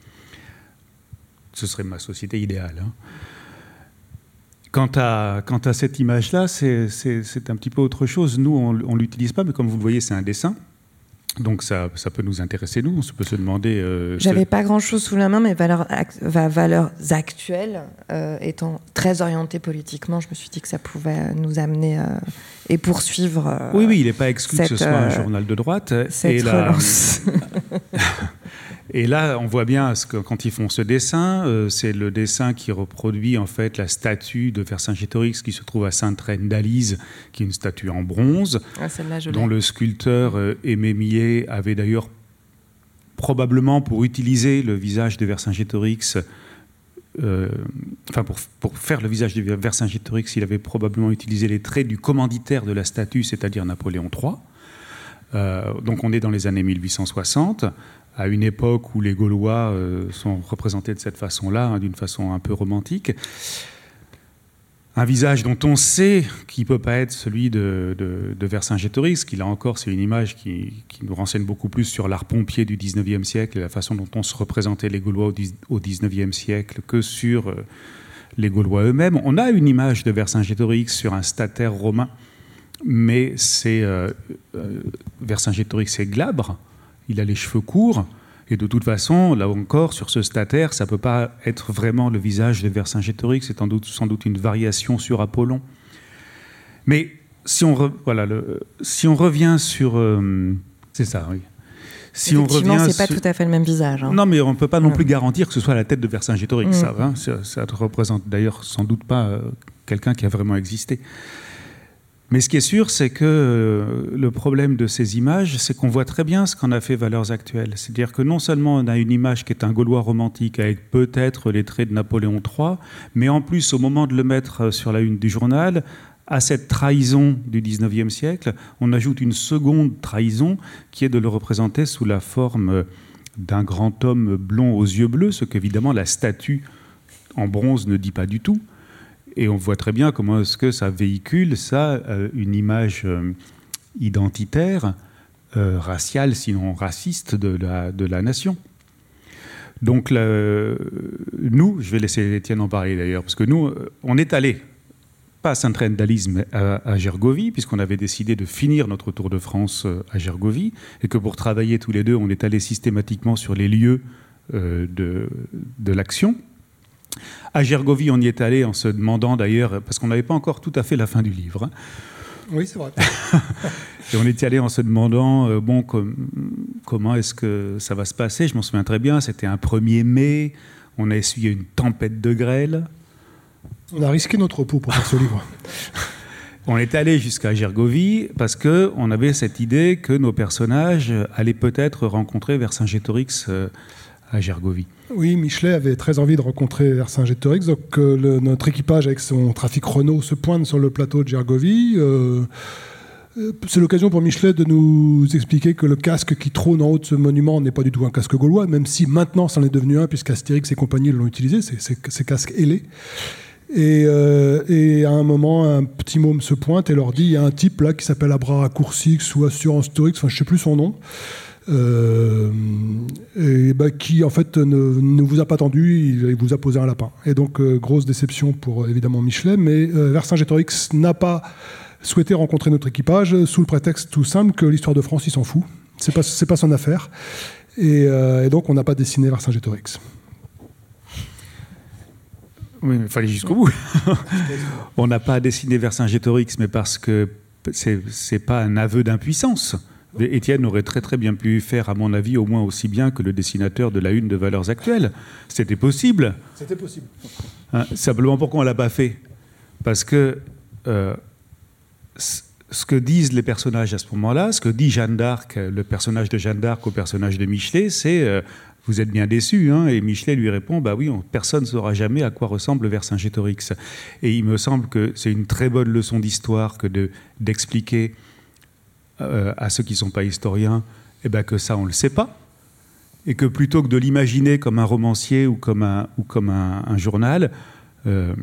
[SPEAKER 3] Ce serait ma société idéale. Hein. Quant à, quant à cette image-là, c'est, c'est, c'est un petit peu autre chose. Nous, on ne l'utilise pas, mais comme vous le voyez, c'est un dessin. Donc ça, ça peut nous intéresser, nous. On peut se demander... Euh,
[SPEAKER 2] J'avais
[SPEAKER 3] ce...
[SPEAKER 2] pas grand-chose sous la main, mais valeurs, act- valeurs actuelles, euh, étant très orientées politiquement, je me suis dit que ça pouvait nous amener euh, et poursuivre... Euh,
[SPEAKER 3] oui, oui, il n'est pas exclu
[SPEAKER 2] cette,
[SPEAKER 3] que ce soit un
[SPEAKER 2] euh,
[SPEAKER 3] journal de droite.
[SPEAKER 2] Cette
[SPEAKER 3] et là,
[SPEAKER 2] relance.
[SPEAKER 3] Et là, on voit bien ce que, quand ils font ce dessin, euh, c'est le dessin qui reproduit en fait la statue de Vercingétorix qui se trouve à Sainte-Reine d'Alise, qui est une statue en bronze,
[SPEAKER 2] ah, celle-là, je
[SPEAKER 3] dont
[SPEAKER 2] l'ai.
[SPEAKER 3] le sculpteur euh, Aimé Millet avait d'ailleurs probablement pour utiliser le visage de Vercingétorix, euh, enfin pour, pour faire le visage de Vercingétorix, il avait probablement utilisé les traits du commanditaire de la statue, c'est-à-dire Napoléon trois. Euh, donc on est dans les années mille huit cent soixante, à une époque où les Gaulois euh, sont représentés de cette façon-là, hein, d'une façon un peu romantique. Un visage dont on sait qu'il ne peut pas être celui de, de, de Vercingétorix, qui là encore c'est une image qui, qui nous renseigne beaucoup plus sur l'art pompier du dix-neuvième siècle et la façon dont on se représentait les Gaulois au dix-neuvième siècle que sur euh, les Gaulois eux-mêmes. On a une image de Vercingétorix sur un stataire romain, mais c'est euh, euh, Vercingétorix est glabre, il a les cheveux courts, et de toute façon, là encore, sur ce stataire, ça ne peut pas être vraiment le visage de Vercingétorix, c'est sans doute, sans doute une variation sur Apollon. Mais si on, re, voilà, le, si on revient sur... Euh, c'est ça, oui.
[SPEAKER 2] Si Effectivement, ce n'est pas
[SPEAKER 3] sur...
[SPEAKER 2] tout à fait le même visage. Hein.
[SPEAKER 3] Non, mais on ne peut pas non plus garantir que ce soit la tête de Vercingétorix.
[SPEAKER 2] Mmh.
[SPEAKER 3] Ça, hein, ça, ça représente d'ailleurs sans doute pas euh, quelqu'un qui a vraiment existé. Mais ce qui est sûr, c'est que euh, le problème de ces images, c'est qu'on voit très bien ce qu'en a fait Valeurs Actuelles. C'est-à-dire que non seulement on a une image qui est un Gaulois romantique avec peut-être les traits de Napoléon trois, mais en plus, au moment de le mettre sur la une du journal, à cette trahison du dix-neuvième siècle, on ajoute une seconde trahison qui est de le représenter sous la forme d'un grand homme blond aux yeux bleus, ce qu'évidemment la statue en bronze ne dit pas du tout. Et on voit très bien comment est-ce que ça véhicule, ça, euh, une image euh, identitaire, euh, raciale, sinon raciste, de la, de la nation. Donc, là, nous, je vais laisser Étienne en parler d'ailleurs, parce que nous, on est allés, pas à Sainte-Reine-d'Alise, mais à, à Gergovie, puisqu'on avait décidé de finir notre Tour de France à Gergovie, et que pour travailler tous les deux, on est allés systématiquement sur les lieux euh, de, de l'action. À Gergovie, on y est allé en se demandant d'ailleurs, parce qu'on n'avait pas encore tout à fait la fin du livre. Hein.
[SPEAKER 4] Oui, c'est vrai.
[SPEAKER 3] Et on était allé en se demandant, euh, bon, com- comment est-ce que ça va se passer. Je m'en souviens très bien, c'était un premier mai, on a essuyé une tempête de grêle.
[SPEAKER 4] On a risqué notre peau pour faire ce livre.
[SPEAKER 3] On est allé jusqu'à Gergovie parce qu'on avait cette idée que nos personnages allaient peut-être rencontrer Vercingétorix euh, à Gergovie.
[SPEAKER 4] Oui, Michelet avait très envie de rencontrer Vercingétorix, donc euh, le, notre équipage avec son trafic Renault se pointe sur le plateau de Gergovie. Euh, c'est l'occasion pour Michelet de nous expliquer que le casque qui trône en haut de ce monument n'est pas du tout un casque gaulois, même si maintenant c'en est devenu un, puisqu'Astérix et compagnie l'ont utilisé, c'est, c'est, c'est casque ailé. Et, euh, et à un moment, un petit môme se pointe et leur dit, il y a un type là qui s'appelle Abracoursix ou Assurance Torix, enfin je ne sais plus son nom, euh, et bah, qui en fait ne, ne vous a pas attendu, il, il vous a posé un lapin. Et donc euh, grosse déception pour évidemment Michelet, mais euh, Vercingétorix n'a pas souhaité rencontrer notre équipage sous le prétexte tout simple que l'histoire de France il s'en fout, c'est pas, c'est pas son affaire, et, euh, et donc on n'a pas dessiné Vercingétorix.
[SPEAKER 3] Oui, mais il fallait jusqu'au bout. On n'a pas dessiné Vercingétorix, mais parce que c'est, c'est pas un aveu d'impuissance. Étienne aurait très très bien pu faire, à mon avis, au moins aussi bien que le dessinateur de la une de Valeurs Actuelles. C'était possible.
[SPEAKER 4] C'était possible.
[SPEAKER 3] Hein, simplement, pourquoi on ne l'a pas fait ? Parce que euh, ce que disent les personnages à ce moment-là, ce que dit Jeanne d'Arc, le personnage de Jeanne d'Arc au personnage de Michelet, c'est euh, « vous êtes bien déçus hein ?» Et Michelet lui répond « bah oui, on, personne ne saura jamais à quoi ressemble Vercingétorix ». Et il me semble que c'est une très bonne leçon d'histoire que de, d'expliquer euh, à ceux qui ne sont pas historiens eh ben, que ça, on ne le sait pas. Et que plutôt que de l'imaginer comme un romancier ou comme un, ou comme un, un journal, euh,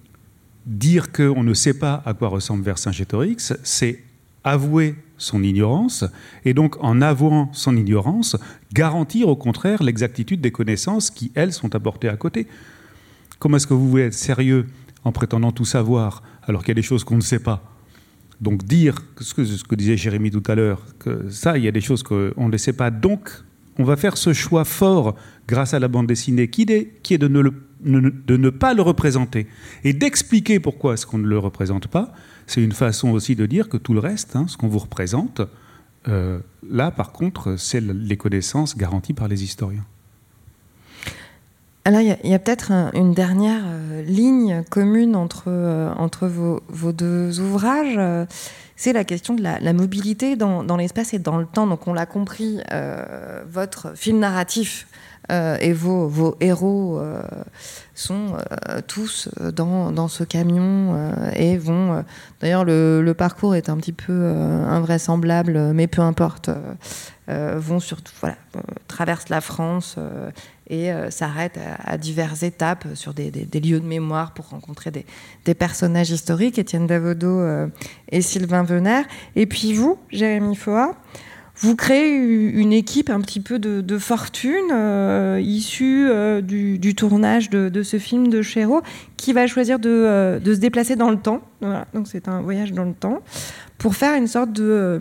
[SPEAKER 3] dire qu'on ne sait pas à quoi ressemble Vercingétorix, c'est avouer son ignorance, et donc en avouant son ignorance, garantir au contraire l'exactitude des connaissances qui, elles, sont apportées à côté. Comment est-ce que vous voulez être sérieux en prétendant tout savoir, alors qu'il y a des choses qu'on ne sait pas ? Donc dire, ce que, ce que disait Jérémy tout à l'heure, que ça, il y a des choses qu'on ne sait pas, donc on va faire ce choix fort, grâce à la bande dessinée, qui est, qui est de, ne le, de ne pas le représenter, et d'expliquer pourquoi est-ce qu'on ne le représente pas. C'est une façon aussi de dire que tout le reste, hein, ce qu'on vous représente, euh, là, par contre, c'est les connaissances garanties par les historiens.
[SPEAKER 2] Alors, il y, y a peut-être un, une dernière euh, ligne commune entre, euh, entre vos, vos deux ouvrages. Euh, c'est la question de la, la mobilité dans, dans l'espace et dans le temps. Donc, on l'a compris, euh, votre film narratif euh, et vos, vos héros euh, sont euh, tous dans, dans ce camion euh, et vont... Euh, d'ailleurs, le, le parcours est un petit peu euh, invraisemblable, mais peu importe. Euh, euh, vont surtout... Voilà, euh, traversent la France... Euh, et euh, s'arrête à, à diverses étapes sur des, des, des lieux de mémoire pour rencontrer des, des personnages historiques, Étienne Davodo euh, et Sylvain Venère. Et puis vous, Jérémy Foa, vous créez une équipe un petit peu de, de fortune, euh, issue euh, du, du tournage de, de ce film de Chéreau, qui va choisir de, euh, de se déplacer dans le temps. Voilà, donc c'est un voyage dans le temps, pour faire une sorte de, euh,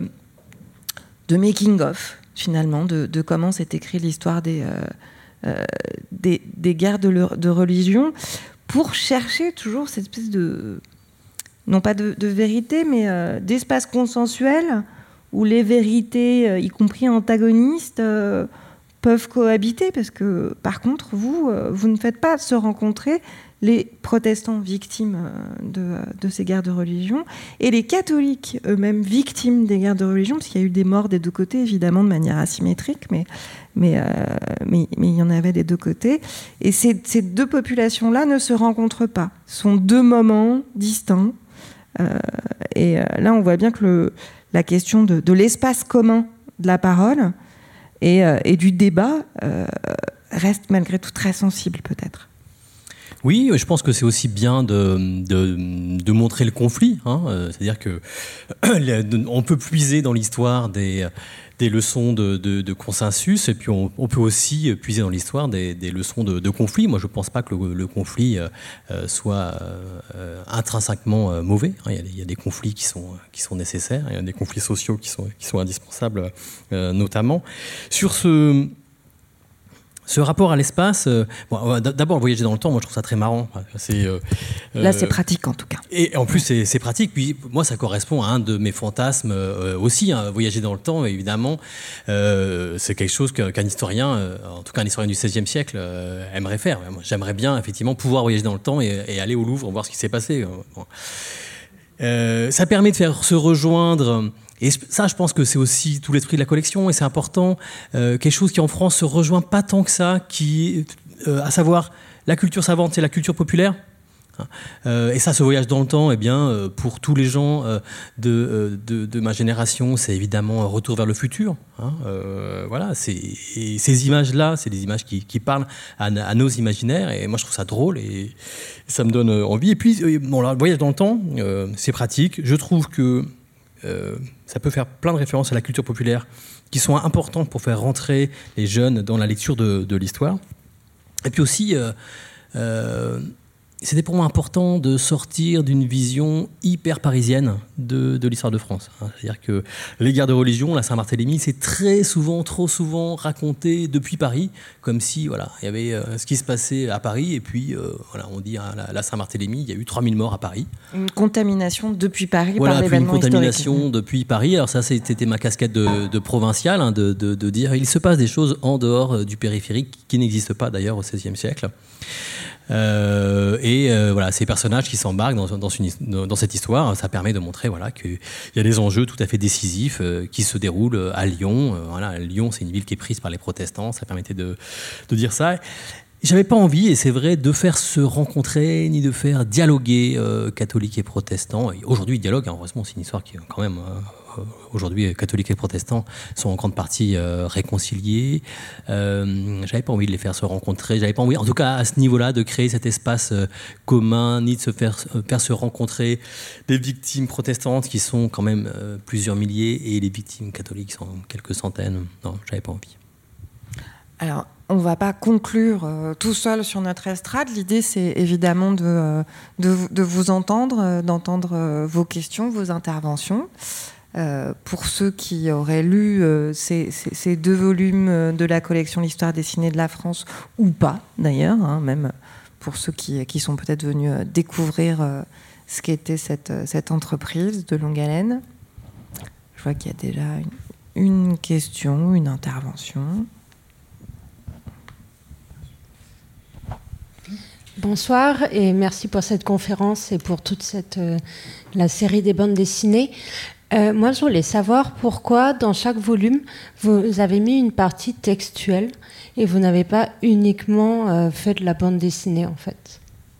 [SPEAKER 2] de making-of, finalement, de, de comment s'est écrite l'histoire des... Euh, Euh, des, des guerres de, le, de religion, pour chercher toujours cette espèce de, non pas de, de vérité, mais euh, d'espace consensuel où les vérités, euh, y compris antagonistes, euh, peuvent cohabiter, parce que par contre, vous, euh, vous ne faites pas se rencontrer les protestants victimes de, de ces guerres de religion et les catholiques eux-mêmes victimes des guerres de religion, parce qu'il y a eu des morts des deux côtés, évidemment de manière asymétrique, mais, mais, euh, mais, mais il y en avait des deux côtés. Et ces, ces deux populations-là ne se rencontrent pas. Ce sont deux moments distincts. Euh, et euh, là, on voit bien que le, la question de, de l'espace commun de la parole et, euh, et du débat euh, reste malgré tout très sensible, peut-être.
[SPEAKER 5] Oui, je pense que c'est aussi bien de, de, de montrer le conflit. Hein. C'est-à-dire que on peut puiser dans l'histoire des, des leçons de, de, de consensus, et puis on, on peut aussi puiser dans l'histoire des, des leçons de, de conflit. Moi, je ne pense pas que le, le conflit euh, soit euh, intrinsèquement mauvais. Il y a des, il y a des conflits qui sont, qui sont nécessaires, il y a des conflits sociaux qui sont, qui sont indispensables, euh, notamment. Sur ce... Ce rapport à l'espace, euh, bon, d'abord voyager dans le temps, moi je trouve ça très marrant. C'est, euh,
[SPEAKER 2] Là c'est pratique en tout cas.
[SPEAKER 5] Et en plus c'est, c'est pratique, puis moi ça correspond à un de mes fantasmes euh, aussi, hein, voyager dans le temps évidemment. Euh, c'est quelque chose que, qu'un historien, euh, en tout cas un historien du seizième siècle, euh, aimerait faire. Moi, j'aimerais bien effectivement pouvoir voyager dans le temps et, et aller au Louvre voir ce qui s'est passé. Bon. Euh, ça permet de faire se rejoindre... Et ça, je pense que c'est aussi tout l'esprit de la collection, et c'est important. Euh, quelque chose qui, en France, se rejoint pas tant que ça, qui, euh, à savoir, la culture savante, c'est la culture populaire. Euh, et ça, ce voyage dans le temps, eh bien, euh, pour tous les gens euh, de, euh, de, de ma génération, c'est évidemment un retour vers le futur. Hein, euh, voilà, c'est, et ces images-là, c'est des images qui, qui parlent à, à nos imaginaires, et moi, je trouve ça drôle, et ça me donne envie. Et puis, euh, bon, là, le voyage dans le temps, euh, c'est pratique. Je trouve que Euh, ça peut faire plein de références à la culture populaire qui sont importantes pour faire rentrer les jeunes dans la lecture de, de l'histoire. Et puis aussi, euh, euh, c'était pour moi important de sortir d'une vision hyper parisienne de, de l'histoire de France. C'est-à-dire que les guerres de religion, la Saint-Barthélemy, c'est très souvent, trop souvent raconté depuis Paris, comme si voilà, il y avait euh, ce qui se passait à Paris, et puis euh, voilà, on dit hein, la, la Saint-Barthélemy, il y a eu trois mille morts à Paris.
[SPEAKER 2] Une contamination depuis Paris
[SPEAKER 5] voilà,
[SPEAKER 2] par l'événement historique.
[SPEAKER 5] Voilà, une contamination depuis Paris. Alors ça, c'était ma casquette de, de provincial, hein, de, de, de dire il se passe des choses en dehors du périphérique qui n'existent pas d'ailleurs au seizième siècle. Euh, et euh, voilà, ces personnages qui s'embarquent dans, dans, une, dans cette histoire, ça permet de montrer voilà, qu'il y a des enjeux tout à fait décisifs euh, qui se déroulent à Lyon. Euh, voilà, Lyon, c'est une ville qui est prise par les protestants, ça permettait de, de dire ça. J'avais pas envie, et c'est vrai, de faire se rencontrer ni de faire dialoguer euh, catholiques et protestants. Et aujourd'hui, ils dialoguent, hein, heureusement, c'est une histoire qui est quand même... Euh, aujourd'hui, catholiques et protestants sont en grande partie euh, réconciliés. Euh, j'avais pas envie de les faire se rencontrer, j'avais pas envie, en tout cas à ce niveau-là, de créer cet espace euh, commun, ni de se faire, euh, faire se rencontrer des victimes protestantes qui sont quand même euh, plusieurs milliers, et les victimes catholiques sont quelques centaines. Non, j'avais pas envie.
[SPEAKER 2] Alors, on ne va pas conclure euh, tout seul sur notre estrade. L'idée, c'est évidemment de, euh, de, de vous entendre, euh, d'entendre euh, vos questions, vos interventions. Euh, pour ceux qui auraient lu euh, ces, ces, ces deux volumes de la collection L'Histoire dessinée de la France, ou pas d'ailleurs, hein, même pour ceux qui, qui sont peut-être venus découvrir euh, ce qu'était cette, cette entreprise de longue haleine. Je vois qu'il y a déjà une, une question, une intervention.
[SPEAKER 6] Bonsoir et merci pour cette conférence et pour toute cette, euh, la série des bandes dessinées. Euh, moi, je voulais savoir pourquoi, dans chaque volume, vous avez mis une partie textuelle et vous n'avez pas uniquement euh, fait de la bande dessinée, en fait.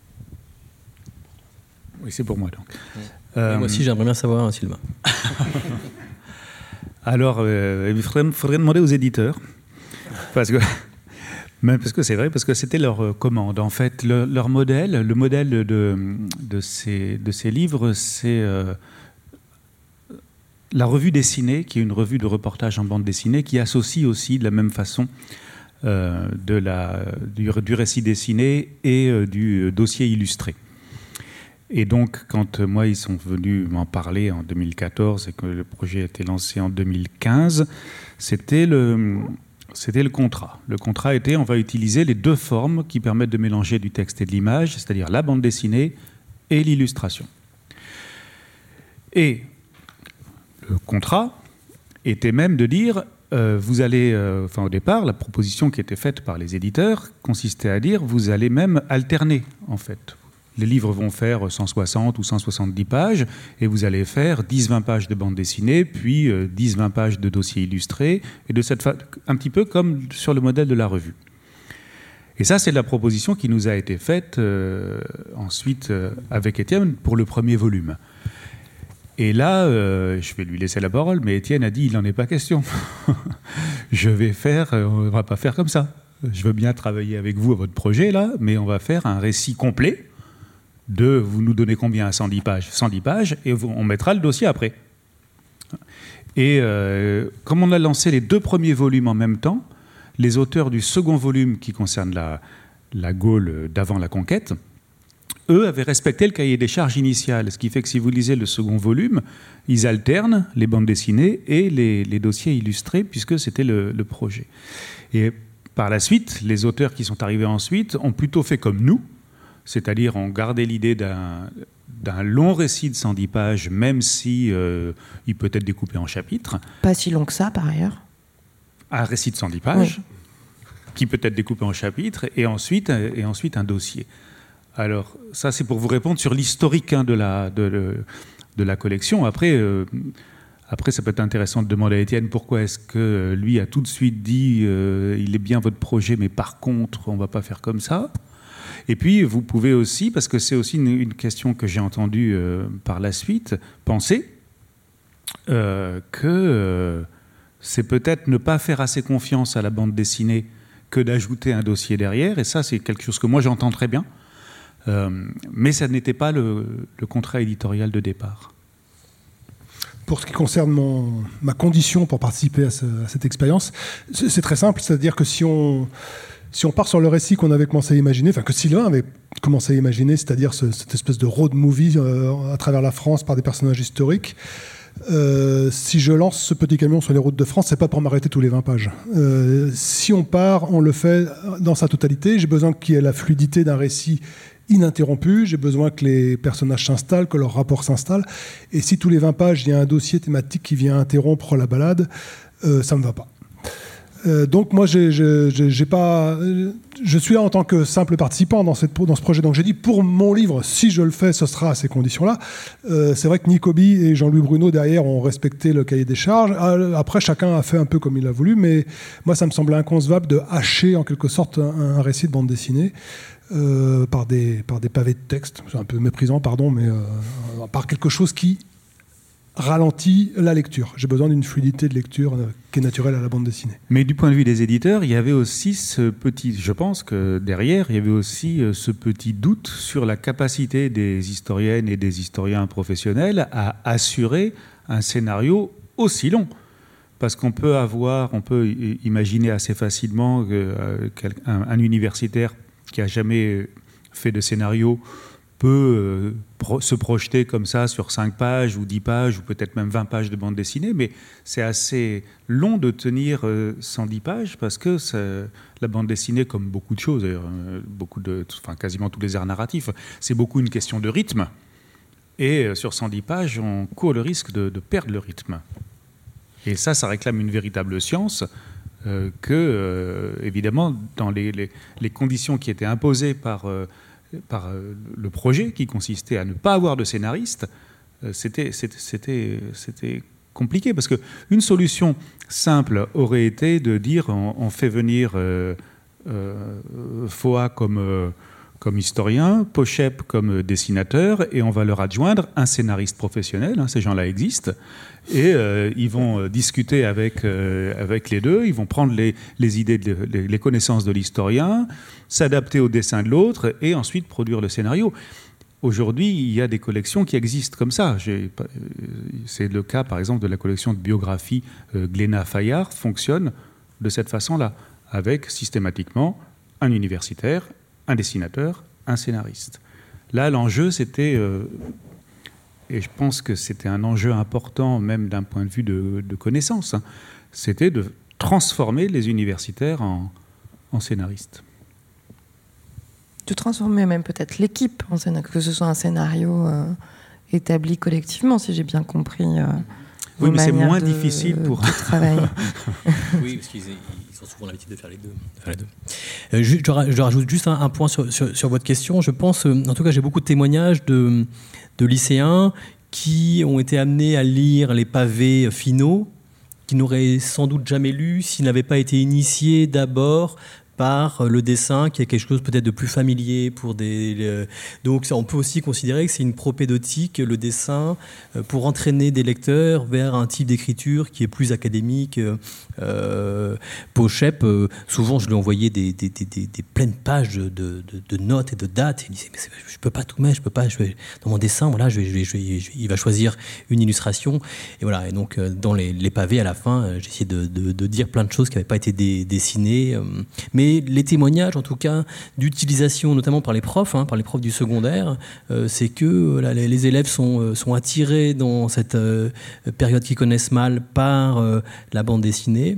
[SPEAKER 3] Oui, c'est pour moi, donc.
[SPEAKER 5] Euh, moi aussi, j'aimerais bien savoir, hein, Sylvain.
[SPEAKER 3] Alors, euh, il faudrait, faudrait demander aux éditeurs, parce que... Mais parce que c'est vrai, parce que c'était leur commande. En fait, le, leur modèle, le modèle de, de, ces, de ces livres, c'est euh, la revue dessinée, qui est une revue de reportage en bande dessinée, qui associe aussi de la même façon euh, de la, du, du récit dessiné et euh, du dossier illustré. Et donc, quand euh, moi, ils sont venus m'en parler en deux mille quatorze et que le projet a été lancé en deux mille quinze, c'était le... C'était le contrat. Le contrat était, on va utiliser les deux formes qui permettent de mélanger du texte et de l'image, c'est-à-dire la bande dessinée et l'illustration. Et le contrat était même de dire, euh, vous allez, euh, enfin au départ, la proposition qui était faite par les éditeurs consistait à dire, vous allez même alterner, en fait. Les livres vont faire cent soixante ou cent soixante-dix pages et vous allez faire dix à vingt pages de bande dessinée, puis dix à vingt pages de dossiers illustrés, et de cette fa- un petit peu comme sur le modèle de la revue. Et ça, c'est la proposition qui nous a été faite euh, ensuite euh, avec Étienne pour le premier volume. Et là, euh, je vais lui laisser la parole, mais Étienne a dit il n'en est pas question. Je vais faire, euh, on ne va pas faire comme ça. je veux bien travailler avec vous à votre projet, là, mais on va faire un récit complet de, vous nous donnez combien, cent dix pages, cent dix pages, et on mettra le dossier après. Et euh, comme on a lancé les deux premiers volumes en même temps, les auteurs du second volume qui concerne la, la Gaule d'avant la conquête, eux avaient respecté le cahier des charges initial, ce qui fait que si vous lisez le second volume, ils alternent les bandes dessinées et les, les dossiers illustrés, puisque c'était le, le projet. Et par la suite, les auteurs qui sont arrivés ensuite ont plutôt fait comme nous, c'est-à-dire ont gardé l'idée d'un, d'un long récit de cent dix pages, même si euh, il peut être découpé en chapitres.
[SPEAKER 2] Pas si long que ça, par ailleurs.
[SPEAKER 3] Un récit de cent dix pages, oui. Qui peut être découpé en chapitres, et ensuite, et ensuite un dossier. Alors, ça, c'est pour vous répondre sur l'historique hein, de, la, de, de la collection. Après, euh, après, ça peut être intéressant de demander à Étienne pourquoi est-ce que lui a tout de suite dit euh, il est bien votre projet, mais par contre, on ne va pas faire comme ça. Et puis, vous pouvez aussi, parce que c'est aussi une, une question que j'ai entendue euh, par la suite, penser euh, que euh, c'est peut-être ne pas faire assez confiance à la bande dessinée que d'ajouter un dossier derrière. Et ça, c'est quelque chose que moi, j'entends très bien. Euh, mais ça n'était pas le, le contrat éditorial de départ.
[SPEAKER 4] Pour ce qui concerne mon, ma condition pour participer à, ce, à cette expérience, c'est, c'est très simple, c'est-à-dire que si on, si on part sur le récit qu'on avait commencé à imaginer, enfin que Sylvain avait commencé à imaginer, c'est-à-dire ce, cette espèce de road movie euh, à travers la France par des personnages historiques, Euh, si je lance ce petit camion sur les routes de France, c'est pas pour m'arrêter tous les vingt pages. Euh, si on part, on le fait dans sa totalité. J'ai besoin qu'il y ait la fluidité d'un récit ininterrompu. J'ai besoin que les personnages s'installent, que leur rapport s'installe. Et si tous les vingt pages, il y a un dossier thématique qui vient interrompre la balade, euh, ça me va pas. Euh, donc moi, j'ai, j'ai, j'ai pas, je suis là en tant que simple participant dans, cette, dans ce projet. Donc j'ai dit, pour mon livre, si je le fais, ce sera à ces conditions-là. Euh, c'est vrai que Nicobi et Jean-Louis Bruno, derrière, ont respecté le cahier des charges. Après, chacun a fait un peu comme il a voulu, mais moi, ça me semblait inconcevable de hacher, en quelque sorte, un, un récit de bande dessinée euh, par, des, par des pavés de texte. C'est un peu méprisant, pardon, mais euh, par quelque chose qui ralentit la lecture. J'ai besoin d'une fluidité de lecture qui est naturelle à la bande dessinée.
[SPEAKER 3] Mais du point de vue des éditeurs, il y avait aussi ce petit... Je pense que derrière, il y avait aussi ce petit doute sur la capacité des historiennes et des historiens professionnels à assurer un scénario aussi long. Parce qu'on peut avoir, on peut imaginer assez facilement qu'un un universitaire qui n'a jamais fait de scénario peut euh, pro- se projeter comme ça sur cinq pages ou dix pages ou peut-être même vingt pages de bande dessinée, mais c'est assez long de tenir euh, cent dix pages parce que la bande dessinée, comme beaucoup de choses, d'ailleurs, euh, beaucoup de, enfin, quasiment tous les arts narratifs, c'est beaucoup une question de rythme. Et euh, sur cent dix pages, on court le risque de, de perdre le rythme. Et ça, ça réclame une véritable science euh, que, euh, évidemment, dans les, les, les conditions qui étaient imposées par... Euh, par le projet qui consistait à ne pas avoir de scénariste, c'était, c'était, c'était, c'était compliqué parce qu'une solution simple aurait été de dire on, on fait venir euh, euh, Foa comme, euh, comme historien, Pochep comme dessinateur et on va leur adjoindre un scénariste professionnel, hein, ces gens-là existent, et euh, ils vont discuter avec, euh, avec les deux, ils vont prendre les, les idées, de, les, les connaissances de l'historien, s'adapter au dessin de l'autre et ensuite produire le scénario. Aujourd'hui, il y a des collections qui existent comme ça. J'ai, c'est le cas, par exemple, de la collection de biographie euh, Glénat Fayard, fonctionne de cette façon-là, avec systématiquement un universitaire, un dessinateur, un scénariste. Là, l'enjeu, c'était... Euh, et je pense que c'était un enjeu important, même d'un point de vue de, de connaissance, hein, c'était de transformer les universitaires en, en scénaristes.
[SPEAKER 2] De transformer même peut-être l'équipe en scénario, que ce soit un scénario euh, établi collectivement, si j'ai bien compris. Euh,
[SPEAKER 3] oui, mais c'est moins de, difficile pour
[SPEAKER 2] travailler.
[SPEAKER 5] Oui, parce qu'ils ils ont souvent l'habitude de faire les deux. De faire les deux. Euh, je, je, je rajoute juste un, un point sur, sur, sur votre question. Je pense, euh, en tout cas, j'ai beaucoup de témoignages de, de lycéens qui ont été amenés à lire les pavés finaux, qui n'auraient sans doute jamais lu s'ils n'avaient pas été initiés d'abord par le dessin, qui est quelque chose peut-être de plus familier pour des... Euh, donc on peut aussi considérer que c'est une propédeutique, le dessin, euh, pour entraîner des lecteurs vers un type d'écriture qui est plus académique. Euh, Pochep, euh, souvent je lui envoyais des, des, des, des, des pleines pages de, de, de notes et de dates. Il disait mais je peux pas tout mettre, je peux pas. Je vais, dans mon dessin, voilà, je vais, je vais, je vais, je vais, il va choisir une illustration et voilà. Et donc euh, dans les, les pavés à la fin, euh, j'ai essayé de, de, de dire plein de choses qui n'avaient pas été dé, dessinées. Euh, mais Mais les témoignages, en tout cas, d'utilisation, notamment par les profs, hein, par les profs du secondaire, euh, c'est que là, les, les élèves sont, sont attirés dans cette euh, période qu'ils connaissent mal par euh, la bande dessinée.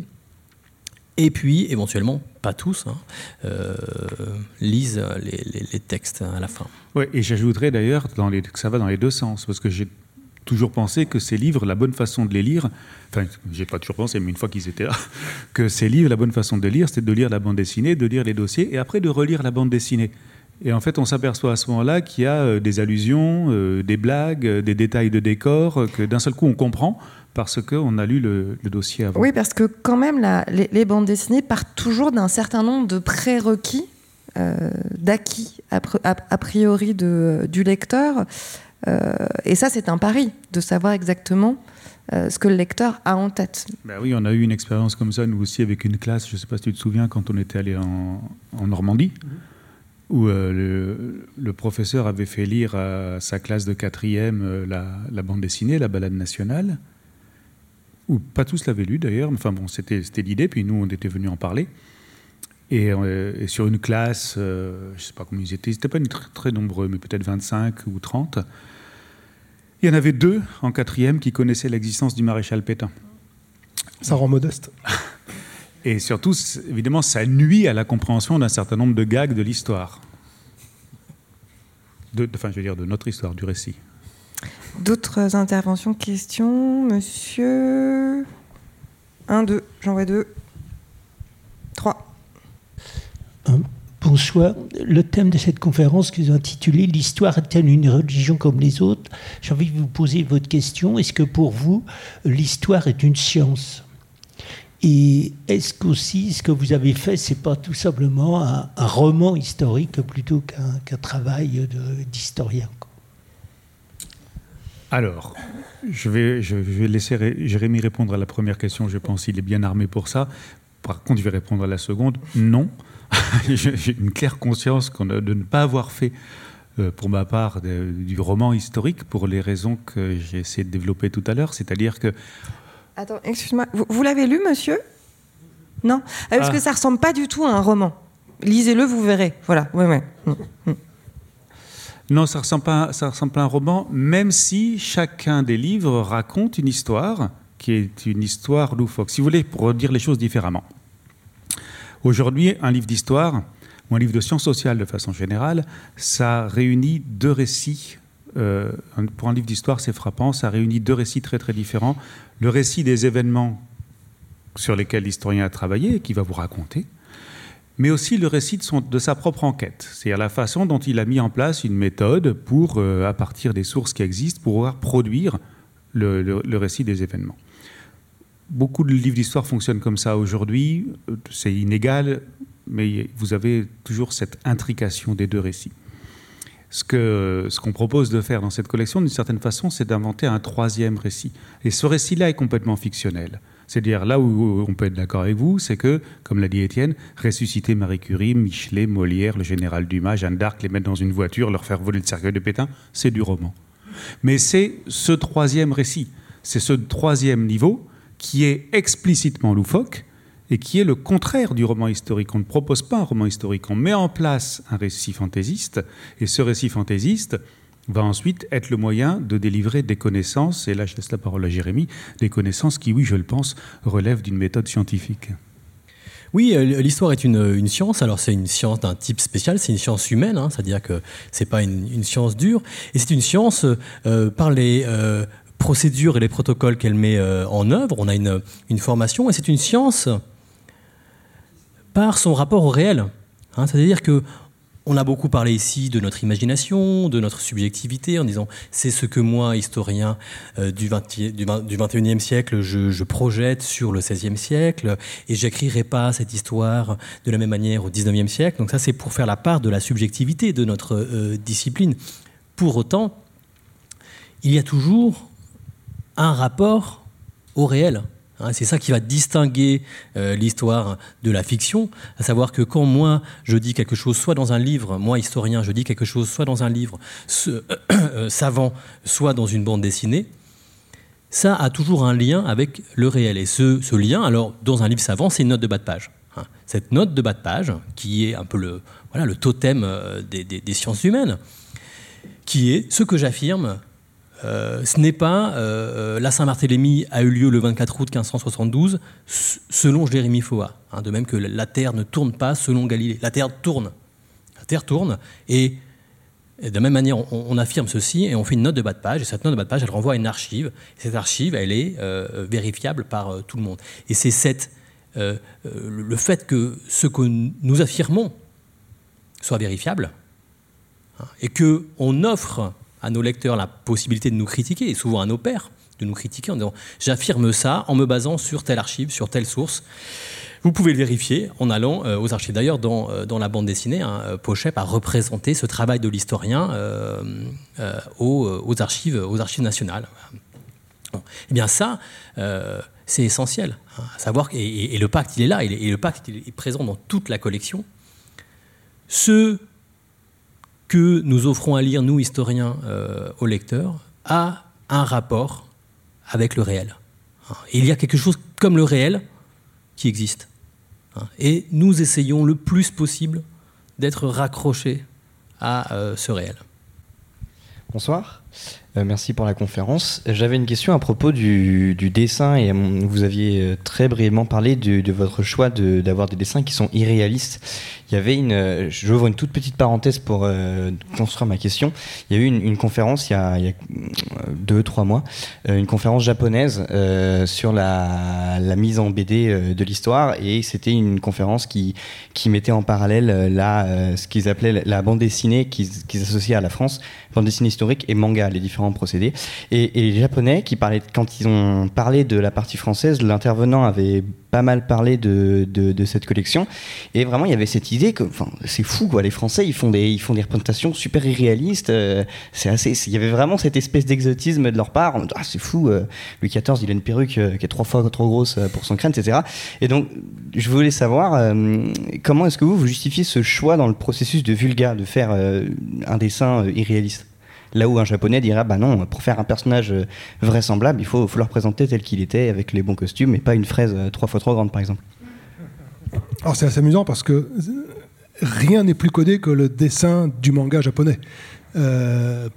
[SPEAKER 5] Et puis, éventuellement, pas tous, hein, euh, lisent les, les, les textes à la fin.
[SPEAKER 3] Ouais, et j'ajouterais d'ailleurs dans les, que ça va dans les deux sens, parce que j'ai toujours pensé que ces livres, la bonne façon de les lire, enfin, j'ai pas toujours pensé, mais une fois qu'ils étaient là, que ces livres, la bonne façon de les lire, c'était de lire la bande dessinée, de lire les dossiers, et après de relire la bande dessinée. Et en fait, on s'aperçoit à ce moment-là qu'il y a euh, des allusions, euh, des blagues, euh, des détails de décor, euh, que d'un seul coup on comprend, parce qu'on a lu le, le dossier avant.
[SPEAKER 2] Oui, parce que quand même, la, les, les bandes dessinées partent toujours d'un certain nombre de prérequis, euh, d'acquis, a, a, a priori de, du lecteur. Euh, et ça, c'est un pari, de savoir exactement euh, ce que le lecteur a en tête.
[SPEAKER 3] Ben oui, on a eu une expérience comme ça, nous aussi, avec une classe, je ne sais pas si tu te souviens, quand on était allé en, en Normandie, mmh. où euh, le, le professeur avait fait lire à sa classe de quatrième euh, la, la bande dessinée, la balade nationale, où pas tous l'avaient lu d'ailleurs, enfin bon, c'était, c'était l'idée, puis nous, on était venus en parler. Et, euh, et sur une classe, euh, je ne sais pas combien ils étaient, ils n'étaient pas très, très nombreux, mais peut-être vingt-cinq ou trente. Il y en avait deux en quatrième qui connaissaient l'existence du maréchal Pétain.
[SPEAKER 4] Ça rend modeste.
[SPEAKER 3] Et surtout, évidemment, ça nuit à la compréhension d'un certain nombre de gags de l'histoire. De, enfin, je veux dire, de notre histoire, du récit.
[SPEAKER 2] D'autres interventions, questions, monsieur? Un, deux, j'en vois deux. Trois.
[SPEAKER 7] Hein, bonsoir. Le thème de cette conférence que vous intitulez « L'histoire est-elle une religion comme les autres ?» J'ai envie de vous poser votre question. Est-ce que pour vous, l'histoire est une science ? Et est-ce qu'aussi, ce que vous avez fait, c'est pas tout simplement un, un roman historique plutôt qu'un, qu'un travail de, d'historien ?
[SPEAKER 3] Alors, je vais, je vais laisser Jérémy répondre à la première question. Je pense qu'il est bien armé pour ça. Par contre, je vais répondre à la seconde. Non. J'ai une claire conscience de ne pas avoir fait, euh, pour ma part, de, du roman historique pour les raisons que j'ai essayé de développer tout à l'heure. C'est-à-dire que...
[SPEAKER 2] Attends, excuse-moi. Vous, vous l'avez lu, monsieur ? Non ? ah, Parce ah. que ça ne ressemble pas du tout à un roman. Lisez-le, vous verrez. Voilà. Ouais, ouais. Mmh.
[SPEAKER 3] Non, ça ne ressemble pas, ça ressemble pas à un roman, même si chacun des livres raconte une histoire qui est une histoire loufoque. Si vous voulez, pour dire les choses différemment. Aujourd'hui, un livre d'histoire, ou un livre de sciences sociales de façon générale, ça réunit deux récits. Euh, pour un livre d'histoire, c'est frappant, ça réunit deux récits très très différents. Le récit des événements sur lesquels l'historien a travaillé et qui va vous raconter, mais aussi le récit de, son, de sa propre enquête, c'est-à-dire la façon dont il a mis en place une méthode pour, euh, à partir des sources qui existent, pour pouvoir produire le, le, le récit des événements. Beaucoup de livres d'histoire fonctionnent comme ça aujourd'hui, c'est inégal, mais vous avez toujours cette intrication des deux récits. Ce, que, ce qu'on propose de faire dans cette collection, d'une certaine façon, c'est d'inventer un troisième récit. Et ce récit-là est complètement fictionnel. C'est-à-dire, là où on peut être d'accord avec vous, c'est que, comme l'a dit Étienne, ressusciter Marie Curie, Michelet, Molière, le général Dumas, Jeanne d'Arc, les mettre dans une voiture, leur faire voler le cercueil de Pétain, c'est du roman. Mais c'est ce troisième récit, c'est ce troisième niveau qui est explicitement loufoque et qui est le contraire du roman historique. On ne propose pas un roman historique, on met en place un récit fantaisiste, et ce récit fantaisiste va ensuite être le moyen de délivrer des connaissances, et là je laisse la parole à Jérémy, des connaissances qui, oui, je le pense, relèvent d'une méthode scientifique.
[SPEAKER 5] Oui, l'histoire est une, une science. Alors c'est une science d'un type spécial, c'est une science humaine, hein, c'est-à-dire que c'est pas une, une science dure, et c'est une science euh, par les euh, procédures et les protocoles qu'elle met euh, en œuvre. On a une, une formation, et c'est une science par son rapport au réel. Hein, c'est-à-dire que On a beaucoup parlé ici de notre imagination, de notre subjectivité, en disant c'est ce que moi, historien euh, du, vingtième, du, vingt, du vingt et unième siècle, je, je projette sur le seizième siècle, et j'écrirai pas cette histoire de la même manière au dix-neuvième siècle. Donc ça, c'est pour faire la part de la subjectivité de notre euh, discipline. Pour autant, il y a toujours un rapport au réel. Hein, c'est ça qui va distinguer euh, l'histoire de la fiction, à savoir que quand moi je dis quelque chose, soit dans un livre, moi historien, je dis quelque chose, soit dans un livre ce, euh, savant, soit dans une bande dessinée, ça a toujours un lien avec le réel. Et ce, ce lien, alors dans un livre savant, c'est une note de bas de page. Hein. Cette note de bas de page, qui est un peu le, voilà, le totem euh, des, des, des sciences humaines, qui est ce que j'affirme. Euh, ce n'est pas euh, la Saint-Barthélemy a eu lieu le vingt-quatre août quinze cent soixante-douze selon Jérémie Foa, hein, de même que la Terre ne tourne pas selon Galilée. La Terre tourne. La Terre tourne et, et de la même manière on, on affirme ceci et on fait une note de bas de page et cette note de bas de page elle renvoie à une archive. Et cette archive elle est euh, vérifiable par euh, tout le monde. Et c'est cette, euh, euh, le fait que ce que nous affirmons soit vérifiable hein, et qu'on offre à nos lecteurs la possibilité de nous critiquer, et souvent à nos pairs, de nous critiquer en disant « j'affirme ça en me basant sur telle archive, sur telle source ». Vous pouvez le vérifier en allant euh, aux archives. D'ailleurs, dans, euh, dans la bande dessinée, hein, Pochep a représenté ce travail de l'historien euh, euh, aux, aux, archives, aux archives nationales. Bon. Eh bien ça, euh, c'est essentiel. Hein, à savoir, et, et, et le pacte, il est là, et, et le pacte il est présent dans toute la collection. Ce que nous offrons à lire, nous, historiens, euh, aux lecteurs, a un rapport avec le réel. Et il y a quelque chose comme le réel qui existe. Et nous essayons le plus possible d'être raccrochés à euh, ce réel.
[SPEAKER 8] Bonsoir. Euh, merci pour la conférence. J'avais une question à propos du, du dessin et vous aviez très brièvement parlé de, de votre choix de, d'avoir des dessins qui sont irréalistes. Il y avait une, j'ouvre une toute petite parenthèse pour euh, construire ma question. Il y a eu une, une conférence il y a, il y a deux, trois mois, euh, une conférence japonaise euh, sur la, la mise en B D euh, de l'histoire et c'était une conférence qui, qui mettait en parallèle euh, la, euh, ce qu'ils appelaient la bande dessinée qu'ils, qu'ils associaient à la France, bande dessinée historique et manga, les différents procédés. Et, et les Japonais, qui parlaient, quand ils ont parlé de la partie française, l'intervenant avait pas mal parlé de, de, de cette collection. Et vraiment, il y avait cette idée que, enfin, c'est fou, quoi. Les Français, ils font des, ils font des représentations super irréalistes. Euh, c'est assez, il y avait vraiment cette espèce d'exotisme de leur part. On, ah, c'est fou. Euh, Louis quatorze, il a une perruque euh, qui est trois fois trop grosse pour son crâne, et cetera. Et donc, je voulais savoir euh, comment est-ce que vous, vous justifiez ce choix dans le processus de Vulga, de faire euh, un dessin euh, irréaliste? Là où un japonais dirait, bah non, pour faire un personnage vraisemblable, il faut, faut le représenter tel qu'il était, avec les bons costumes, et pas une fraise trois fois trop grande, par exemple.
[SPEAKER 4] Alors c'est assez amusant parce que rien n'est plus codé que le dessin du manga japonais. Euh,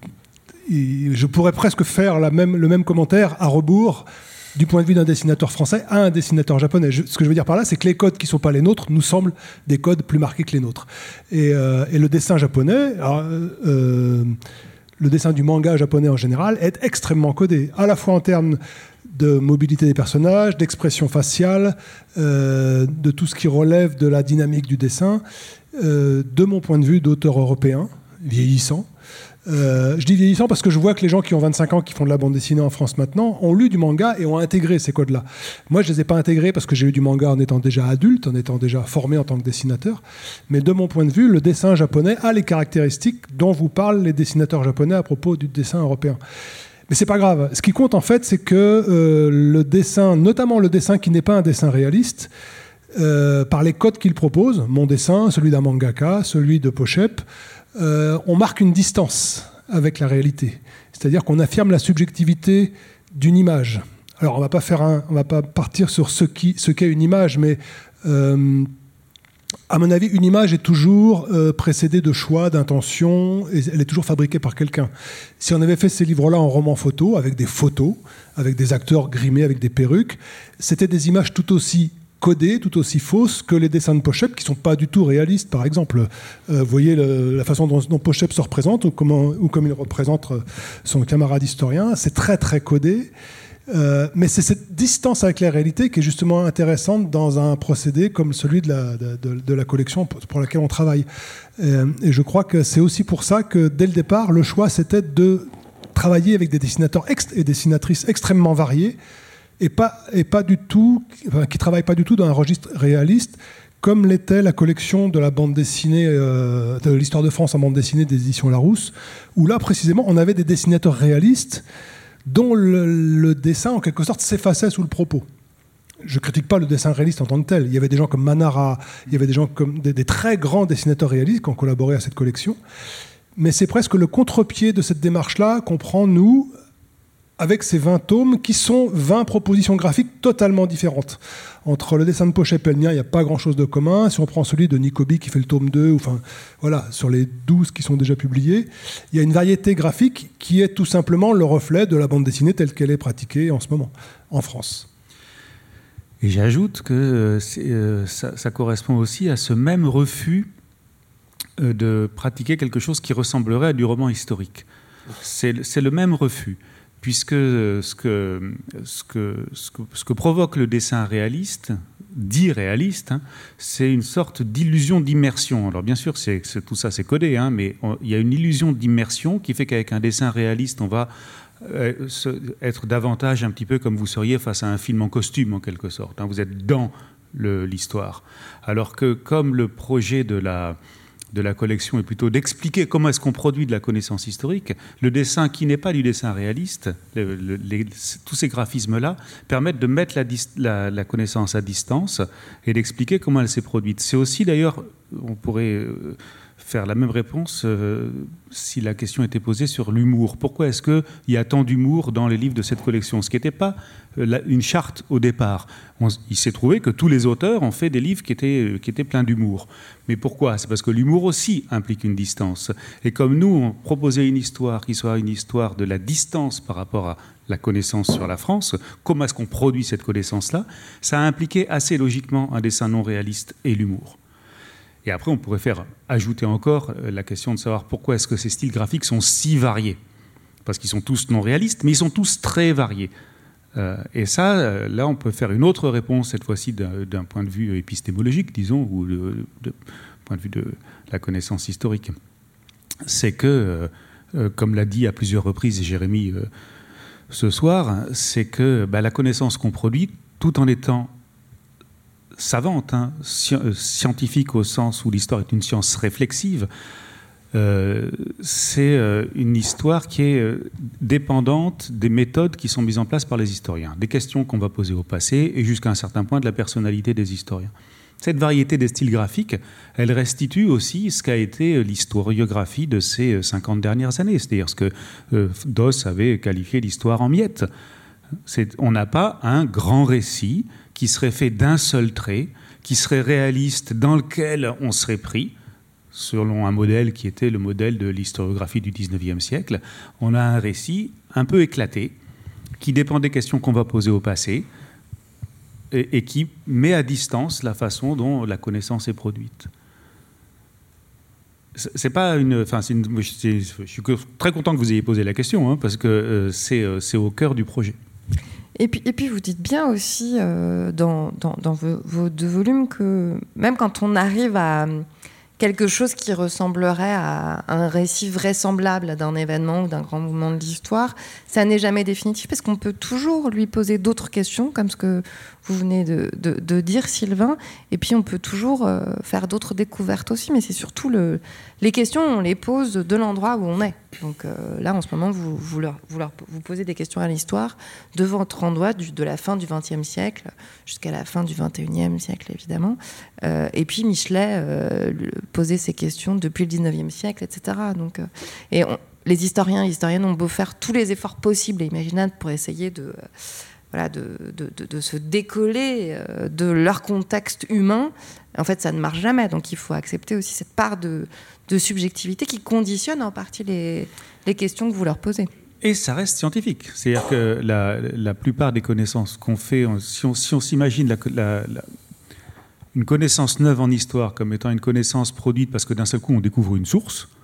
[SPEAKER 4] je pourrais presque faire la même, le même commentaire à rebours du point de vue d'un dessinateur français à un dessinateur japonais. Je, ce que je veux dire par là, c'est que les codes qui ne sont pas les nôtres nous semblent des codes plus marqués que les nôtres. Et, euh, et le dessin japonais... Alors, euh, le dessin du manga japonais en général est extrêmement codé, à la fois en termes de mobilité des personnages, d'expression faciale, euh, de tout ce qui relève de la dynamique du dessin, euh, de mon point de vue d'auteur européen, vieillissant. Euh, je dis vieillissant parce que je vois que les gens qui ont vingt-cinq ans, qui font de la bande dessinée en France maintenant, ont lu du manga et ont intégré ces codes-là. Moi, je ne les ai pas intégrés parce que j'ai lu du manga en étant déjà adulte, en étant déjà formé en tant que dessinateur. Mais de mon point de vue, le dessin japonais a les caractéristiques dont vous parlent les dessinateurs japonais à propos du dessin européen. Mais c'est pas grave. Ce qui compte, en fait, c'est que euh, le dessin, notamment le dessin qui n'est pas un dessin réaliste, euh, par les codes qu'il propose, mon dessin, celui d'un mangaka, celui de Pochep, Euh, on marque une distance avec la réalité. C'est-à-dire qu'on affirme la subjectivité d'une image. Alors, on va pas faire un, on va pas partir sur ce, qui, ce qu'est une image, mais euh, à mon avis, une image est toujours euh, précédée de choix, d'intention, et elle est toujours fabriquée par quelqu'un. Si on avait fait ces livres-là en roman photo, avec des photos, avec des acteurs grimés, avec des perruques, c'était des images tout aussi codées, tout aussi fausses que les dessins de Pochep, qui ne sont pas du tout réalistes, par exemple. Euh, vous voyez le, la façon dont, dont Pochep se représente, ou, comment, ou comme il représente son camarade historien, c'est très très codé. Euh, mais c'est cette distance avec la réalité qui est justement intéressante dans un procédé comme celui de la, de, de, de la collection pour laquelle on travaille. Euh, et je crois que c'est aussi pour ça que dès le départ, le choix c'était de travailler avec des dessinateurs ex- et dessinatrices extrêmement variés et pas, et pas du tout, enfin, qui ne travaillent pas du tout dans un registre réaliste, comme l'était la collection de la bande dessinée, euh, de l'histoire de France en bande dessinée des éditions Larousse, où là précisément on avait des dessinateurs réalistes dont le, le dessin en quelque sorte s'effaçait sous le propos. Je ne critique pas le dessin réaliste en tant que tel. Il y avait des gens comme Manara, il y avait des gens comme des, des très grands dessinateurs réalistes qui ont collaboré à cette collection. Mais c'est presque le contre-pied de cette démarche-là qu'on prend, nous, avec ces vingt tomes qui sont vingt propositions graphiques totalement différentes. Entre le dessin de Pochet et le mien, il n'y a pas grand-chose de commun. Si on prend celui de Nicobi qui fait le tome deux, enfin, voilà, sur les douze qui sont déjà publiés, il y a une variété graphique qui est tout simplement le reflet de la bande dessinée telle qu'elle est pratiquée en ce moment, en France.
[SPEAKER 3] Et j'ajoute que c'est, euh, ça, ça correspond aussi à ce même refus euh, de pratiquer quelque chose qui ressemblerait à du roman historique. C'est, c'est le même refus. Puisque ce que, ce, que, ce, que, ce que provoque le dessin réaliste, dit réaliste, hein, c'est une sorte d'illusion d'immersion. Alors bien sûr, c'est, c'est, tout ça c'est codé, hein, mais on, il y a une illusion d'immersion qui fait qu'avec un dessin réaliste, on va euh, se, être davantage un petit peu comme vous seriez face à un film en costume, en quelque sorte. Hein, vous êtes dans le, l'histoire. Alors que comme le projet de la... de la collection est plutôt d'expliquer comment est-ce qu'on produit de la connaissance historique, le dessin qui n'est pas du dessin réaliste, le, le, les, tous ces graphismes-là permettent de mettre la, la, la connaissance à distance et d'expliquer comment elle s'est produite. C'est aussi d'ailleurs, on pourrait faire la même réponse euh, si la question était posée sur l'humour. Pourquoi est-ce qu'il y a tant d'humour dans les livres de cette collection ? Ce qui n'était pas euh, la, une charte au départ. On, il s'est trouvé que tous les auteurs ont fait des livres qui étaient, euh, qui étaient pleins d'humour. Mais pourquoi ? C'est parce que l'humour aussi implique une distance. Et comme nous, on proposait une histoire qui soit une histoire de la distance par rapport à la connaissance sur la France, comment est-ce qu'on produit cette connaissance-là ? Ça a impliqué assez logiquement un dessin non réaliste et l'humour. Et après, on pourrait faire ajouter encore la question de savoir pourquoi est-ce que ces styles graphiques sont si variés. Parce qu'ils sont tous non réalistes, mais ils sont tous très variés. Euh, et ça, là, on peut faire une autre réponse, cette fois-ci d'un, d'un point de vue épistémologique, disons, ou de, de point de vue de la connaissance historique. C'est que, euh, comme l'a dit à plusieurs reprises Jérémy euh, ce soir, c'est que bah, la connaissance qu'on produit, tout en étant savante, hein, scientifique au sens où l'histoire est une science réflexive, euh, c'est euh, une histoire qui est euh, dépendante des méthodes qui sont mises en place par les historiens, des questions qu'on va poser au passé et jusqu'à un certain point de la personnalité des historiens. Cette variété des styles graphiques, elle restitue aussi ce qu'a été l'historiographie de ces cinquante dernières années, c'est-à-dire ce que euh, Doss avait qualifié l'histoire en miettes. C'est, on n'a pas un grand récit qui serait fait d'un seul trait, qui serait réaliste, dans lequel on serait pris, selon un modèle qui était le modèle de l'historiographie du dix-neuvième siècle. On a un récit un peu éclaté, qui dépend des questions qu'on va poser au passé, et, et qui met à distance la façon dont la connaissance est produite. C'est pas une, enfin, c'est une, c'est, je suis très content que vous ayez posé la question, hein, parce que euh, c'est, euh, c'est au cœur du projet.
[SPEAKER 2] Et puis, et puis vous dites bien aussi euh, dans, dans, dans vos, vos deux volumes que même quand on arrive à quelque chose qui ressemblerait à un récit vraisemblable d'un événement ou d'un grand mouvement de l'histoire, ça n'est jamais définitif parce qu'on peut toujours lui poser d'autres questions, comme ce que vous venez de, de, de dire, Sylvain, et puis on peut toujours euh, faire d'autres découvertes aussi, mais c'est surtout le, les questions, on les pose de l'endroit où on est. Donc euh, là, en ce moment, vous, vous, leur, vous, leur, vous posez des questions à l'histoire de votre endroit, du, de la fin du vingtième siècle jusqu'à la fin du vingt et unième siècle, évidemment. Euh, et puis Michelet euh, posait ces questions depuis le dix-neuvième siècle, et cetera. Donc, euh, et on, les historiens et historiennes ont beau faire tous les efforts possibles et imaginables pour essayer de... Euh, Voilà, de, de, de, de se décoller de leur contexte humain, en fait, ça ne marche jamais. Donc, il faut accepter aussi cette part de, de subjectivité qui conditionne en partie les, les questions que vous leur posez.
[SPEAKER 3] Et ça reste scientifique. C'est-à-dire que la, la plupart des connaissances qu'on fait, si on, si on s'imagine la, la, la, une connaissance neuve en histoire comme étant une connaissance produite parce que d'un seul coup, on découvre une source,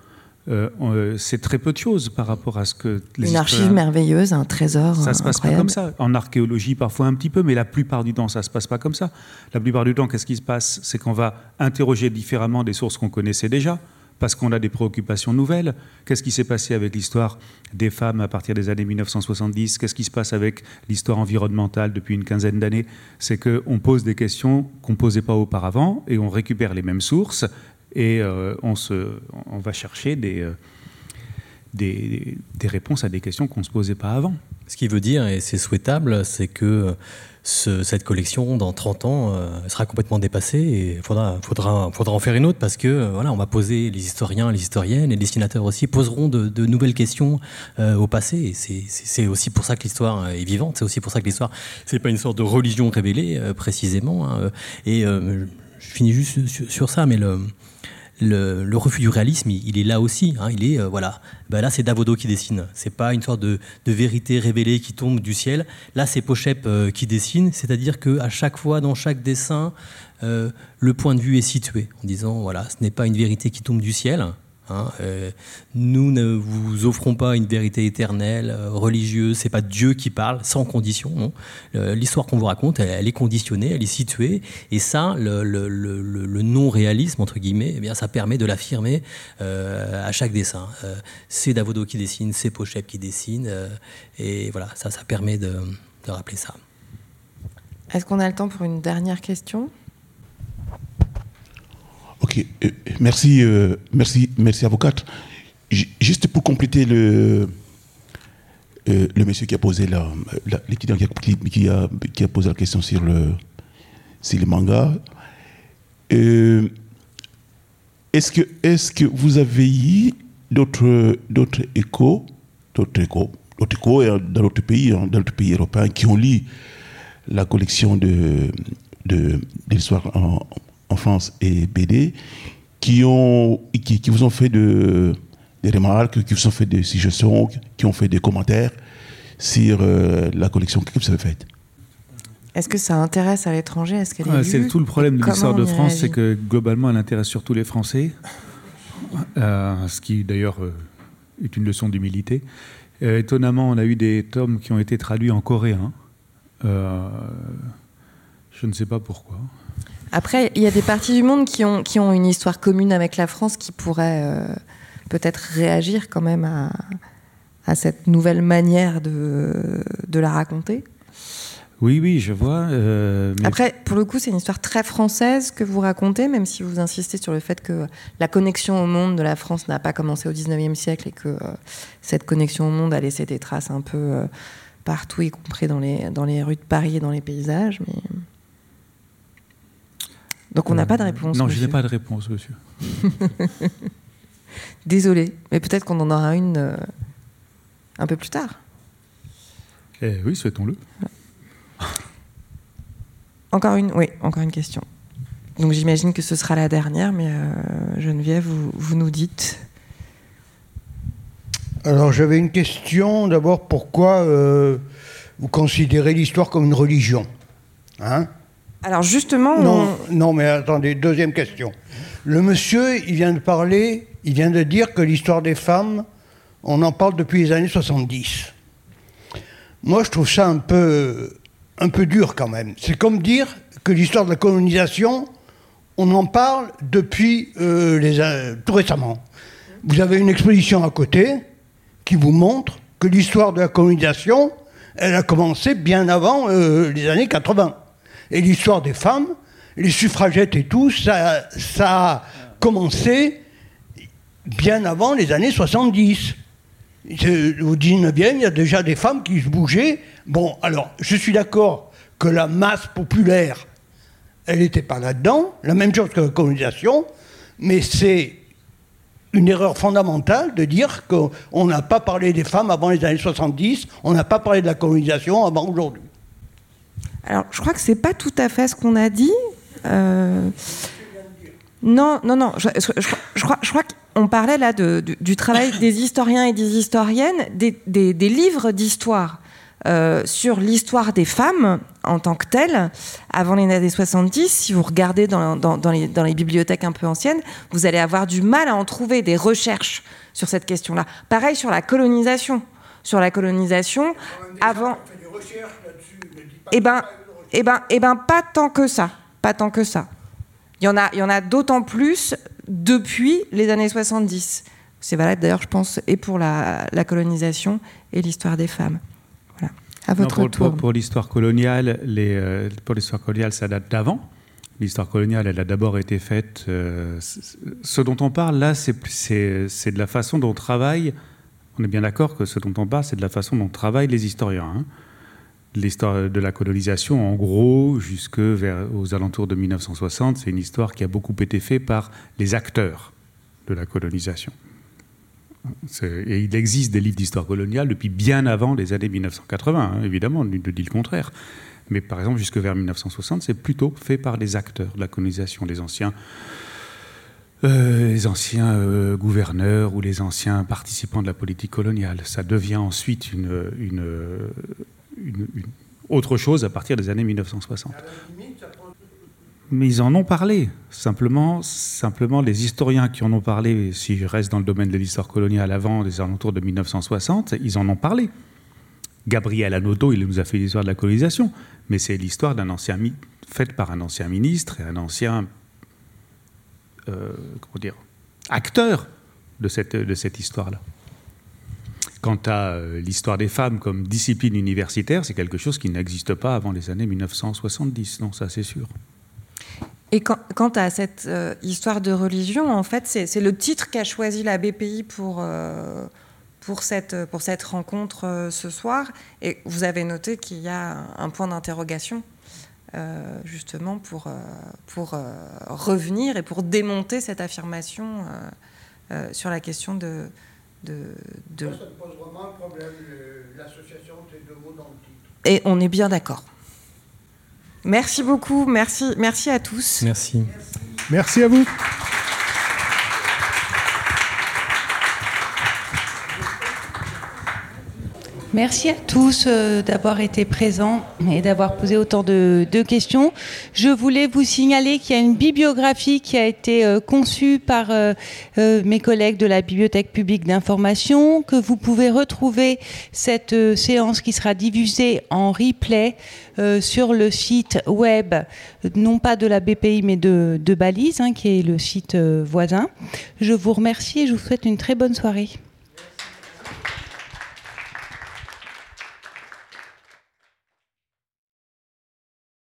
[SPEAKER 3] euh, euh, c'est très peu de choses par rapport à ce que... Les
[SPEAKER 2] Une archive merveilleuse, un trésor
[SPEAKER 3] Ça ne se passe
[SPEAKER 2] incroyable.
[SPEAKER 3] pas comme ça. En archéologie, parfois un petit peu, mais la plupart du temps, ça ne se passe pas comme ça. La plupart du temps, qu'est-ce qui se passe? C'est qu'on va interroger différemment des sources qu'on connaissait déjà, parce qu'on a des préoccupations nouvelles. Qu'est-ce qui s'est passé avec l'histoire des femmes à partir des années mille neuf cent soixante-dix? Qu'est-ce qui se passe avec l'histoire environnementale depuis une quinzaine d'années? C'est qu'on pose des questions qu'on ne posait pas auparavant, et on récupère les mêmes sources, et euh, on, se, on va chercher des, euh, des, des réponses à des questions qu'on ne se posait pas avant.
[SPEAKER 5] Ce qui veut dire, et c'est souhaitable, c'est que ce, cette collection, dans trente ans, euh, sera complètement dépassée et il faudra, faudra, faudra en faire une autre parce que euh, voilà, on va poser, les historiens, les historiennes, les dessinateurs aussi poseront de, de nouvelles questions euh, au passé. Et c'est, c'est, c'est aussi pour ça que l'histoire est vivante, c'est aussi pour ça que l'histoire, c'est pas une sorte de religion révélée, euh, précisément. Hein, et euh, je finis juste sur, sur ça, mais le... Le, le refus du réalisme, il, il est là aussi. Hein, il est euh, voilà. Ben là, c'est Davodo qui dessine. C'est pas une sorte de, de vérité révélée qui tombe du ciel. Là, c'est Pochep euh, qui dessine. C'est-à-dire que à chaque fois, dans chaque dessin, euh, le point de vue est situé en disant voilà, ce n'est pas une vérité qui tombe du ciel. Hein, euh, nous ne vous offrons pas une vérité éternelle, euh, religieuse, c'est pas Dieu qui parle, sans condition. Non. Euh, l'histoire qu'on vous raconte, elle, elle est conditionnée, elle est située, et ça, le, le, le, le non-réalisme, entre guillemets, eh bien, ça permet de l'affirmer euh, à chaque dessin. Euh, c'est Davodo qui dessine, c'est Pochep qui dessine, euh, et voilà, ça, ça permet de, de rappeler ça.
[SPEAKER 2] Est-ce qu'on a le temps pour une dernière question ?
[SPEAKER 9] Ok, euh, merci, euh, merci, merci avocate. J- juste pour compléter le, euh, le monsieur qui a posé la, la l'étudiant qui a, qui, a, qui a posé la question sur le, sur le manga. Euh, est-ce que, est-ce que vous avez eu d'autres, d'autres échos, d'autres échos, d'autres échos dans d'autres pays, dans d'autres pays européens qui ont lu la collection de, de, de l'histoire en en France et B D, qui, ont, qui, qui vous ont fait de, des remarques, qui vous ont fait des suggestions, qui ont fait des commentaires sur euh, la collection que vous avez faite.
[SPEAKER 2] Est-ce que ça intéresse à l'étranger? Est-ce qu'elle est
[SPEAKER 3] ouais,
[SPEAKER 2] lue?
[SPEAKER 3] C'est tout le problème de l'histoire de France, c'est que globalement, elle intéresse surtout les Français, euh, ce qui d'ailleurs euh, est une leçon d'humilité. Euh, étonnamment, on a eu des tomes qui ont été traduits en coréen. Euh, je ne sais pas pourquoi.
[SPEAKER 2] Après, il y a des parties du monde qui ont, qui ont une histoire commune avec la France qui pourraient euh, peut-être réagir quand même à, à cette nouvelle manière de, de la raconter.
[SPEAKER 3] Oui, oui, je vois. Euh, mais...
[SPEAKER 2] Après, pour le coup, c'est une histoire très française que vous racontez, même si vous insistez sur le fait que la connexion au monde de la France n'a pas commencé au dix-neuvième siècle et que euh, cette connexion au monde a laissé des traces un peu euh, partout, y compris dans les, dans les rues de Paris et dans les paysages. Mais... Donc on n'a euh, pas de réponse.
[SPEAKER 3] Non,
[SPEAKER 2] monsieur.
[SPEAKER 3] je n'ai pas de réponse, monsieur.
[SPEAKER 2] Désolé, mais peut-être qu'on en aura une euh, un peu plus tard.
[SPEAKER 3] Eh oui, souhaitons-le.
[SPEAKER 2] Encore une, oui, encore une question. Donc j'imagine que ce sera la dernière, mais euh, Geneviève, vous, vous nous dites.
[SPEAKER 10] Alors j'avais une question. D'abord, pourquoi euh, vous considérez l'histoire comme une religion, hein?
[SPEAKER 2] Alors justement...
[SPEAKER 10] Non,
[SPEAKER 2] on...
[SPEAKER 10] non, mais attendez, deuxième question. Le monsieur, il vient de parler, il vient de dire que l'histoire des femmes, on en parle depuis les années soixante-dix. Moi, je trouve ça un peu, un peu dur quand même. C'est comme dire que l'histoire de la colonisation, on en parle depuis euh, les, euh, tout récemment. Vous avez une exposition à côté qui vous montre que l'histoire de la colonisation, elle a commencé bien avant euh, les années quatre-vingts. Et l'histoire des femmes, les suffragettes et tout, ça, ça a commencé bien avant les années soixante-dix. Au dix-neuvième, il y a déjà des femmes qui se bougeaient. Bon, alors, je suis d'accord que la masse populaire, elle n'était pas là-dedans, la même chose que la colonisation, mais c'est une erreur fondamentale de dire qu'on n'a pas parlé des femmes avant les années soixante-dix, on n'a pas parlé de la colonisation avant aujourd'hui.
[SPEAKER 2] Alors, je crois que c'est pas tout à fait ce qu'on a dit. Euh... Non, non, non. Je, je, je, je crois, je crois qu'on parlait là de, de, du travail des historiens et des historiennes, des, des, des livres d'histoire euh, sur l'histoire des femmes en tant que tel, avant les années soixante-dix, si vous regardez dans, dans, dans, les, dans les bibliothèques un peu anciennes, vous allez avoir du mal à en trouver des recherches sur cette question-là. Pareil sur la colonisation. Sur la colonisation, avant... Eh ben, eh ben, eh ben, pas tant que ça. Pas tant que ça. Il y en a, il y en a d'autant plus depuis les années soixante-dix. C'est valable d'ailleurs, je pense, et pour la, la colonisation et l'histoire des femmes. Voilà. À votre
[SPEAKER 3] non, pour,
[SPEAKER 2] tour.
[SPEAKER 3] Pour, pour l'histoire coloniale, les, euh, pour l'histoire coloniale, ça date d'avant. L'histoire coloniale, elle a d'abord été faite. Euh, ce dont on parle là, c'est, c'est, c'est de la façon dont travaillent. On est bien d'accord que ce dont on parle, c'est de la façon dont travaillent les historiens. Hein. L'histoire de la colonisation, en gros, jusque vers, aux alentours de mille neuf cent soixante, c'est une histoire qui a beaucoup été faite par les acteurs de la colonisation. Et il existe des livres d'histoire coloniale depuis bien avant les années mille neuf cent quatre-vingts, hein, évidemment, nul ne dit le contraire. Mais par exemple, jusque vers mille neuf cent soixante, c'est plutôt fait par les acteurs de la colonisation, les anciens, euh, les anciens euh, gouverneurs ou les anciens participants de la politique coloniale. Ça devient ensuite une, une, une, une autre chose à partir des années mille neuf cent soixante. Mais ils en ont parlé. Simplement, simplement, les historiens qui en ont parlé, si je reste dans le domaine de l'histoire coloniale avant les alentours de mille neuf cent soixante, ils en ont parlé. Gabriel Hanotaux, il nous a fait l'histoire de la colonisation, mais c'est l'histoire d'un ancien faite par un ancien ministre et un ancien euh, comment dire, acteur de cette, de cette histoire-là. Quant à euh, l'histoire des femmes comme discipline universitaire, c'est quelque chose qui n'existe pas avant les années mille neuf cent soixante-dix, non, ça c'est sûr.
[SPEAKER 2] Et quand, quant à cette euh, histoire de religion, en fait, c'est, c'est le titre qu'a choisi la B P I pour, euh, pour, cette, pour cette rencontre euh, ce soir. Et vous avez noté qu'il y a un, un point d'interrogation, euh, justement, pour, euh, pour euh, revenir et pour démonter cette affirmation euh, euh, sur la question de... de, de...
[SPEAKER 10] Ça, ça pose vraiment un problème, le, l'association de ces deux mots dans le titre.
[SPEAKER 2] Et on est bien d'accord. Merci beaucoup, merci, merci à tous.
[SPEAKER 5] Merci.
[SPEAKER 4] Merci à vous.
[SPEAKER 1] Merci à tous euh, d'avoir été présents et d'avoir posé autant de, de questions. Je voulais vous signaler qu'il y a une bibliographie qui a été euh, conçue par euh, euh, mes collègues de la Bibliothèque publique d'information, que vous pouvez retrouver cette euh, séance qui sera diffusée en replay euh, sur le site web, non pas de la B P I, mais de, de Balise, hein, qui est le site euh, voisin. Je vous remercie et je vous souhaite une très bonne soirée.